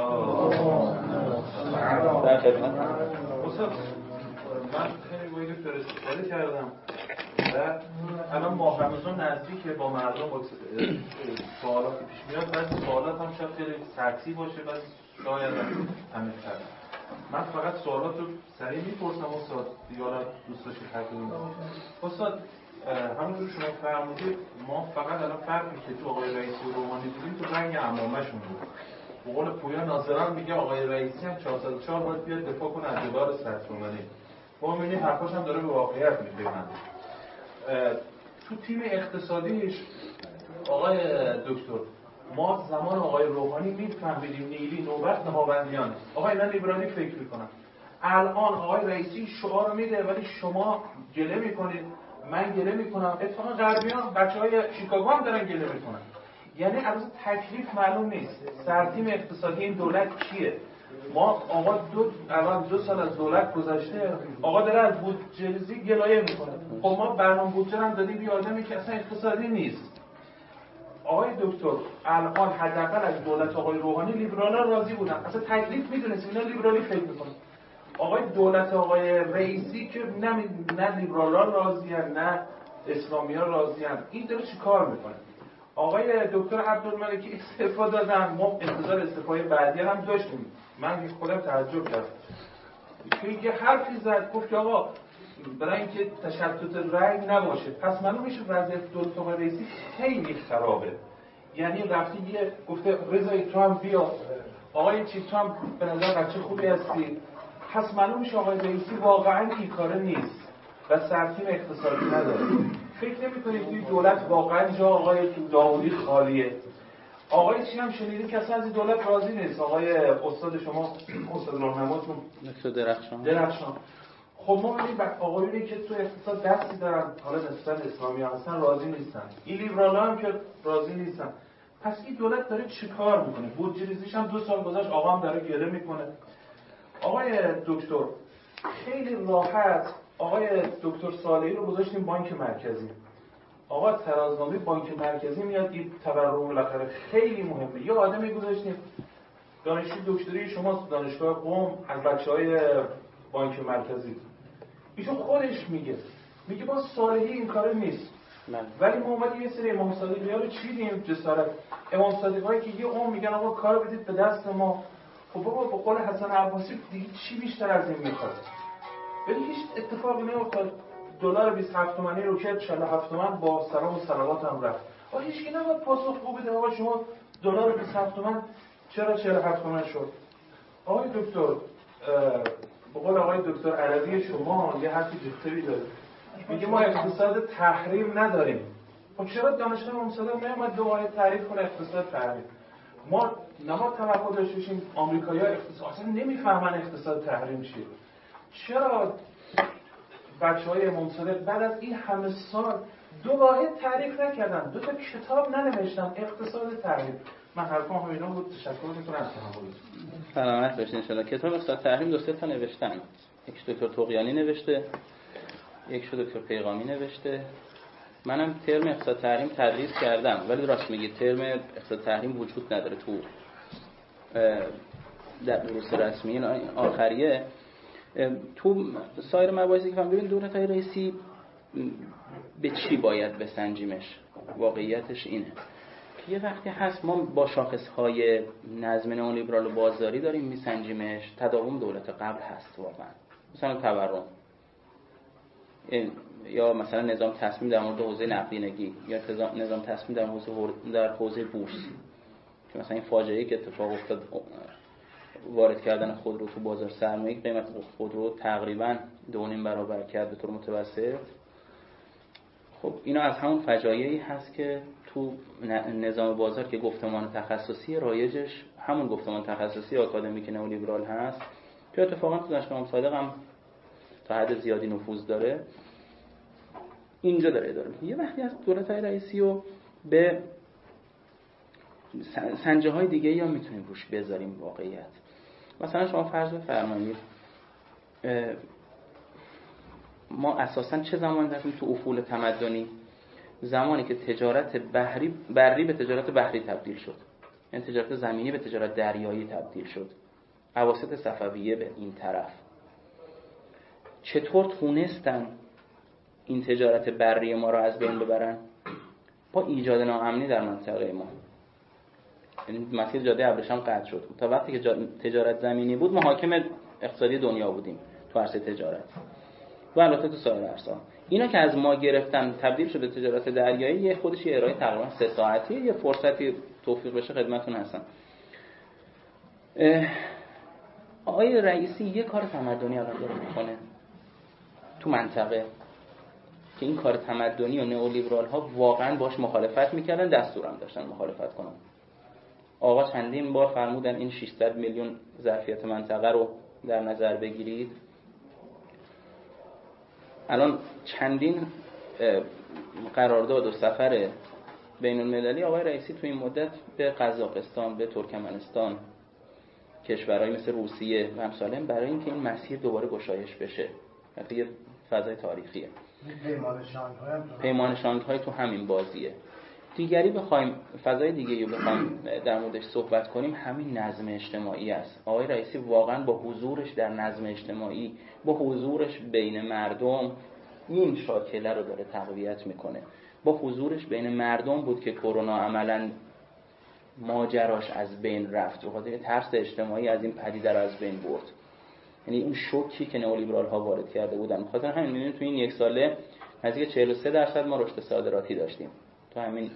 [SPEAKER 6] در خدمت.
[SPEAKER 4] استاد من خیلی ویدیو فرستاده کردم و الان ماه رمضان نزدیکه، با مردم با سوالاتی پیش میاد. بعضی سوالات هم شاید خیلی سطحی باشه، بعضی شاید همه تر. من فقط سوالات رو سریع میپرسم استاد، دیگران دوست داشتید تکمیل استاد. همونجور شما فرمودید ما فقط الان فرقی که تو آقای رئیسی و روحانی دیدیم تو رنگ عمامه‌شون بود. به قول پویا ناظران میگه آقای رئیسی هم چهارصد و چهار باید بیاد دفاع کنه از دلار صد تومانی. ما می‌بینیم حرفاش هم داره به واقعیت میپیوندن. تو تیم اقتصادیش آقای دکتر ما زمان آقای روحانی میفهمیدیم نیلی نوبت نهاوندیانه. آقای من لیبرالی فکر میکنم. الان آقای رئیسی شعار میده ولی شما گله میکنید، من گله میکنم، اتفاقا غربیان بچهای شیکاگو هم دارن گله میکنن. یعنی از تکلیف معلوم نیست. سرتیم اقتصادی این دولت کیه؟ ما آقا دو الان دو سال از دولت گذشته، آقا داره از بودجه ریزی گلایه میکنه. خب ما برنامه بودجه هم دادیم یه آدمی که اصلا اقتصادی نیست. آقای دکتر الان حداقل از دولت آقای روحانی لیبرالا راضی بودن، اصلا تکلیف میدونست اینا لیبرالی فکر میکنن. آقای دولت آقای رئیسی که نه نه لیبرالا راضیان نه اسلامی‌ها راضیان، این داره چیکار میکنه؟ آقای دکتر عبدالملکی استعفا دادن، ما انتظار استعفای بعدی هم داشتیم. من خودم تعجب کردم که یه حرفی زد، گفت که آقا برای اینکه تشتت رأی نباشه پس معلوم میشه وضعیت دولت آقای رئیسی خیلی خرابه. یعنی رفتی یه گفته رضای تو هم بیا، آقای چی تو هم به نظر بچه خوبی هستی، پس معلوم میشه آقای رئیسی واقعا این کاره نیست. و سرتیم اقتصادی نداره. فکر نمی‌کنید این دولت واقعا جا آقای داوودی خالیه؟ آقای چی هم شنیدید که اصلا از این دولت راضی نیست. آقای استاد شما، استاد راهنماتون
[SPEAKER 6] دکتر درخشان
[SPEAKER 4] درخشان خب ما می‌بینیم آقایونی که تو اقتصاد دستی دارن، حالا نسبت اسلامی هستن، راضی نیستن. این لیبرالا هم که راضی نیستن. پس این دولت داره چیکار میکنه؟ بودجه ریزیش هم دو سال گذشت، آقا هم داره گله میکنه. آقای دکتر خیلی راحت آقای دکتر صالحی رو گذاشتیم بانک مرکزی. آقا ترازنامه بانک مرکزی میاد این تورم بالاخره خیلی مهمه. یه آدمی گذاشتیم دانشجوی دکتری شما دانشگاه قم از بچهای بانک مرکزی، ایشون خودش میگه میگه با صالحی این کار نیست. من. ولی ما اومدیم یه سری امام صادقی ها رو چیدیم جسارت. امام صادقی هایی که یه عمر میگن آقا کار بدید به دست ما. خب بابا به قول حسن عباسی دیگه چی بیشتر از این میخواد؟ ولی هیچ اتفاقی نمیافتاد. دلار بیست و هفت تومانی رو کرد چهل و هفت تومن با سلام و صلوات هم رفت. آقا هیچ کی نباید پاسخ بده آقا شما دلار بیست و هفت تومن چرا چهل و هفت تومن شد؟ آقای دکتر به قول آقای دکتر عربی شما یه حرفی جفتری داره، میگه ما اقتصاد تحریم نداریم. خب چرا دانشگاه امام صادق نمیاد دو آیه تعریف کنه اقتصاد تحریم؟ ما نما توقع داشته باشیم آمریکایی‌ها اقتصاد اصلا نمیفهمن اقتصاد تحریم چیه. چرا بچهای امام صادق بعد از این همه سال دو واحد تعریف نکردن، دو تا کتاب ننوشتن اقتصاد تحریم؟ من حرفم همینا بود. تشکر می‌کنم از تحملتون.
[SPEAKER 6] سلامت باشین ان شاءالله. کتاب اقتصاد تحریم دو سه تا نوشتن. یک دکتر طغیانی نوشته، یک دکتر پیغامی نوشته. منم ترم اقتصاد تحریم تدریس کردم، ولی راست میگی ترم اقتصاد تحریم وجود نداره تو در دروس رسمی آخریه. تو سایر مباحثی که فهم ببین دولت‌های رئیسی به چی باید بسنجیمش؟ واقعیتش اینه که یه وقتی هست ما با شاخص‌های نظم نئولیبرال و بازاری داریم میسنجیمش، تداوم دولت قبل هست واقعا. مثلا تورم یا مثلا نظام تصمیم در مورد حوزه نقدینگی یا نظام تصمیم در حوزه در حوزه بورس، که مثلا این فاجعه‌ای که اتفاق افتاد وارد کردن خودرو تو بازار سرمایه، قیمت خودرو تقریبا دو نیم برابر کرد به طور متوسط. خب اینا از همون فجایعی هست که تو نظام بازار که گفتمان تخصصی رایجش همون گفتمان تخصصی آکادمیک نئولیبرال هست که اتفاقا تو دانشگاه امام صادق هم تا حد زیادی نفوذ داره، اینجا داره اداره میشه. یه وقتی از دولت‌های رئیسی رو به سنجه های دیگه یا میتونیم روش بذاریم واقعیت. مثلا شما فرض بفرمایید ما اساساً چه زمانی داشتیم تو افول تمدنی؟ زمانی که تجارت بحری بری به تجارت بحری تبدیل شد، یعنی تجارت زمینی به تجارت دریایی تبدیل شد. اواسط صفویه به این طرف چطور تونستن این تجارت بری ما را از بین ببرن؟ با ایجاد ناامنی در منطقه ما. یعنی مسیر جاده ابریشم قطع شد. تا وقتی که تجارت زمینی بود ما حاکم اقتصادی دنیا بودیم تو عرصه تجارت و البته تو سایر عرصه‌ها. اینا که از ما گرفتن تبدیل شد به تجارت دریایی، یه خودش یه ارائه تقریبا سه ساعتی یه فرصتی توفیق بشه خدمتتون هستم. آقای رئیسی یه کار تمدنی الان داره میکنه تو منطقه که این کار تمدنی و نئولیبرال ها واقعا باش مخالفت میکردن، دستورم داشتن مخالفت کنن. آقا چندین بار فرمودن این ششصد میلیون ظرفیت منطقه رو در نظر بگیرید. الان چندین قرارداد و سفر بین المللی آقای رئیسی تو این مدت به قزاقستان، به ترکمنستان، کشورهای مثل روسیه و امثال این برای اینکه این مسیر دوباره گشایش بشه. حتی یه فضای تاریخیه. پیمان شانگهای تو همین بازیه. دیگری بخوایم فضای دیگه‌ای رو بخوایم در موردش صحبت کنیم، همین نظم اجتماعی است. آقای رئیسی واقعا با حضورش در نظم اجتماعی، با حضورش بین مردم این شاکله رو داره تقویت میکنه. با حضورش بین مردم بود که کرونا عملاً ماجراش از بین رفت، بخاطر ترس اجتماعی از این پدیده رو از بین برد. یعنی اون شوکی که نئولیبرال ها وارد کرده بودن، بخاطر همین می‌بینید تو این یک ساله نزدیک چهل و سه درصد ما رشد صادراتی داشتیم. تو همین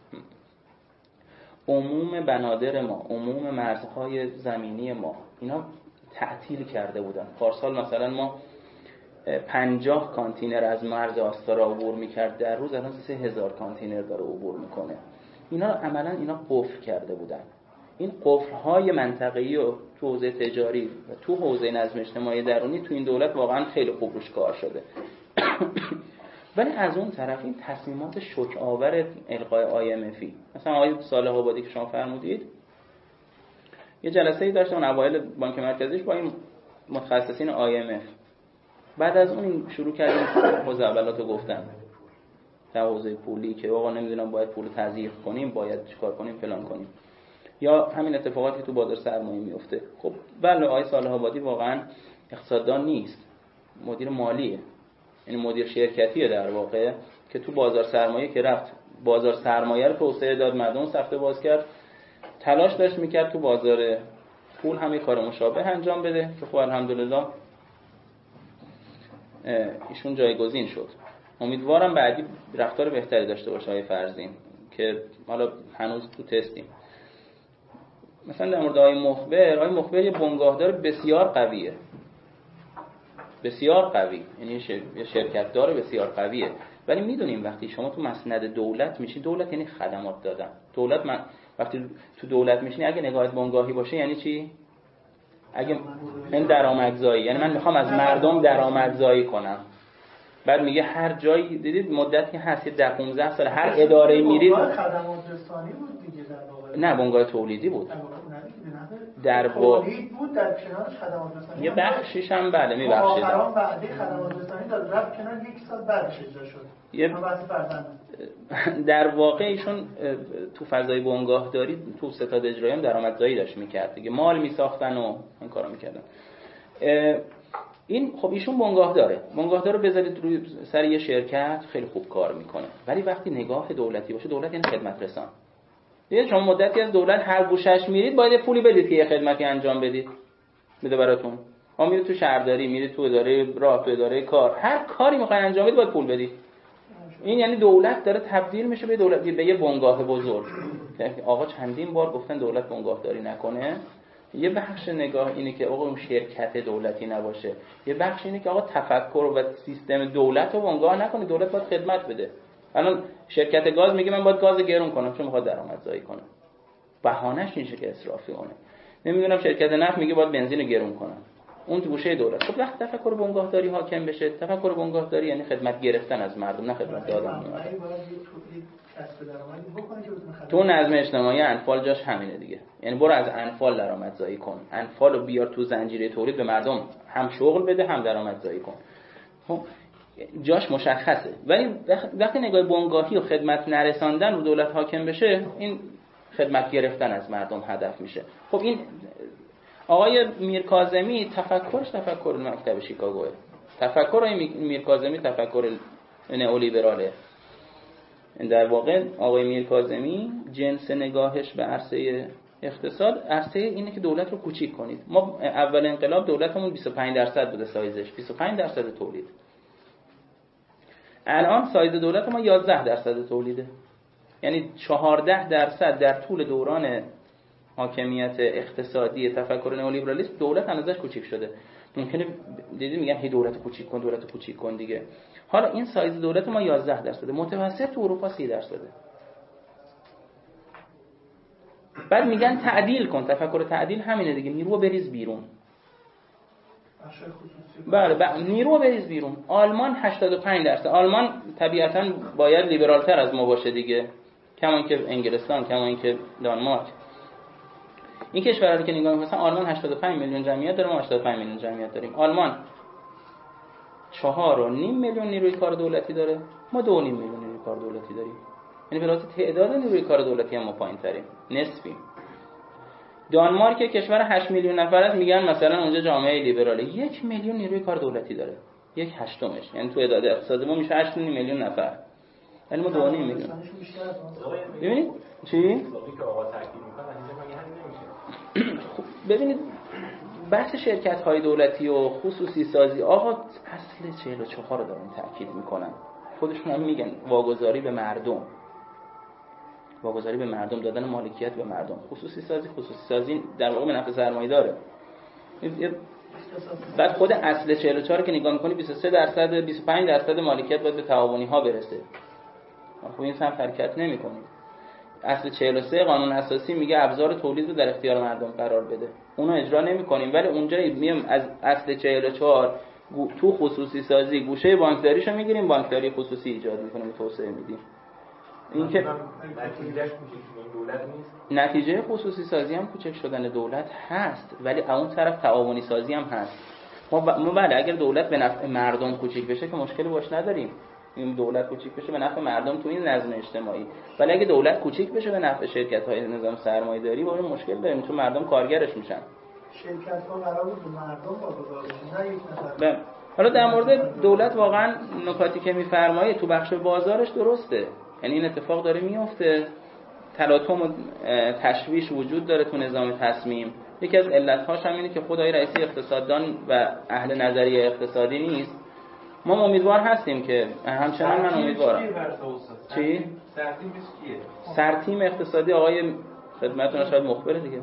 [SPEAKER 6] عموم بنادر ما، عموم مرزهای زمینی ما اینا تعطیل کرده بودن. پارسال مثلا ما پنجاه کانتینر از مرز آستارا عبور میکرد در روز، الان سه هزار کانتینر داره عبور میکنه. اینا عملا اینا قفل کرده بودن. این قفل‌های منطقه‌ای و تو حوزه تجاری و تو حوزه نظم اجتماعی درونی تو این دولت واقعا خیلی خوب روش کار شده. ولی از اون طرف این تصمیمات شوک آور الغای آی ام افی، مثلا آقای صالح آبادی که شما فرمودید یه جلسه‌ای داشتن اون اوایل بانک مرکزیش با این متخصصین آی ام اف، بعد از اون شروع کردیم حوزه اولاتو گفتن در حوزه پولی که آقا نمیدونم باید پول تضییع کنیم، باید چیکار کنیم، فلان کنیم، یا همین اتفاقاتی که تو بازار سرمایه میفته. خب بله آقای صالح آبادی واقعا اقتصاددان نیست، مدیر مالیه، یعنی مدیر شرکتیه در واقع، که تو بازار سرمایه که رفت بازار سرمایه رو توسعه داد، مردم صفحه باز کرد، تلاش داشت میکرد تو بازار پول هم کار مشابه انجام بده که خب الحمدلله ایشون جایگزین شد. امیدوارم بعدی رفتار بهتری داشته باشه آقای فرزین که حالا هنوز تو تستیم. مثلا در مورد آقای مخبر، آقای مخبر یه بنگاهدار بسیار قویه، بسیار قوی، یعنی یه شرکت داره بسیار قویه. ولی میدونیم وقتی شما تو مسند دولت میشی، دولت یعنی خدمات دادن. دولت من وقتی تو دولت میشینی اگه نگاهت بنگاهی باشه یعنی چی؟ اگه این درآمدزایی، یعنی من میخوام از مردم درآمدزایی کنم. بعد میگه هر جایی دیدید مدتی هست ده پانزده سال هر اداره میرید
[SPEAKER 2] خدمات رسانی بود دیگه در واقع.
[SPEAKER 6] نه بنگاه تولیدی بود.
[SPEAKER 2] در تولید بود در کنارش خدمات رسانی.
[SPEAKER 6] یه بخشیش هم بله میبخشید.
[SPEAKER 2] آخرام وعده خدمات رسانی داد رفت کنار یک سال بعدش اجرا شد.
[SPEAKER 6] یه در واقع ایشون تو فضای بنگاهداری تو ستاد اجرایی هم درآمدزایی داشت میکرد دیگه، مال میساختن و این کارا میکردن. این خب ایشون بنگاه داره، بنگاه داره بذارید روی سر یه شرکت خیلی خوب کار میکنه. ولی وقتی نگاه دولتی باشه، دولت یعنی خدمت رسان. دیگه شما مدتی از دولت هر گوشش میرید باید پولی بدید که یه خدمتی انجام بدید میده براتون. ما میرید تو شهرداری، میرید تو اداره راه، تو اداره کار، هر کاری میخواین انجام بدید باید پول بدید. این یعنی دولت داره تبدیل میشه به دولت، به یه بنگاه بزرگ. آقا چندین بار گفتن دولت بنگاهداری نکنه. یه بخش نگاه اینه که آقا اون شرکت دولتی نباشه، یه بخش اینه که آقا تفکر و سیستم دولت رو بنگاه نکنه، دولت باید خدمت بده. الان شرکت گاز میگه من باید گاز گرون کنم چون میخواد درآمدزایی کنه، بهانه‌اش میشه که اسرافی کنه. نمیدونم شرکت نفت میگه باید بنزین گرون کنم، اون تو گوشه دولت. خب وقتی تفکر بنگاهداری حاکم بشه، تفکر بنگاهداری یعنی خدمت گرفتن از مردم نه خدمت دادن. تو نظم اجتماعی انفال جاش همینه دیگه، یعنی برو از انفال درآمدزایی کن، انفال رو بیار تو زنجیره تولید، به مردم هم شغل بده هم درآمدزایی کن. خب جاش مشخصه. ولی وقتی نگاه بنگاهی و خدمت نرساندن رو دولت حاکم بشه، این خدمت گرفتن از مردم هدف میشه. خب این آقای میرکاظمی تفکرش تفکر مکتب شیکاگوه، تفکر آقای میرکاظمی تفکر نئولیبراله. در واقع آقای میرکاظمی جنس نگاهش به عرصه اقتصاد، عرصه اینه که دولت رو کوچیک کنید. ما اول انقلاب دولتمون بیست و پنج درصد بوده سایزش، بیست و پنج درصد تولید. الان سایز دولت ما یازده درصد تولیده، یعنی چهارده درصد در طول دوران حاکمیت اقتصادی تفکر نئولیبرالیسم دولت اندازش کوچیک شده. ممکنه دیدی میگن هی دولت کوچیک کن، دولت کوچیک کن دیگه. حالا این سایز دولت ما یازده درصد، متوسط تو اروپا سی درصده. بعد میگن تعدیل کن، تفکر تعدیل همینه دیگه، نیرو بریز بیرون. بله بله نیرو بریز بیرون. آلمان هشتاد و پنج درصد. آلمان طبیعتاً باید لیبرالتر از ما باشه دیگه، کما اینکه انگلستان، کما اینکه دانمارک. این کشورها رو که نگاه می‌کنیم، مثلا آلمان هشتاد و پنج میلیون جمعیت داره، ما هشتاد و پنج میلیون جمعیت داریم. آلمان چهار و نیم میلیون نیروی کار دولتی داره، ما دو و نیم میلیون نیروی کار دولتی داریم. یعنی به لحاظ تعداد نیروی کار دولتی هم ما پایین‌تریم، نسبی. دانمارک کشور هشت میلیون نفر است، میگن مثلا اونجا جامعه لیبراله، یک میلیون نیروی کار دولتی داره، یک هشتمش، یعنی تو تعداد اقتصادی ما میشه هشت میلیون نفر، یعنی ما دو و نیم میلیون. ببینید چی؟ ببینید بحث شرکت‌های دولتی و خصوصی سازی، آقا اصل چهل و چهار رو دارن تاکید میکنن، خودشون هم میگن واگذاری به مردم، واگذاری به مردم، دادن مالکیت به مردم. خصوصی سازی خصوصی سازی در واقع به نفع سرمایه‌داره. بعد خود اصل چهل و چهار که نگاه می‌کنی بیست و سه درصد بیست و پنج درصد مالکیت باید به تعاونی ها برسه. خب این سمت حرکت نمی‌کنی. اصل چهل و سه قانون اساسی میگه ابزار تولید رو در اختیار مردم قرار بده. اونو اجرا نمی‌کنیم، ولی اونجا میام از اصل چهل و چهار تو خصوصی سازی گوشه بانکداریشو میگیریم، بانکداری خصوصی ایجاد می‌کنیم، توسعه میدیم. این که
[SPEAKER 4] نتیجهش کوچیک دولت نیست.
[SPEAKER 6] نتیجه خصوصی سازی هم کوچک شدن دولت هست، ولی اون طرف تعاونی سازی هم هست. ما ب... ما بله اگر دولت به نفع مردم کوچیک بشه که مشکلی باش نداریم. این دولت کوچیک بشه به نفع مردم تو این نظم اجتماعی، ولی اگه دولت کوچیک بشه به نفع شرکت‌های نظام سرمایه‌داری با مشکل داریم، چون مردم کارگرش میشن.
[SPEAKER 2] شرکت‌ها قرار بود مردم واگذار بشن، نه یک نفر.
[SPEAKER 6] حالا در مورد دولت واقعا نکاتی که می‌فرمایید تو بخش بازارش درسته، یعنی این اتفاق داره میفته، تلاطم و تشویش وجود داره تو نظام تصمیم. یکی از علت‌هاش هم اینه که خدای رئیسی اقتصاددان و اهل نظریه اقتصادی نیست. ما امیدوار هستیم که همچنان من امیدوارم. چی؟
[SPEAKER 4] سرتیم کیه؟
[SPEAKER 6] سرتیم اقتصادی آقای خدمتتون شاید مخبره دیگه.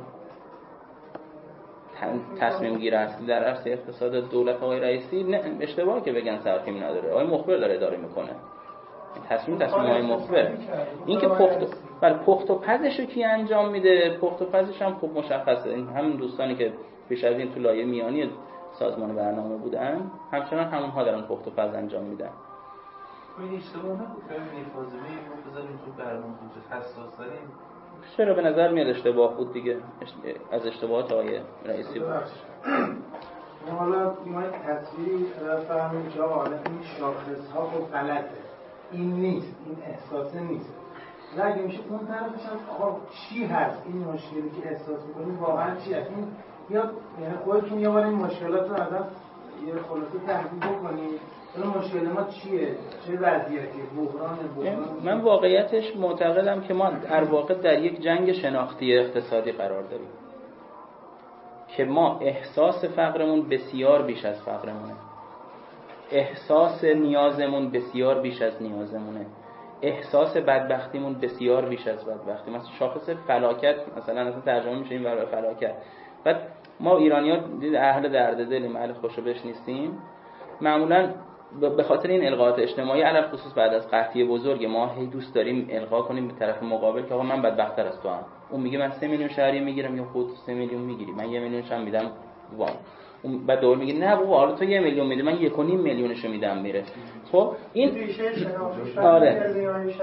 [SPEAKER 6] تصمیم گیر اصلی در عرصه اقتصاد دولت آقای رئیسی، نه اشتباهه که بگن سرتیم نداره. آقای مخبر داره اداره میکنه. تصمیم تصمیم های مخبر. این که پخت بله پخت و پزشو کی انجام میده؟ پخت و پزش هم خوب مشخصه. این همین دوستانی که پیش از این تو لایه میانی سازمان برنامه بودن، همچنان همونها دارن پخت و پز انجام میدن.
[SPEAKER 4] این اشتباه نبود که این فاضله رو بذاریم تو برنامه بود حساس داریم.
[SPEAKER 6] چرا به نظر میاد اشتباه بود دیگه، از اشتباهات آقای رئیسی بود.
[SPEAKER 2] حالا ما تصویری فهمیم که آقا این شاخص ها خب غلطه، این نیست، این احساسه نیست. اگه میشه اون طرفش هم آقا چی هست این مشکلی که احساس میکنیم واقعا چی هست؟ این یا یعنی خودتون یه بار این مشکلات رو ازم یه خلاصه تحلیل بکنید. این مشکل ما چیه؟ چه وضعیتی؟ بحران بحران
[SPEAKER 6] من واقعیتش معتقدم که ما در واقع در یک جنگ شناختی اقتصادی قرار داریم که ما احساس فقرمون بسیار بیش از فقرمونه، احساس نیازمون بسیار بیش از نیازمونه، احساس بدبختیمون بسیار بیش از بدبختی. مثلا شاخص فلاکت مثلا اصلا ترجمه میشه این برای فلاکت. بعد ما ایرانی‌ها دید اهل درد دلیم، اهل خوشوبش نیستیم. معمولاً به خاطر این القاءات اجتماعی علل خصوص بعد از قحطی بزرگ ما هی دوست داریم القا کنیم به طرف مقابل که آقا من بدبخت‌تر از تو ام. اون میگه من سه میلیون شهریه میگیرم یا خود سه میلیون میگیری، من یه میلیونش هم میدم وام. اون بعد دور میگه نه بابا حالا تو یه میلیون میدی من یک و نیم میلیونشو میدم میره. خب این
[SPEAKER 2] ریشه شناختی
[SPEAKER 6] آره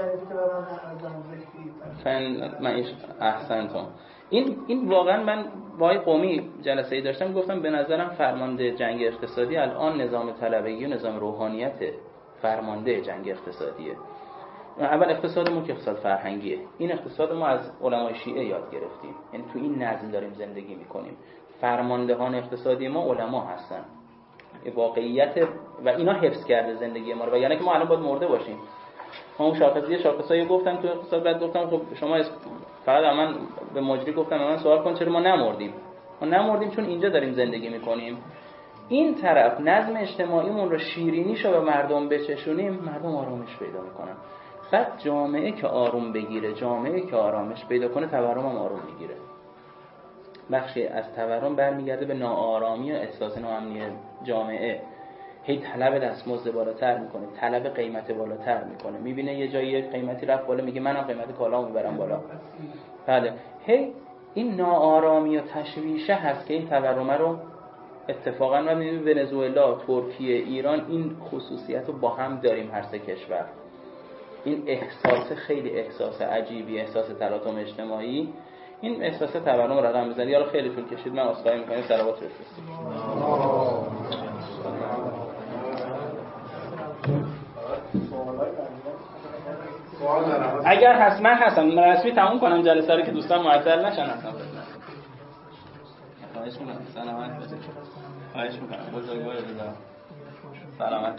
[SPEAKER 2] فن
[SPEAKER 6] من احسنتم. این این واقعا من با آقای قومی جلسه ای داشتم گفتم به نظرم فرمانده جنگ اقتصادی الان نظام طلبگی و نظام روحانیت فرمانده جنگ اقتصادیه. اول اقتصادمون که اقتصاد فرهنگیه، این اقتصاد ما از علمای شیعه یاد گرفتیم، یعنی تو این نظم داریم زندگی میکنیم. فرماندهان اقتصادی ما علما هستن، واقعیت و اینا حفظ کرده زندگی ما رو، و یعنی که ما الان باید مرده باشیم. ما اون شاخصی شاخصایی گفتم تو اقتصاد، بعد گفتم خب شما فقط من به مجری گفتم من سوال کن چرا ما نمردیم. ما نمردیم چون اینجا داریم زندگی میکنیم. این طرف نظم اجتماعیمون رو شیرینیشو به مردم بچشونیم، مردم آرامش پیدا میکنن. بعد جامعه که آروم بگیره، جامعه که آرامش پیدا کنه، تورم هم آروم میگیره. بخشی از تورم برمیگرده به ناآرامی و احساس ناامنی جامعه. هی طلب دستمزد بالاتر میکنه، طلب قیمت بالاتر میکنه، میبینه یه جایی قیمتی رفت بالا میگه منم قیمت کالامو میبرم بالا. بله هی این ناآرامی و تشویشه هست که این تورم رو اتفاقا ما میبینیم ونزوئلا، ترکیه، ایران این خصوصیت رو با هم داریم هر سه کشور. این احساس خیلی احساس عجیبی، احساس تلاطم اجتماعی، این احساس تورم رو رقم میزنه. یارو خیلی طول کشید، من عذرخواهی میکنم، صلوات بفرستید. اگر هست من هستم رسمی تموم کنم جلسه رو که دوستان معطل نشن. هستم خواهش میکنم سلامت باشید. خواهش میکنم بزرگوار بذارم سلامت.